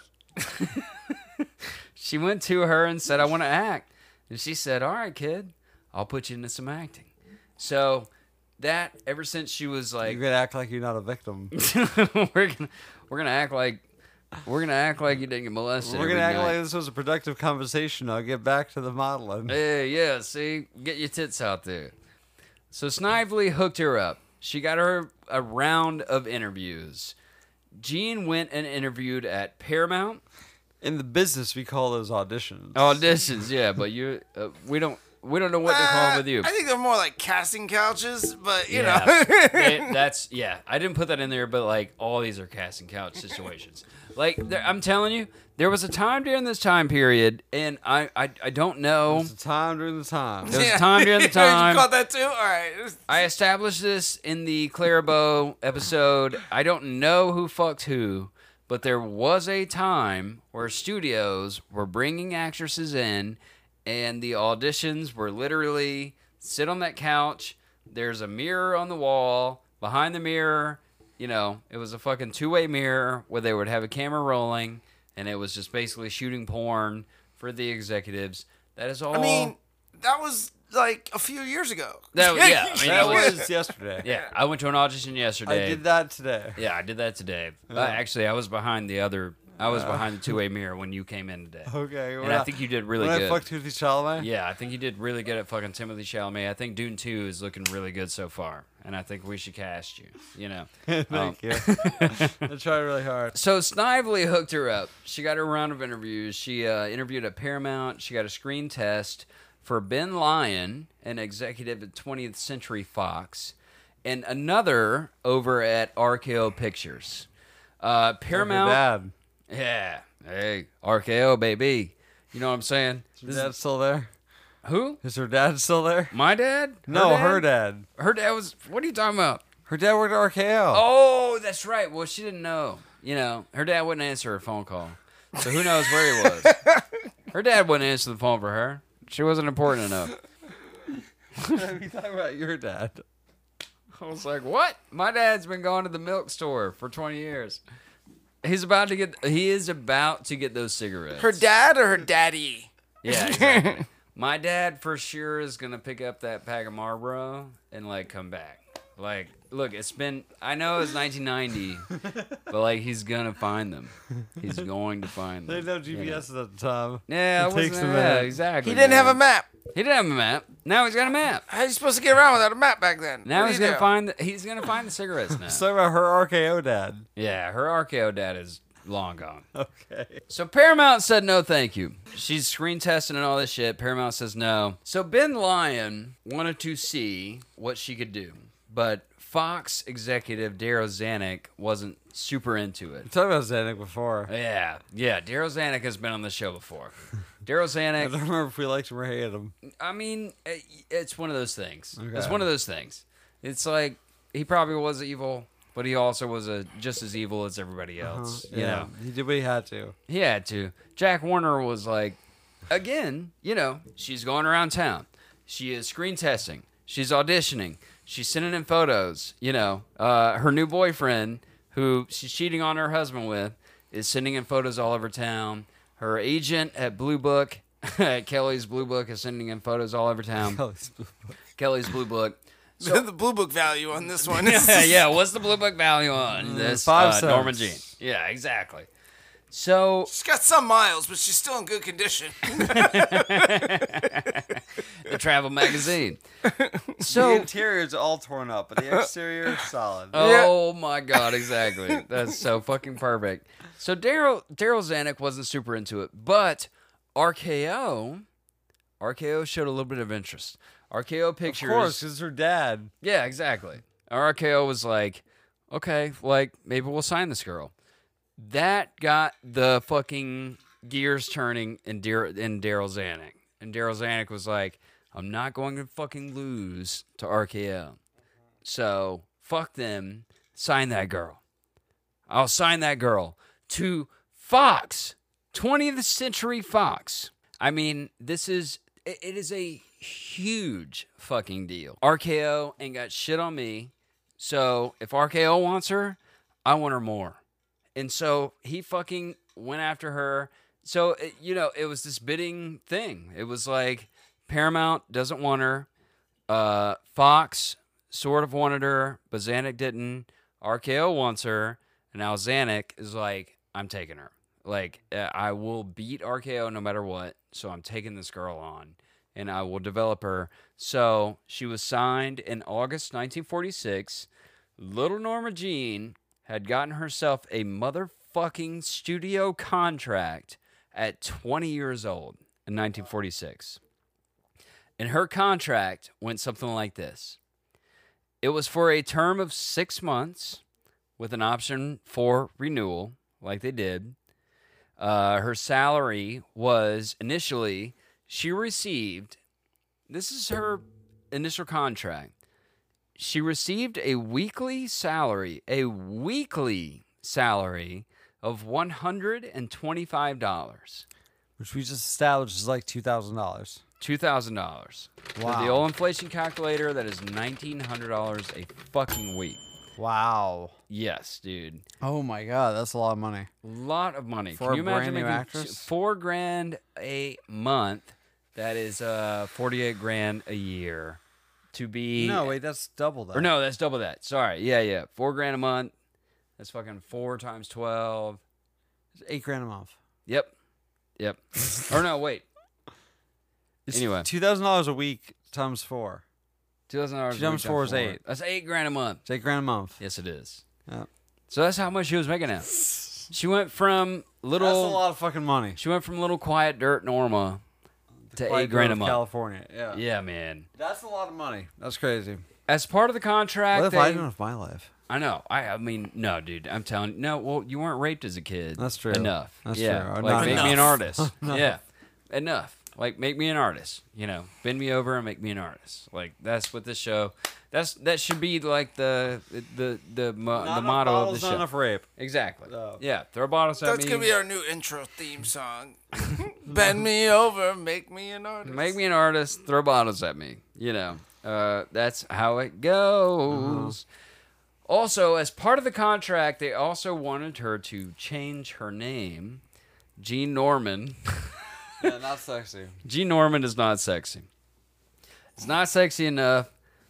S3: she went to her and said, I want to act. And she said, all right, kid, I'll put you into some acting. So that, ever since she was like,
S5: You're gonna act like you're not a victim.
S3: we're gonna we're gonna act like we're gonna act like you didn't get molested.
S5: We're gonna
S3: every
S5: act
S3: night.
S5: like this was a productive conversation. I'll get back to the modeling.
S3: Hey, yeah, see, get your tits out there. So Snively hooked her up. She got her a round of interviews. Gene went and interviewed at Paramount.
S5: In the business, we call those auditions.
S3: Auditions, yeah, but you, uh, we don't, we don't know what to call them with you.
S6: Uh, I think they're more like casting couches, but you
S3: Yeah.
S6: know.
S3: They- that's yeah. I didn't put that in there, but like all these are casting couch situations. Like there, I'm telling you, there was a time during this time period, and I, I, I don't know.
S5: It's the time during the time.
S3: There was a time during the time.
S6: You caught that too? All right.
S3: I established this in the Clarabeau episode. I don't know who fucked who, but there was a time where studios were bringing actresses in, and the auditions were literally sit on that couch. There's a mirror on the wall. Behind the mirror, you know, it was a fucking two-way mirror where they would have a camera rolling, and it was just basically shooting porn for the executives. That is all.
S6: I mean, that was like a few years ago.
S3: That- yeah, I mean,
S5: That
S3: was-
S5: was yesterday.
S3: yeah, I went to an audition
S5: I
S3: yesterday.
S5: did that today.
S3: Yeah, I did that today. Uh, actually, I was behind the other. I was behind the two-way mirror when you came in today.
S5: Okay.
S3: And I think you did really
S5: when
S3: good.
S5: I fucked Timothy Chalamet?
S3: Yeah, I think you did really good at fucking Timothy Chalamet. I think Dune two is looking really good so far, and I think we should cast you. You know.
S5: Thank
S3: Um,
S5: you. I tried really hard.
S3: So Snively hooked her up. She got her round of interviews. She uh, interviewed at Paramount. She got a screen test for Ben Lyon, an executive at twentieth Century Fox, and another over at R K O Pictures. Uh, Paramount.
S5: Dad.
S3: Yeah. Hey, R K O, baby. You know what I'm saying?
S5: Is
S3: This
S5: her dad still there?
S3: is- who?
S5: Is her dad still there?
S3: My dad?
S5: No, her dad.
S3: Her dad was. What are you talking about?
S5: Her dad worked at R K O.
S3: Oh, that's right. Well, she didn't know. You know, her dad wouldn't answer her phone call. So who knows where he was? Her dad wouldn't answer the phone for her. She wasn't important enough.
S5: You talking about your dad?
S3: I was like, what? My dad's been going to the milk store for twenty years. He's about to get. He is about to get those cigarettes.
S6: Her dad or her daddy?
S3: Yeah, exactly. My dad for sure is gonna pick up that pack of Marlboro and like come back. Like, look, it's been. I know it's nineteen ninety, but like he's gonna find them. He's going to find
S5: They
S3: them.
S5: had no G P S at the time.
S3: Yeah,
S5: It
S3: it
S5: takes
S3: wasn't,
S5: a
S3: yeah,
S5: minute.
S3: exactly.
S6: He didn't have a
S3: man.
S6: map.
S3: He didn't have a map. Now he's got a map.
S6: How are you supposed to get around without a map back then?
S3: Now
S6: What
S3: he's
S6: do you
S3: gonna
S6: do?
S3: find. The, he's gonna find the cigarettes now.
S5: Let's talk about her R K O dad.
S3: Yeah, her R K O dad is long gone.
S5: Okay.
S3: So Paramount said no thank you. She's screen testing and all this shit. Paramount says no. So Ben Lyon wanted to see what she could do, but Fox executive Darryl Zanuck wasn't super into it.
S5: We talked about Zanuck before.
S3: Yeah, yeah. Darryl Zanuck has been on the show before. Darryl
S5: I don't
S3: Zanuck,
S5: remember if we liked him or hated him.
S3: I mean, it- it's one of those things.
S5: Okay.
S3: It's one of those things. It's like he probably was evil, but he also was a just as evil as everybody else. You know,
S5: he did what he had to.
S3: he had to. Jack Warner was like, again, you know, she's going around town. She is screen testing. She's auditioning. She's sending in photos. You know, uh, her new boyfriend, who she's cheating on her husband with, is sending in photos all over town. Her agent at Blue Book, at Kelly's Blue Book, is sending in photos all over town. Kelly's Blue Book.
S6: So, the blue book value on this one is
S3: yeah, yeah. What's the Blue Book value on this?
S5: five
S3: uh,
S5: cents.
S3: Norma Jean. Yeah, exactly. So
S6: she's got some miles, but she's still in good condition.
S3: the travel magazine.
S5: The
S3: So
S5: interior's all torn up, but the exterior is solid.
S3: oh my god, exactly. That's so fucking perfect. So Daryl Daryl Zanuck wasn't super into it, but R K O R K O showed a little bit of interest. R K O Pictures.
S5: Of course, because it's her dad.
S3: Yeah, exactly. R K O was like, okay, like maybe we'll sign this girl. That got the fucking gears turning in, Dar- in Daryl Zanuck. And Daryl Zanuck was like, I'm not going to fucking lose to R K O. So, fuck them. Sign that girl. I'll sign that girl to Fox. twentieth Century Fox. I mean, this is, it, it is a huge fucking deal. R K O ain't got shit on me. So, if R K O wants her, I want her more. And so he fucking went after her. So, it, you know, it was this bidding thing. It was like Paramount doesn't want her. Uh, Fox sort of wanted her, but Zanuck didn't. R K O wants her. And now Zanuck is like, I'm taking her. Like, uh, I will beat R K O no matter what. So I'm taking this girl on. And I will develop her. So she was signed in August nineteen forty-six. Little Norma Jean had gotten herself a motherfucking studio contract at twenty years old in nineteen forty-six. And her contract went something like this. It was for a term of six months with an option for renewal, like they did. Uh, her salary was initially, she received, this is her initial contract. She received a weekly salary, a weekly salary of one hundred twenty-five dollars.
S5: Which we just established is like two thousand dollars.
S3: two thousand dollars.
S5: Wow.
S3: For the old inflation calculator, that is nineteen hundred dollars a fucking week.
S5: Wow.
S3: Yes, dude.
S5: Oh my god, that's a lot of money.
S3: Lot of money.
S5: For
S3: Can
S5: a
S3: you imagine
S5: brand new
S3: making
S5: actress?
S3: four grand a month? That is uh forty-eight grand a year. To be
S5: No, wait, that's double that.
S3: or no, that's double that. Sorry, yeah, yeah, four grand a month. That's fucking four times twelve.
S5: It's eight grand a month.
S3: Yep, yep. Or no, wait.
S5: It's
S3: Anyway.
S5: two thousand dollars a week times four.
S3: Two thousand dollars.
S5: Two times four is eight.
S3: That's eight grand a month.
S5: It's eight grand a month.
S3: Yes, it is.
S5: Yeah.
S3: So that's how much she was making now. She went from little.
S5: That's a lot of fucking money.
S3: She went from little quiet dirt Norma to
S5: Quiet
S3: eight grand a
S5: Grove,
S3: month.
S5: California. Yeah.
S3: Yeah, man.
S5: That's a lot of money. That's crazy.
S3: As part of the contract,
S5: What if
S3: they,
S5: I didn't have my life?
S3: I know. I, I mean, no, dude. I'm telling you. No, well, you weren't raped as a kid.
S5: That's true.
S3: Enough.
S5: That's
S3: yeah.
S5: true.
S3: Like,
S5: Enough.
S3: make me an
S6: Enough.
S3: artist. Yeah. Enough. Like, make me an artist. You know, bend me over and make me an artist. Like, that's what this show. That's that should be like the the the mo- the motto of the show.
S5: Not enough rape.
S3: Exactly.
S5: Oh.
S3: Yeah. Throw bottles at
S6: That's
S3: me.
S6: gonna be our new intro theme song. Bend me over, make me an artist.
S3: Make me an artist. Throw bottles at me. You know. Uh, that's how it goes.
S5: Uh-huh.
S3: Also, as part of the contract, they also wanted her to change her name. Jean Norman.
S5: Yeah, not sexy.
S3: Jean Norman is not sexy. It's not sexy enough.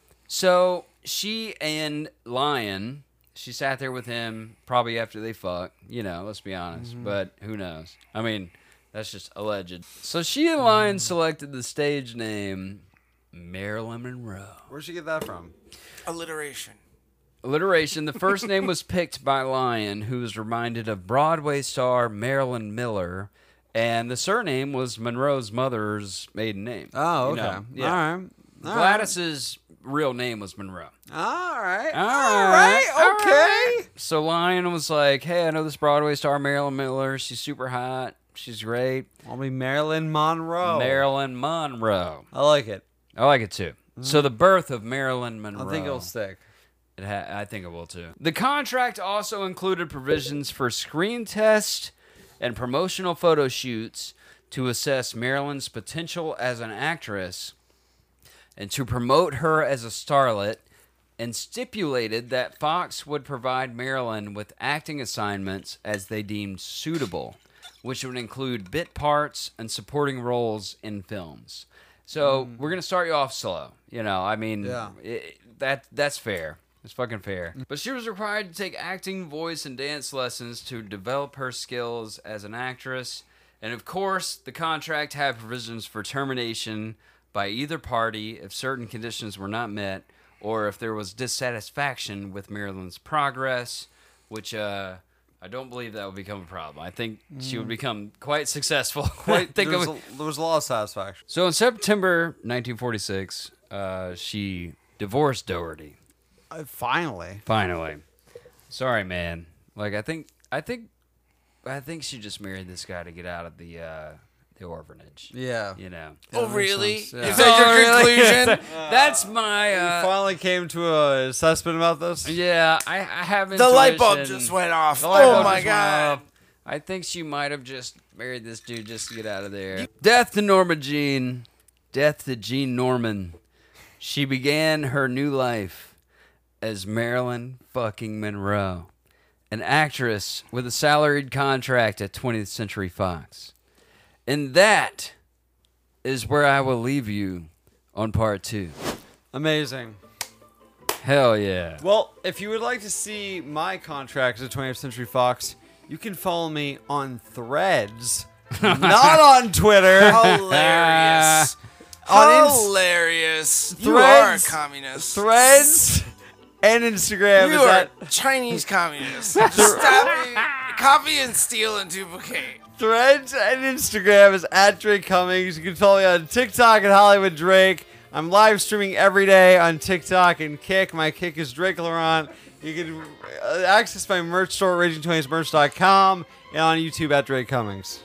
S3: So she and Lion, she sat there with him probably after they fucked. You know, let's be honest.
S5: Mm-hmm.
S3: But who knows? I mean, that's just alleged. So she and Lion selected the stage name Marilyn Monroe.
S5: Where'd she get that from?
S6: Alliteration.
S3: Alliteration. The first name was picked by Lyon, who was reminded of Broadway star Marilyn Miller, and the surname was Monroe's mother's maiden name.
S5: Oh,
S3: You
S5: okay.
S3: know, yeah.
S5: All right. All
S3: Gladys's real name was Monroe.
S5: All right.
S3: All
S5: All
S3: right,
S5: right. Okay.
S3: So Lyon was like, hey, I know this Broadway star Marilyn Miller. She's super hot. She's great.
S5: I'll be Marilyn Monroe.
S3: Marilyn Monroe.
S5: I like it.
S3: I like it too. So the birth of Marilyn Monroe.
S5: I think it'll stick.
S3: It ha- I think it will too. The contract also included provisions for screen tests and promotional photo shoots to assess Marilyn's potential as an actress and to promote her as a starlet, and stipulated that Fox would provide Marilyn with acting assignments as they deemed suitable, which would include bit parts and supporting roles in films. So we're going to start you off slow. You know, I mean,
S5: Yeah.
S3: it, that that's fair. It's fucking fair. But she was required to take acting, voice, and dance lessons to develop her skills as an actress. And of course, the contract had provisions for termination by either party if certain conditions were not met or if there was dissatisfaction with Marilyn's progress, which uh, I don't believe that would become a problem. I think she would become quite successful. Quite think
S5: there,
S3: of
S5: was
S3: it.
S5: a, there was a lot of satisfaction.
S3: So in September nineteen forty-six, uh, she divorced Doherty.
S5: Uh, finally.
S3: Finally. Sorry, man. Like I think I think I think she just married this guy to get out of the uh, the orphanage.
S5: Yeah.
S3: You know.
S6: Oh,
S5: makes
S6: really?
S5: sense, yeah.
S6: Is that your
S3: Oh, really?
S6: conclusion?
S3: That's my
S5: We
S3: uh,
S5: finally came to a assessment about this.
S3: yeah, I, I have
S6: The light bulb
S3: intuition.
S6: just went off.
S3: The light
S6: Oh
S3: bulb
S6: my
S3: just went
S6: god.
S3: off. I think she might have just married this dude just to get out of there. Death to Norma Jean. Death to Jean Norman. She began her new life as Marilyn fucking Monroe, an actress with a salaried contract at twentieth Century Fox. And that is where I will leave you on part two.
S5: Amazing.
S3: Hell yeah.
S5: Well, if you would like to see my contracts at twentieth Century Fox, you can follow me on Threads, not on Twitter.
S6: Hilarious.
S5: On Inst-
S6: Hilarious. You are a
S5: Threads-
S6: communist.
S5: Threads and Instagram
S6: You
S5: is
S6: are
S5: at
S6: a Chinese communist. Just copy, copy and steal and duplicate.
S5: Threads and Instagram is at Drake Cummings. You can follow me on TikTok at Hollywood Drake. I'm live streaming every day on TikTok and Kick. My Kick is Drake Laurent. You can uh, access my merch store at raging twenties merch dot com and on YouTube at Drake Cummings.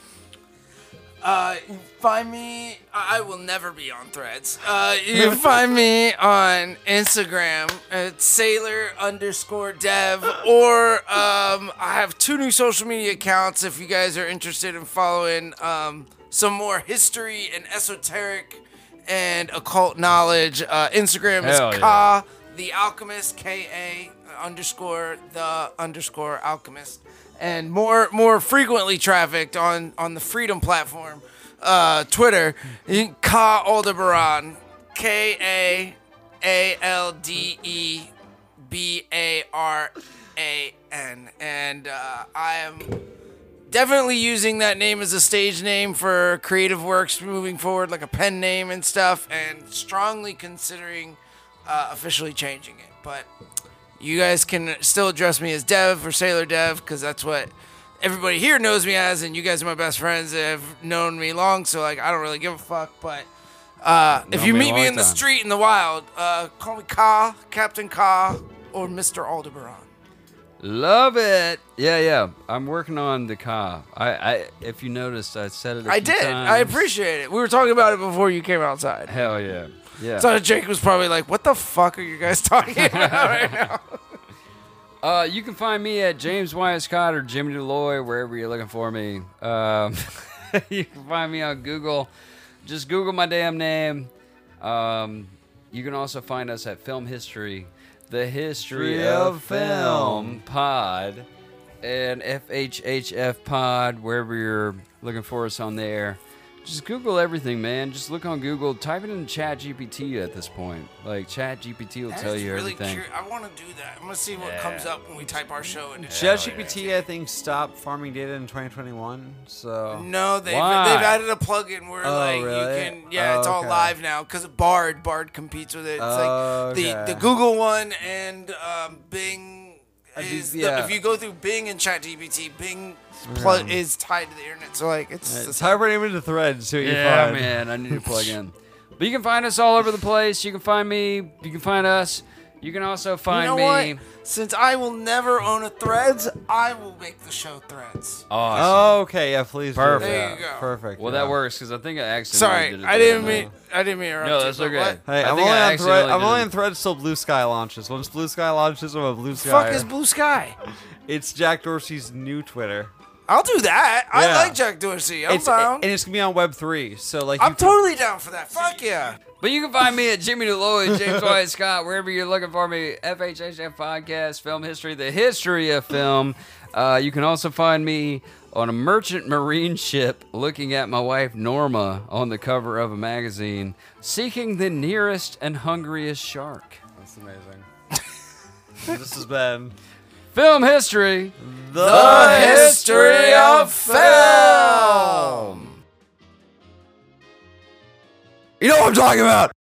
S6: Uh, you find me. I will never be on Threads. Uh, you can find me on Instagram at sailor underscore dev, or um, I have two new social media accounts. If you guys are interested in following um some more history and esoteric and occult knowledge, uh, Instagram
S3: Hell
S6: is
S3: yeah.
S6: Ka the Alchemist, K A underscore the underscore Alchemist. And more more frequently trafficked on, on the Freedom platform, uh, Twitter, Ka Aldebaran, K A A L D E B A R A N. And uh, I am definitely using that name as a stage name for creative works moving forward, like a pen name and stuff, and strongly considering uh, officially changing it. But you guys can still address me as Dev or Sailor Dev, because that's what everybody here knows me as, and you guys are my best friends that have known me long, so like I don't really give a fuck. But uh, if
S3: Known
S6: you
S3: me a
S6: meet me
S3: long
S6: in the
S3: time.
S6: street in the wild, uh, call me Ka, Captain Ka, or Mister Aldebaran.
S3: Love it. Yeah, yeah. I'm working on the Ka. I, I, if you noticed, I said it a
S6: I
S3: few
S6: did.
S3: times.
S6: I appreciate it. We were talking about it before you came outside.
S3: Hell yeah. Yeah.
S6: So Jake was probably like, "What the fuck are you guys talking about right now?"
S3: Uh, you can find me at James Wyatt Scott or Jimmy Deloy, wherever you're looking for me. Um, you can find me on Google. Just Google my damn name. Um, you can also find us at Film History, the History
S5: History
S3: of
S5: of
S3: Film
S5: Film.
S3: Pod, and F H H F Pod, wherever you're looking for us on there. just Google everything, man. Just look on Google. Type it in Chat G P T at this point. Like Chat G P T will
S6: That
S3: tell
S6: is
S3: you
S6: really
S3: everything.
S6: cur- I want to do that. I'm gonna see what comes up when we type our show into
S5: ChatGPT, I think, stopped farming data in twenty twenty-one. So
S6: No, they've
S3: Why?
S6: they've added a plugin where
S5: Oh,
S6: like
S5: really?
S6: you can yeah,
S5: Oh,
S6: it's all
S5: okay.
S6: live now because Bard Bard competes with it. It's
S5: Oh,
S6: like the
S5: okay.
S6: the Google one and um, Bing is the,
S3: yeah.
S6: if you go through Bing and ChatGPT, Bing pl- is tied to the internet. So like it's
S5: Uh,
S6: the
S5: type our name into Threads. See what
S3: Yeah,
S5: you find.
S3: man, I need to plug in. But you can find us all over the place. You can find me. You can find us. You can also find
S6: you know
S3: me.
S6: what? Since I will never own a Threads, I will make the show Threads.
S3: Awesome.
S5: Oh, okay. Yeah, please. do
S3: Perfect.
S5: that.
S6: There you go.
S5: Perfect.
S3: Well,
S5: yeah.
S3: that works because I think I accidentally
S6: Sorry,
S3: did it.
S6: I
S3: the
S6: didn't
S3: other
S6: mean
S3: way.
S6: I didn't mean to interrupt
S3: No,
S6: you,
S3: that's
S6: but
S3: okay.
S6: what
S5: Hey,
S3: I
S5: I'm
S3: think
S5: only,
S3: I
S5: on thread,
S3: accidentally
S5: I'm only
S3: did
S5: on Threads till Blue Sky launches. Once Blue Sky launches, I'm a Blue Sky.
S6: Fuck is Blue Sky?
S5: It's Jack Dorsey's new Twitter.
S6: I'll do that. I
S5: Yeah.
S6: like Jack Dorsey. I'm
S5: It's,
S6: down.
S5: and it's gonna be on Web three. So like,
S6: I'm
S5: you can-
S6: totally down for that. Fuck yeah.
S3: But you can find me at Jimmy DeLoy, James White Scott, wherever you're looking for me. F H H F Podcast, Film History, the history of film. Uh, you can also find me on a merchant marine ship looking at my wife Norma on the cover of a magazine, seeking the nearest and hungriest shark.
S5: That's amazing. This has been
S3: Film History,
S5: the
S6: history of film.
S5: You know what I'm talking about.